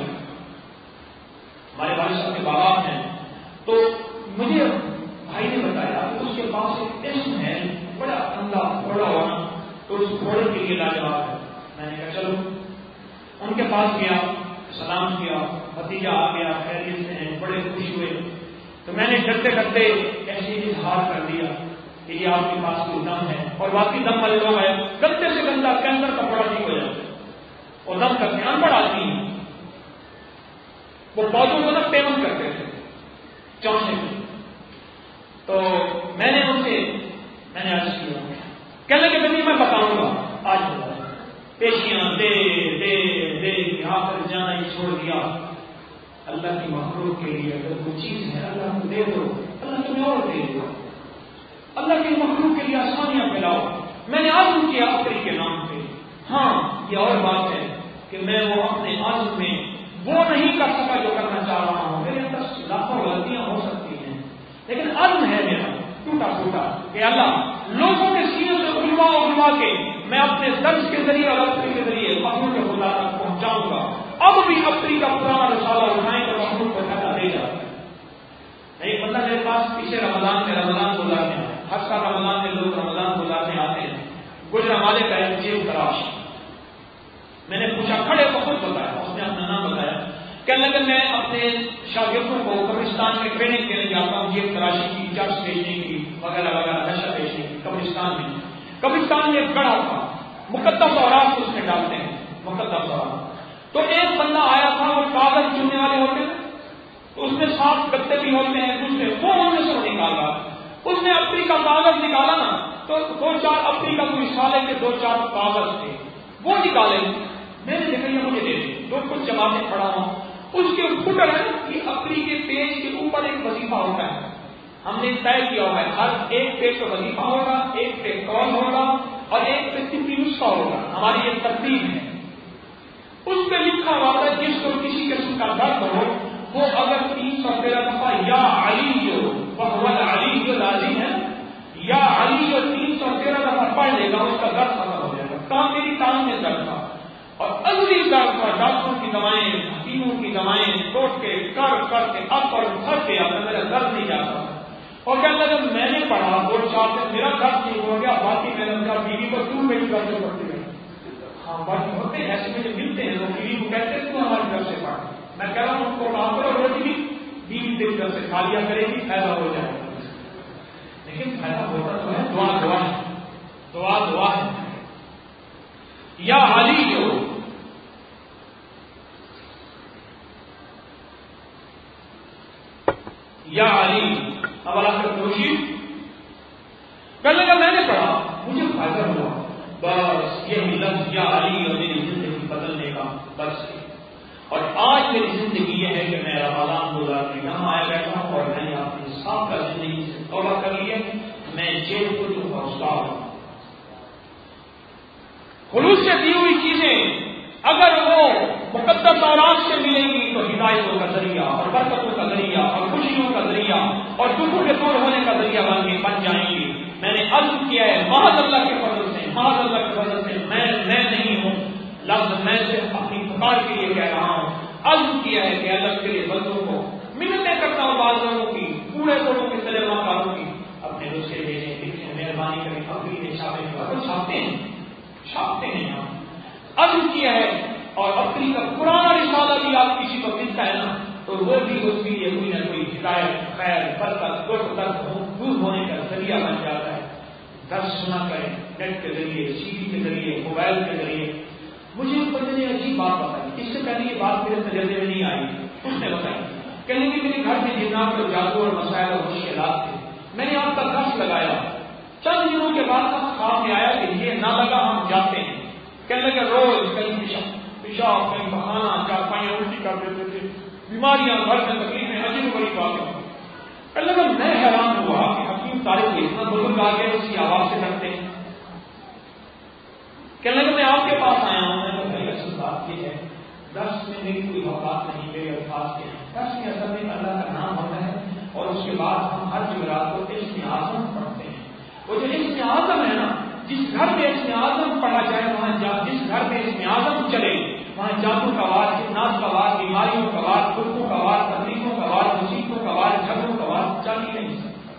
ہمارے والد صاحب کے باپ ہیں. تو مجھے بھائی نے بتایا کہ اس کے پاس ایک اسم ہے بڑا اندھا گھوڑا ہونا, تو اس گھوڑے کے لیے لاجواب ہے. میں نے کہا چلو. ان کے پاس گیا, سلام کیا, بھتیجا آ گیا, خیریت سے ہیں, بڑے خوش ہوئے. تو میں نے ڈرتے ڈرتے ایسے ہی اظہار کر دیا کہ یہ آپ کے پاس کوئی دم ہے, اور واقعی دم والے لوگ آئے, گندے سے گندا کینسر کا بڑا ٹھیک ہو جاتا ہے, اور دم کرتے ہیں. انپڑھ آدمی ہیں, وہ پودوں کو نہ پیمنٹ کرتے تھے چوسے میں. تو میں نے ان سے میں نے عرض کیا, کہنے کے بعد میں بتاؤں گا آج بتا. پیشیاں دے دے دے آخر جانا ہی چھوڑ دیا. اللہ کی مخلوق کے لیے اگر کوئی چیز ہے اللہ کو دے دو, اللہ تمہیں اور دے دو. اللہ کی مخلوق کے لیے آسانیاں پھیلاؤ. میں نے عزم کیا اپنی کے نام پہ. ہاں یہ اور بات ہے کہ میں وہ اپنے عزم میں وہ نہیں کر سکا جو کرنا چاہ رہا ہوں. میرے اندر لاکھوں غلطیاں ہو سکتی ہیں, لیکن عزم ہے میرا ٹوٹا پھوٹا کہ اللہ لوگوں کے سینے سے علما علما کے میں اپنے درس کے ذریعے اور اپنی کے ذریعے مخلوق کے خدا تک پہنچاؤں گا. اب بھی اپنی کا پرانا رسالہ اٹھائیں تو مخلوق کو پھیلا دے جا. نہیں بندہ میرے پاس پیچھے رمضان میں رمضان گزارنے ہیں, ہر سال رمضان میں لوگ رمضان گزارنے آتے ہیں. گجرا والے کا ایک جیب تلاش. میں نے پوچھا, کھڑے کو خود بتایا, اس نے اپنا نام بتایا. کہنے لگے میں اپنے شاگردوں کو قبرستان میں ٹریننگ دینے جاتا ہوں, جیب تلاشی کی, چرس بیچنے کی, وغیرہ وغیرہ نشہ بیچنے کی. قبرستان میں قبرستان میں ایک گڑھا تھا, مقدس اوراق اس میں ڈالتے ہیں, مقدس اوراق. تو ایک بندہ آیا تھا, وہ کاغذ چننے والے ہوتے ہیں, تو اس میں سات گتے بھی ہوتے ہیں دوسرے, وہ انہوں نے سب نکالا. اس نے اپنی کا کاغذ نکالا نا, تو دو چار اپنی کا کوئی سالے کے دو چار کاغذ تھے, وہ نکالے. میں نے دیکھا یہ مجھے دے دے, جو کچھ جماعتیں پڑھا ہوں. اس کے فٹر ہے کہ اپنی کے پیج کے اوپر ایک وظیفہ ہوتا ہے. ہم نے طے کیا ہوا ہے ہر ایک پیج کا وظیفہ ہوگا, ایک پہ کال ہوگا, اور ایک پہ طبی نسخہ ہوگا. ہماری یہ ترتیب ہے. اس پہ لکھا ہوا ہے جس کو کسی قسم کا درد ہو وہ اگر تین سو تیرہ دفعہ یا علی جو وہ علی جو لازم ہے, یا علی جو تین سو تیرہ دفعہ پڑھ لے گا اس کا درد ختم ہو جائے کان میں درد تھا اور عضوی درد تھا. ڈاکٹروں کی دوائیں, حکیموں کی دوائیں توڑ کے کر کر کے اب اور تھک گیا تو میرا درد نہیں جاتا. اور کہنے لگا میں نے پڑھا دو سال سے میرا درد ٹھیک ہو گیا, باقی میں نے کہا بیوی کو کیوں میری طرف سے پڑھتی ہے. ہاں باقی ہوتے ہیں ایسے مجھے ملتے ہیں تو بیوی کو کہتے ہیں تو ہماری طرف سے پڑھ. میں کہہ رہا ہوں ان کو کہا کرو روٹی بھی بیوی تیری طرف سے کھا لیا کرے گی, فائدہ ہو جائے گا. لیکن فائدہ ہوتا تو ہے, دعا دعا ہے, دعا دعا ہے. یا علی ہو یا علی, اب اللہ کا توشیف کہنے لگا میں نے پڑھا مجھے فائدہ ہوا, بس یہی لفظ یا علی اور میری زندگی بدلنے کا بس. اور آج میری زندگی یہ ہے کہ میں رمضان گزارنے یہاں آیا بیٹھا ہوں اور میں نے اپنی صاحب کا زندگی سے توبہ کر لی ہے. میں جیل کو جو پہنچتا ہوں خلوص سے دی ہوئی چیزیں اگر وہ مقدس اوراد سے ملیں گی تو ہدایتوں کا ذریعہ اور برکتوں کا ذریعہ اور خوشیوں کا ذریعہ اور دکھوں کے دور ہونے کا ذریعہ بن کے بن جائیں گی. میں نے عزم کیا ہے محض اللہ کے فضل سے, محض اللہ کے فضل سے. میں میں نہیں ہوں لفظ میں صرف اپنی پکار کے لیے کہہ رہا ہوں. عزم کیا ہے کہ اللہ کے لیے بندوں کو منتیں کرتا ہوں, بعض لوگوں کی پورے لوگوں کی سلیما کاروں کی اپنے دوسرے بھیجیں لکھیں مہربانی کریں اپنی چھاپے چھاپتے ہیں چھاپتے ہیں ہم. عزم کیا ہے اور اپنی کا پرانا رسالہ بھی آپ کسی کو ملتا ہے نا تو وہ بھی اس کے لیے کوئی نہ کوئی ہدایت خیر برکت دکھ درد دور ہونے کا ذریعہ بن جاتا ہے. درس سنا کریں نیٹ کے ذریعے, سی ڈی کے ذریعے, موبائل کے ذریعے. مجھے بندے نے عجیب بات بتائی, اس سے پہلے یہ بات میرے تجربے میں نہیں آئی. اس نے بتائی کہنے کہ میرے گھر میں جنات اور جادو اور مسائل اور مشکلات تھے, میں نے آپ کا درس لگایا, چند دنوں کے بعد ہم خواب میں آیا کہ یہ نہ لگا ہم جاتے ہیں. کہنے لگے روز کہیں پیشاب کہیں بہانا چارپائیاں الٹی کر دیتے تھے, بیماریاں گھر میں تکلیفیں عجیب بڑی باتیں. کہنے لگا میں حیران ہوا کہ حکیم طارق کو اتنا بزرگ آ گئے اس کی آواز سے ڈرتے ہیں. کہنے لگا میں آپ کے پاس آیا ہوں. میں نے بھائی اصل بات یہ ہے درس میں میری کوئی اوقات نہیں, میرے الفاظ کے ہیں. درس میں اصل میں اللہ کا نام ہوتا ہے اور اس کے بعد ہم ہر جمعرات کو اسم اعظم پڑھتے ہیں. وہ جو اسم اعظم ہے نا, جس گھر میں اسم اعظم پڑھا جائے وہاں جا, جس گھر میں اسم اعظم چلے وہاں جادو کا وار, جنات کا وار, بیماریوں کا وار, دکھوں کا وار, تکلیفوں کا وار, مصیبتوں کا وار, جھگڑوں کا وار چل ہی نہیں سکتا.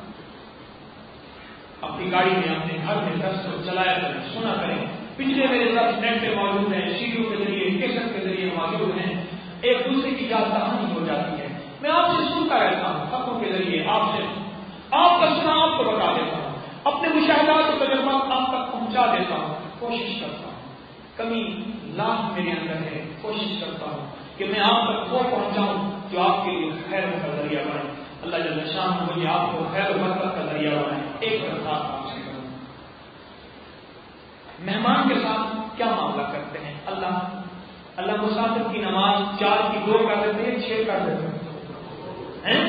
اپنی گاڑی میں اپنے گھر میں درس کو چلایا کریں, سنا کریں. پچھلے میرے ساتھ نیٹ پہ موجود ہیں, سیڈیوں کے ذریعے, کیسٹ کے ذریعے موجود ہیں. ایک دوسرے کی یاد دہانی ہو جاتی ہے. میں آپ سے سنتا رہتا ہوں خطوں کے ذریعے, آپ سے آپ کا سنا آپ کو بتا دیتا ہوں, اپنے مشاہدات اور تجربات آپ تک پہنچا دیتا ہوں. کوشش کرتا ہوں, کمی لاکھ میرے اندر ہے, کوشش کرتا ہوں کہ میں آپ تک وہ پہنچاؤں جو آپ کے لیے خیر کا ذریعہ بنے. اللہ جل شان مجھے آپ کو خیر و برکت کا ذریعہ بنائے. ایک درخواست آپ سے کروں, مہمان کے ساتھ کیا معاملہ کرتے ہیں؟ اللہ اللہ مسافر کی نماز چار کی دو کر دیتے ہیں, چھ کر دیتے ہیں.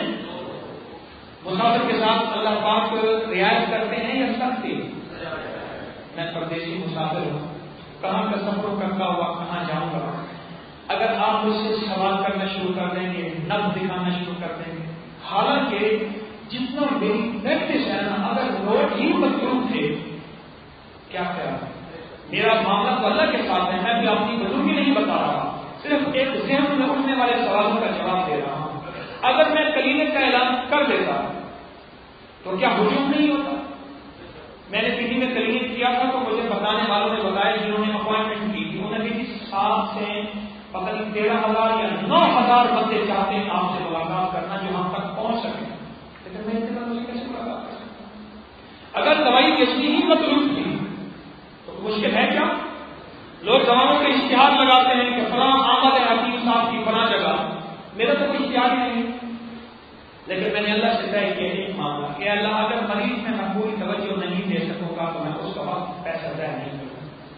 مسافر کے ساتھ اللہ پاک رعایت کرتے ہیں یا سختی؟ میں پردیسی مسافر ہوں, کہاں کا سفر کرتا ہوا کہاں جاؤں گا. اگر آپ مجھ سے سوال کرنا شروع کر دیں گے, نب دکھانا شروع کر دیں گے, حالانکہ جتنا میری پریکٹس ہے نا, اگر روڈ ہی مطلوب تھے کیا کیا میرا معاملہ تو اللہ کے ساتھ ہے. میں بھی اپنی بزرگی نہیں بتا رہا, صرف ایک ذہن میں اٹھنے والے سوالوں کا جواب دے رہا ہوں. اگر میں کلینک کا اعلان کر دیتا تو کیا ہجوم نہیں ہوتا؟ میں نے کسی میں کلینک کیا تھا تو مجھے بتانے والوں نے بتایا جنہوں نے اپوائنٹمنٹ کی تھی, انہوں نے بھی سات سے پتہ نہیں تیرہ ہزار یا نو ہزار بندے چاہتے ہیں آپ سے ملاقات کرنا جو ہم تک پہنچ سکیں. لیکن میں اتنا مجھے کیسے ملاقات کر سکتا ہوں؟ اگر دوائی کسی ہی مطلوب تھی تو مشکل ہے کیا؟ لوگ دواؤں کے اشتہار لگاتے ہیں کہ فلاں آمد حکیم صاحب کی فلاں جگہ, میرا تو کوئی اشتہار ہی نہیں. لیکن میں نے اللہ سے طے کیا ایک معاملہ کہ اللہ اگر مریض میں میں پوری توجہ نہیں دے سکوں گا تو میں اس کا وقت پیسہ ضائع نہیں کروں.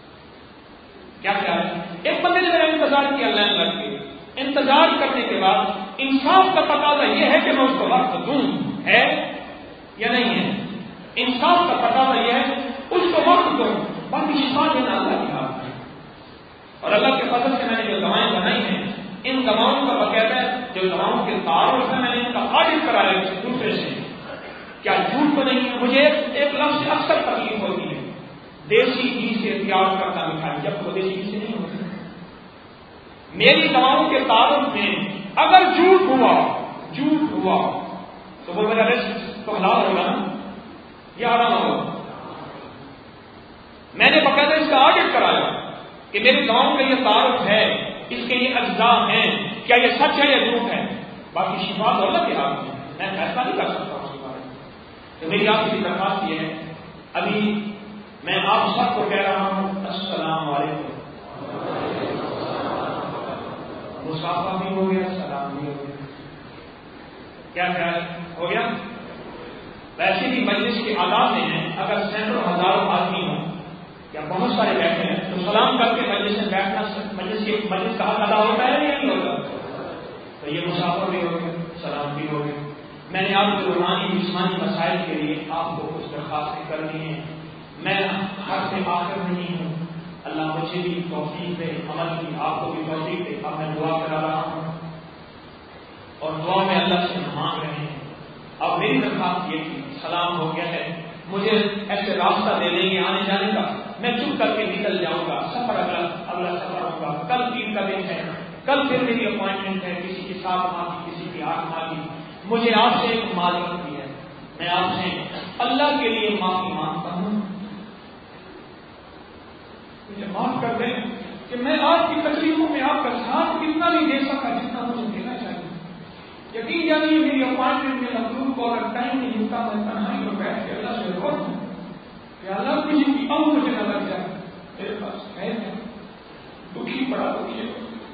کیا کیا ہے؟ ایک بندے نے میرا انتظار کیا لائن لگ کے, انتظار کرنے کے بعد انصاف کا تقاضا یہ ہے کہ میں اس کو وقت دوں, ہے یا نہیں ہے؟ انصاف کا تقاضا یہ ہے اس کو وقت دوں, باقی شفا دینا اللہ کے ہاتھ میں. اور اللہ کے فضل سے میں نے جو دوائیں بنائی ہیں, ان دواؤں کا باقاعدہ جو دواؤں کے تعارف ہے میں نے ان کا آڈٹ کرایا کسی دوسرے سے, کیا جھوٹ تو نہیں ہے. مجھے ایک لفظ سے اکثر تکلیف ہوتی ہے, دیسی گھی سے تیار کرتا مٹھائی، جب وہ دیسی گھی سے نہیں ہوتی. میری دواؤں کے تعارف میں اگر جھوٹ ہوا جھوٹ ہوا تو وہ میرا رزق تو حلال ہوگا نا یا حرام ہوگا؟ میں نے باقاعدہ اس کا آڈٹ کرایا کہ میری دواؤں کا یہ تعارف ہے، اس کے یہ اجزاء ہیں، کیا یہ سچ ہے یا جھوٹ ہے. باقی شفا تو اللہ کے ہاتھ میں، میں فیصلہ نہیں کر سکتا اس کے بارے میں. تو میری آپ کی درخواست یہ ہے، ابھی میں آپ سب کو کہہ رہا ہوں السلام علیکم. مسافہ بھی ہو گیا، سلام بھی ہو گیا، کیا خیال ہو گیا؟ ویسے بھی مجلس کے آداب میں ہیں، اگر سینکڑوں ہزاروں آدمی ہوں یا بہت سارے بیٹھے ہیں تو سلام کر کے مجلس میں بیٹھنا مجلس کے مجلس کا حق ادا ہوتا ہے یا نہیں ہوتا؟ تو یہ مسافر بھی ہو گئے، سلام بھی ہو گئے. میں نے آپ کے روحانی جسمانی مسائل کے لیے آپ کو کچھ درخواستیں کرنی ہیں. میں حق سے آخر نہیں ہوں، اللہ مجھے بھی توفیق دے عمل کی، آپ کو بھی توفیق دے. اب میں دعا کرا رہا ہوں اور دعا میں اللہ سے مانگ رہے ہیں. اب میری درخواست یہ تھی، سلام ہو گیا ہے، مجھے ایسے راستہ دے دیں گے آنے جانے کا، میں چپ کر کے نکل جاؤں گا. سفر اگلا اگلا سفر ہوگا، کل عید کا دن ہے، کل پھر میری اپوائنٹمنٹ ہے، کسی کی سات ماہ کی، کسی کی آٹھ ماہ کی. مجھے آپ سے ایک معذرت بھی ہے، میں آپ سے اللہ کے لیے معافی مانگتا ہوں، مجھے معاف کر دیں کہ میں آپ کی تکلیفوں میں آپ کا ساتھ کتنا نہیں دے سکا جتنا مجھے دینا چاہیے. یقین جانیے میری اپوائنٹمنٹ میں مطلوب کو اگر ٹائم نہیں ملتا میں تنہائی میں بیٹھ کے اللہ سے روک ہوں کہ اللہ کسی کی ام مجھے نہ لگ جائے. میرے پاس ہے دکھی پڑا دکھی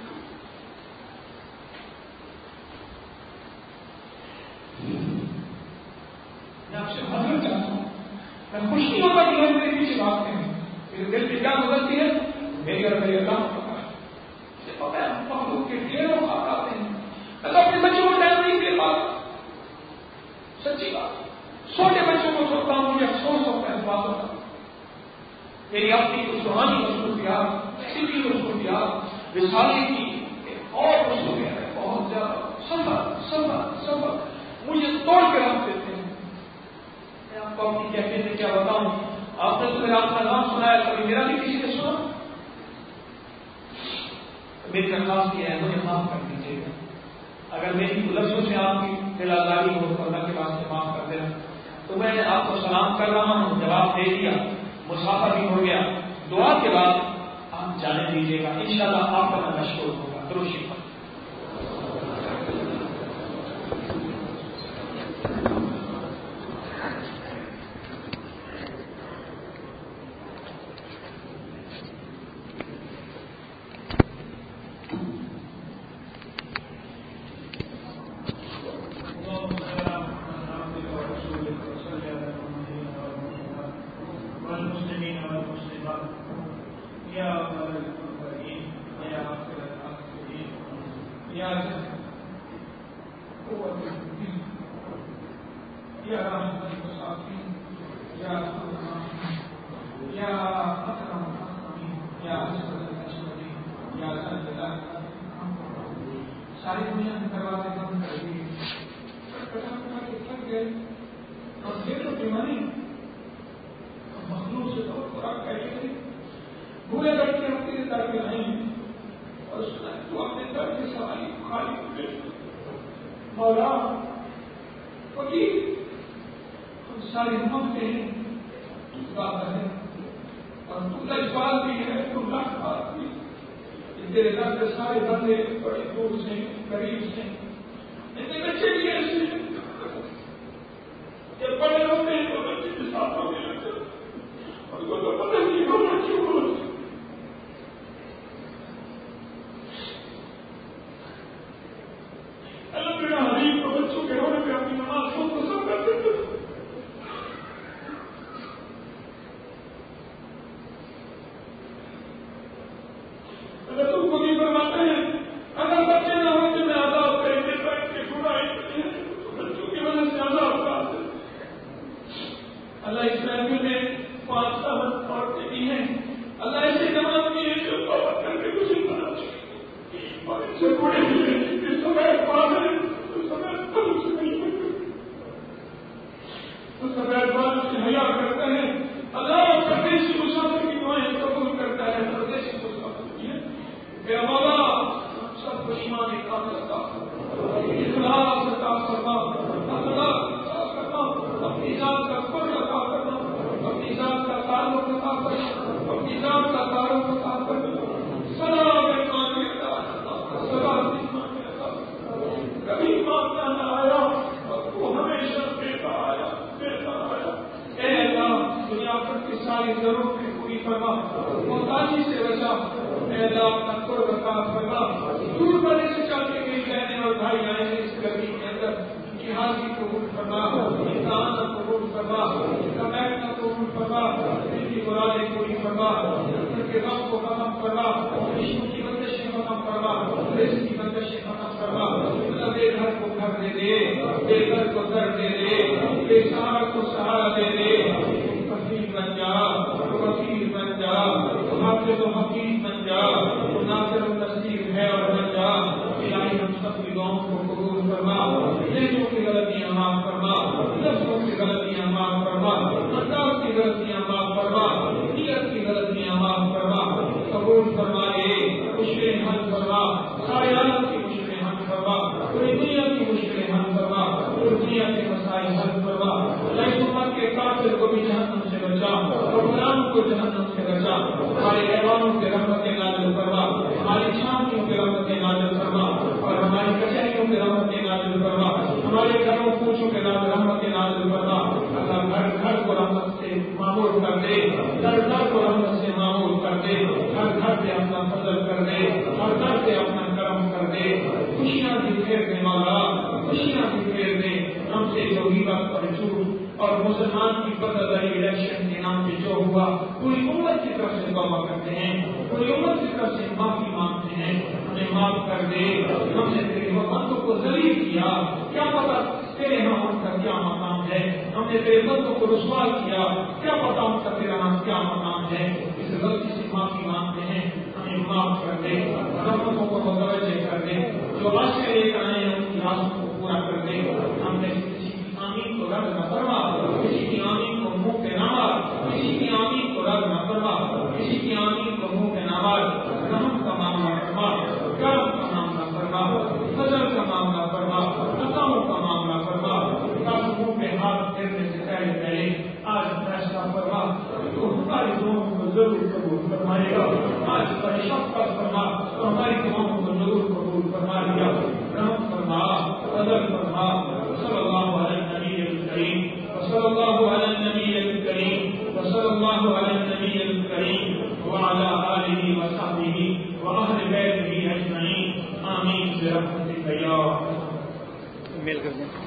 میں آپ سے مدد چاہتا ہوں. میں خوش نہیں ہوتا کہ لوگ میرے پیچھے بھاگتے ہیں. میرے دل پہ کیا گزرتی ہے؟ میری اور میرے اللہ کو پتا ہے، پتا ہے ہم لوگ کے ڈھیروں بات آتے ہیں. اللہ اپنے بچوں کو ٹائم نہیں دے پاتا، سچی بات. چھوٹے بچوں کو سوچتا ہوں مجھے افسوس ہوتا ہے اس باتوں کا. میری اپنی کچھ روحانی مصروفیات، فکری مصروفیات، رسالے کی ایک اور مصروفیات ہے بہت زیادہ. سفر سفر سفر مجھے توڑ کے رکھ دیتے ہیں. میں آپ کو اپنی کیفیت سے کیا بتاؤں. آپ نے تو میرا آپ کا نام سنا ہے، کبھی میرا بھی کسی نے سنا. میری درخواست یہ ہے مجھے معاف کر دیجیے گا. اگر میری لفظوں سے آپ کی دل آزاری ہو تو اللہ کے واسطے معاف کر دینا. تو میں نے آپ کو سلام کر رہا ہوں، جواب دے دیا، مسافر بھی ہو گیا. دعا کے بعد آپ جانے دیجیے گا، انشاءاللہ آپ کا میں مشکور ہوگا. درود شریف. ساری دنیا میں دروازے بند کر دیے اور پھر تو بیماری مخلوق سے تو خوراک کہی بھولے بیٹھ کے ہم تیرے در پہ آئیں اور تو اپنے در کے سواری خالی مولا وکیل ہم ساری ہمتے ہیں بات ہے اور تم لجپال بھی ہے تم لاکھ بات بھی. تیرے در کے سارے بندے بڑے دور سے غریب سے اتنے بچے بھی ایسے ہیں جب بڑے ہوتے ہیں تو بچے کے ساتھ ہونے لگتے اور کو تو پتہ نہیں ہو بچے کو. اللہ میرا حبیب کو بچوں کے ہونے پہ اپنی نماز کو پسند کرتے تھے. اگر تم کو بھی فرماتے ہیں اگر بچے نہ ہوتے میں آزاد کریں گے بیٹھ کے گناہ کرتے ہیں تو بچوں کی وجہ سے آزاد کرتے ہیں. اللہ اس محفل میں پانچ سال عورتیں بھی ہیں. اللہ ایسے جماعت بھی ہے جو توبہ کر کے کچھ بنا چاہیے اور اس سے بڑے بھی ہیں اس سمے پاس ہے اس سمے تم سے نہیں کرتے اس سمے بعد سے حیا کرتے ہیں. اللہ اور پردیسی مسلمان عطا فرما، اپنی ذات کا تعارف عطا فرما، سلام ایمان عطا فرما، سلام ایمان عطا فرما۔ کبھی مانگنا نہ آیا اور تو ہمیشہ دیتا آیا دیتا آیا۔ اے اللہ دنیا پر کی ساری ضرورتیں پوری فرما، محتاجی سے بچا۔ اے اللہ اپنا قرب عطا فرما، دور بڑے سے چاہتے گئی بہنیں اور بھائی آئے ہیں اس گرمی کے اندر، ان کی حاضری قبول فرما، ان کا آنا قبول فرما، ان کا بیٹھنا قبول فرما، ان کی مرادیں پوری فرما، ان کے غم کو ختم فرما، عشق کی بندشیں ختم فرما، رزق کی بندشیں ختم فرما۔ اللہ بے گھر کو گھر دے دے، بے گھر کو گھر دے دے، بے سہارا کو سہارا دے دے، وکیل بن جا، وکیل بن جا، حافظ و حفیظ بن جا، ناصر و نصیر ہے اور بن جا۔ الہی ہم سب کی دعاؤں کو قبول فرما، دلوں کی غلطیاں معاف فرما، نفسوں کی غلطیاں معاف فرما، انداز کی غلطیاں معاف فرما، نیت کی غلطیاں معاف فرما، قبول فرمائے، مشکلیں حل فرما، سارے عالم کی مشکلیں حل فرما، پوری دنیا کی مشکلیں حل فرما، پوری دنیا کے مسائل حل فرما۔ اللہ امت کے کافر کو بھی جہنم سے بچا، حکمران کو جہنم سے بچا، ہمارے ایوانوں کے رحمتیں نازل فرما، ہماری چھانیوں کے رحمتیں نازل فرما، اور ہماری کچہریوں کے رحمتیں نازل فرما، ہمارے گھروں کوچوں کے نام رحمتیں نازل فرما۔ اللہ گھر گھر کو رحمت سے معمور کر دے، گھر گھر کو رحمت سے معمور کر دے، ہر گھر سے اپنا فضل کر دے، ہر گھر سے اپنا کرم کر دے، خوشیاں بھی پھیر دے مولا، خوشیاں بھی پھیر دے۔ ہم سے جو غیبت اور جھوٹ اور مسلمان کی بدلئی الیکشن کے نام پہ جو ہوا، پوری امت کی طرف سے توبہ کرتے ہیں، پوری امت کی طرف سے معافی مانگتے ہیں، ہمیں معاف کر دے۔ ہم نے تیری حکمتوں کو ذلیل کیا، کیا پتا تیرے ہاں ان کا کیا مقام ہے، ہم نے تیرے بندوں کو رسوا کیا، کیا پتا ان کا تیرا ہاں کیا مقام ہے۔ اس غلطی سے معافی مانگتے ہیں، ہمیں معاف کر دے، رحمتوں کو متوجہ کر دے، جو آشے لے کر آئے ہیں ان کی آسوں کو پورا کر دے۔ ہم نے کسی کی آمین کو رد نہ فرما، کسی کی آمین کو منہ پہ نہ مار، کسی کی آمین کو رد نہ فرما، کسی کی آمین کو منہ پہ نہ مار۔ رحم کا معاملہ فرما، کرم کا معاملہ فرما، فضل کا معاملہ فرما، عطاؤں کا معاملہ فرما۔ تاکہ منہ پہ ہاتھ پھیرنے سے پہلے پہلے آج فیصلہ فرما، تو ہماری دعاؤں کو ضرور قبول فرمائے گا۔ آج پر شفقت فرما تو ہماری دعاؤں کو ضرور قبول فرمائے گا۔ رحم فرما، فضل فرما۔ صلی اللہ علیہ النبی الکریم، وصلی اللہ علیہ النبی الکریم، وصلی اللہ علیہ النبی الکریم، وعلی آلہ وصحبہ وأہل بیتہ اجمعین، آمین برحمتک یا مل کر دیں۔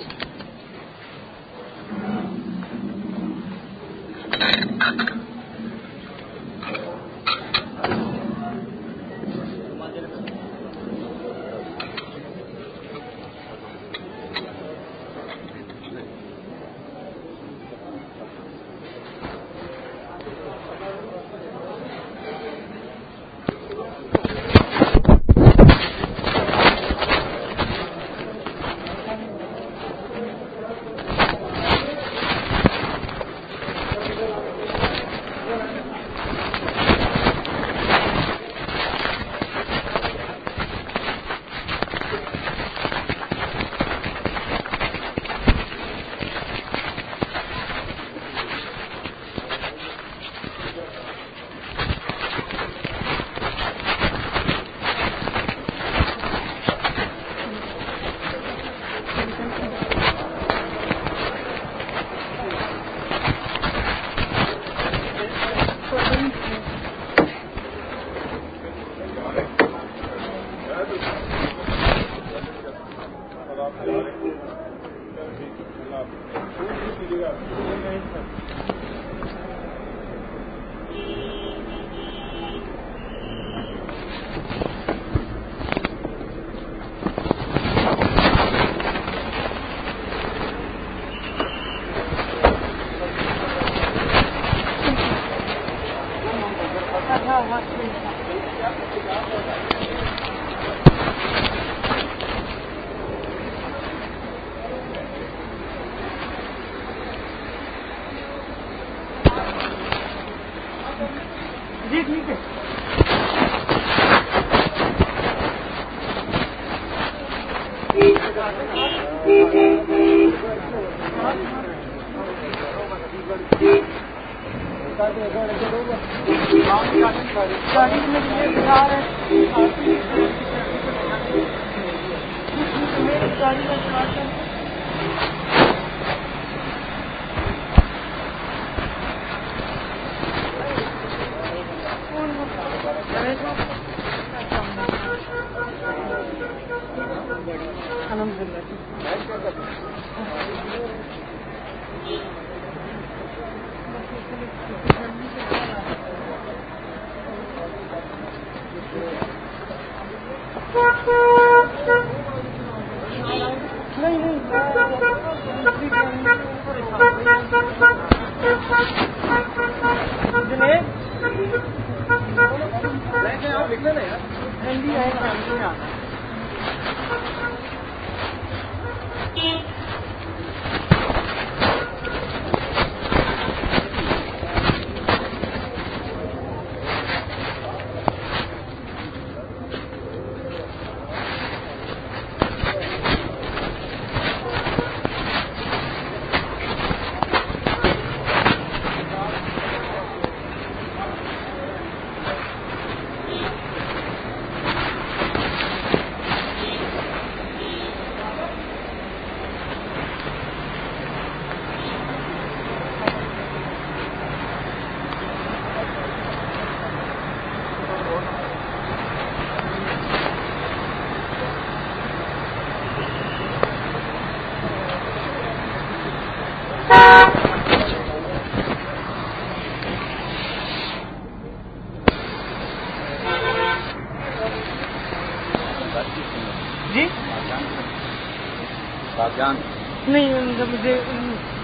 جی ٹھیک ہے. Thank you. جی نہیں مجھے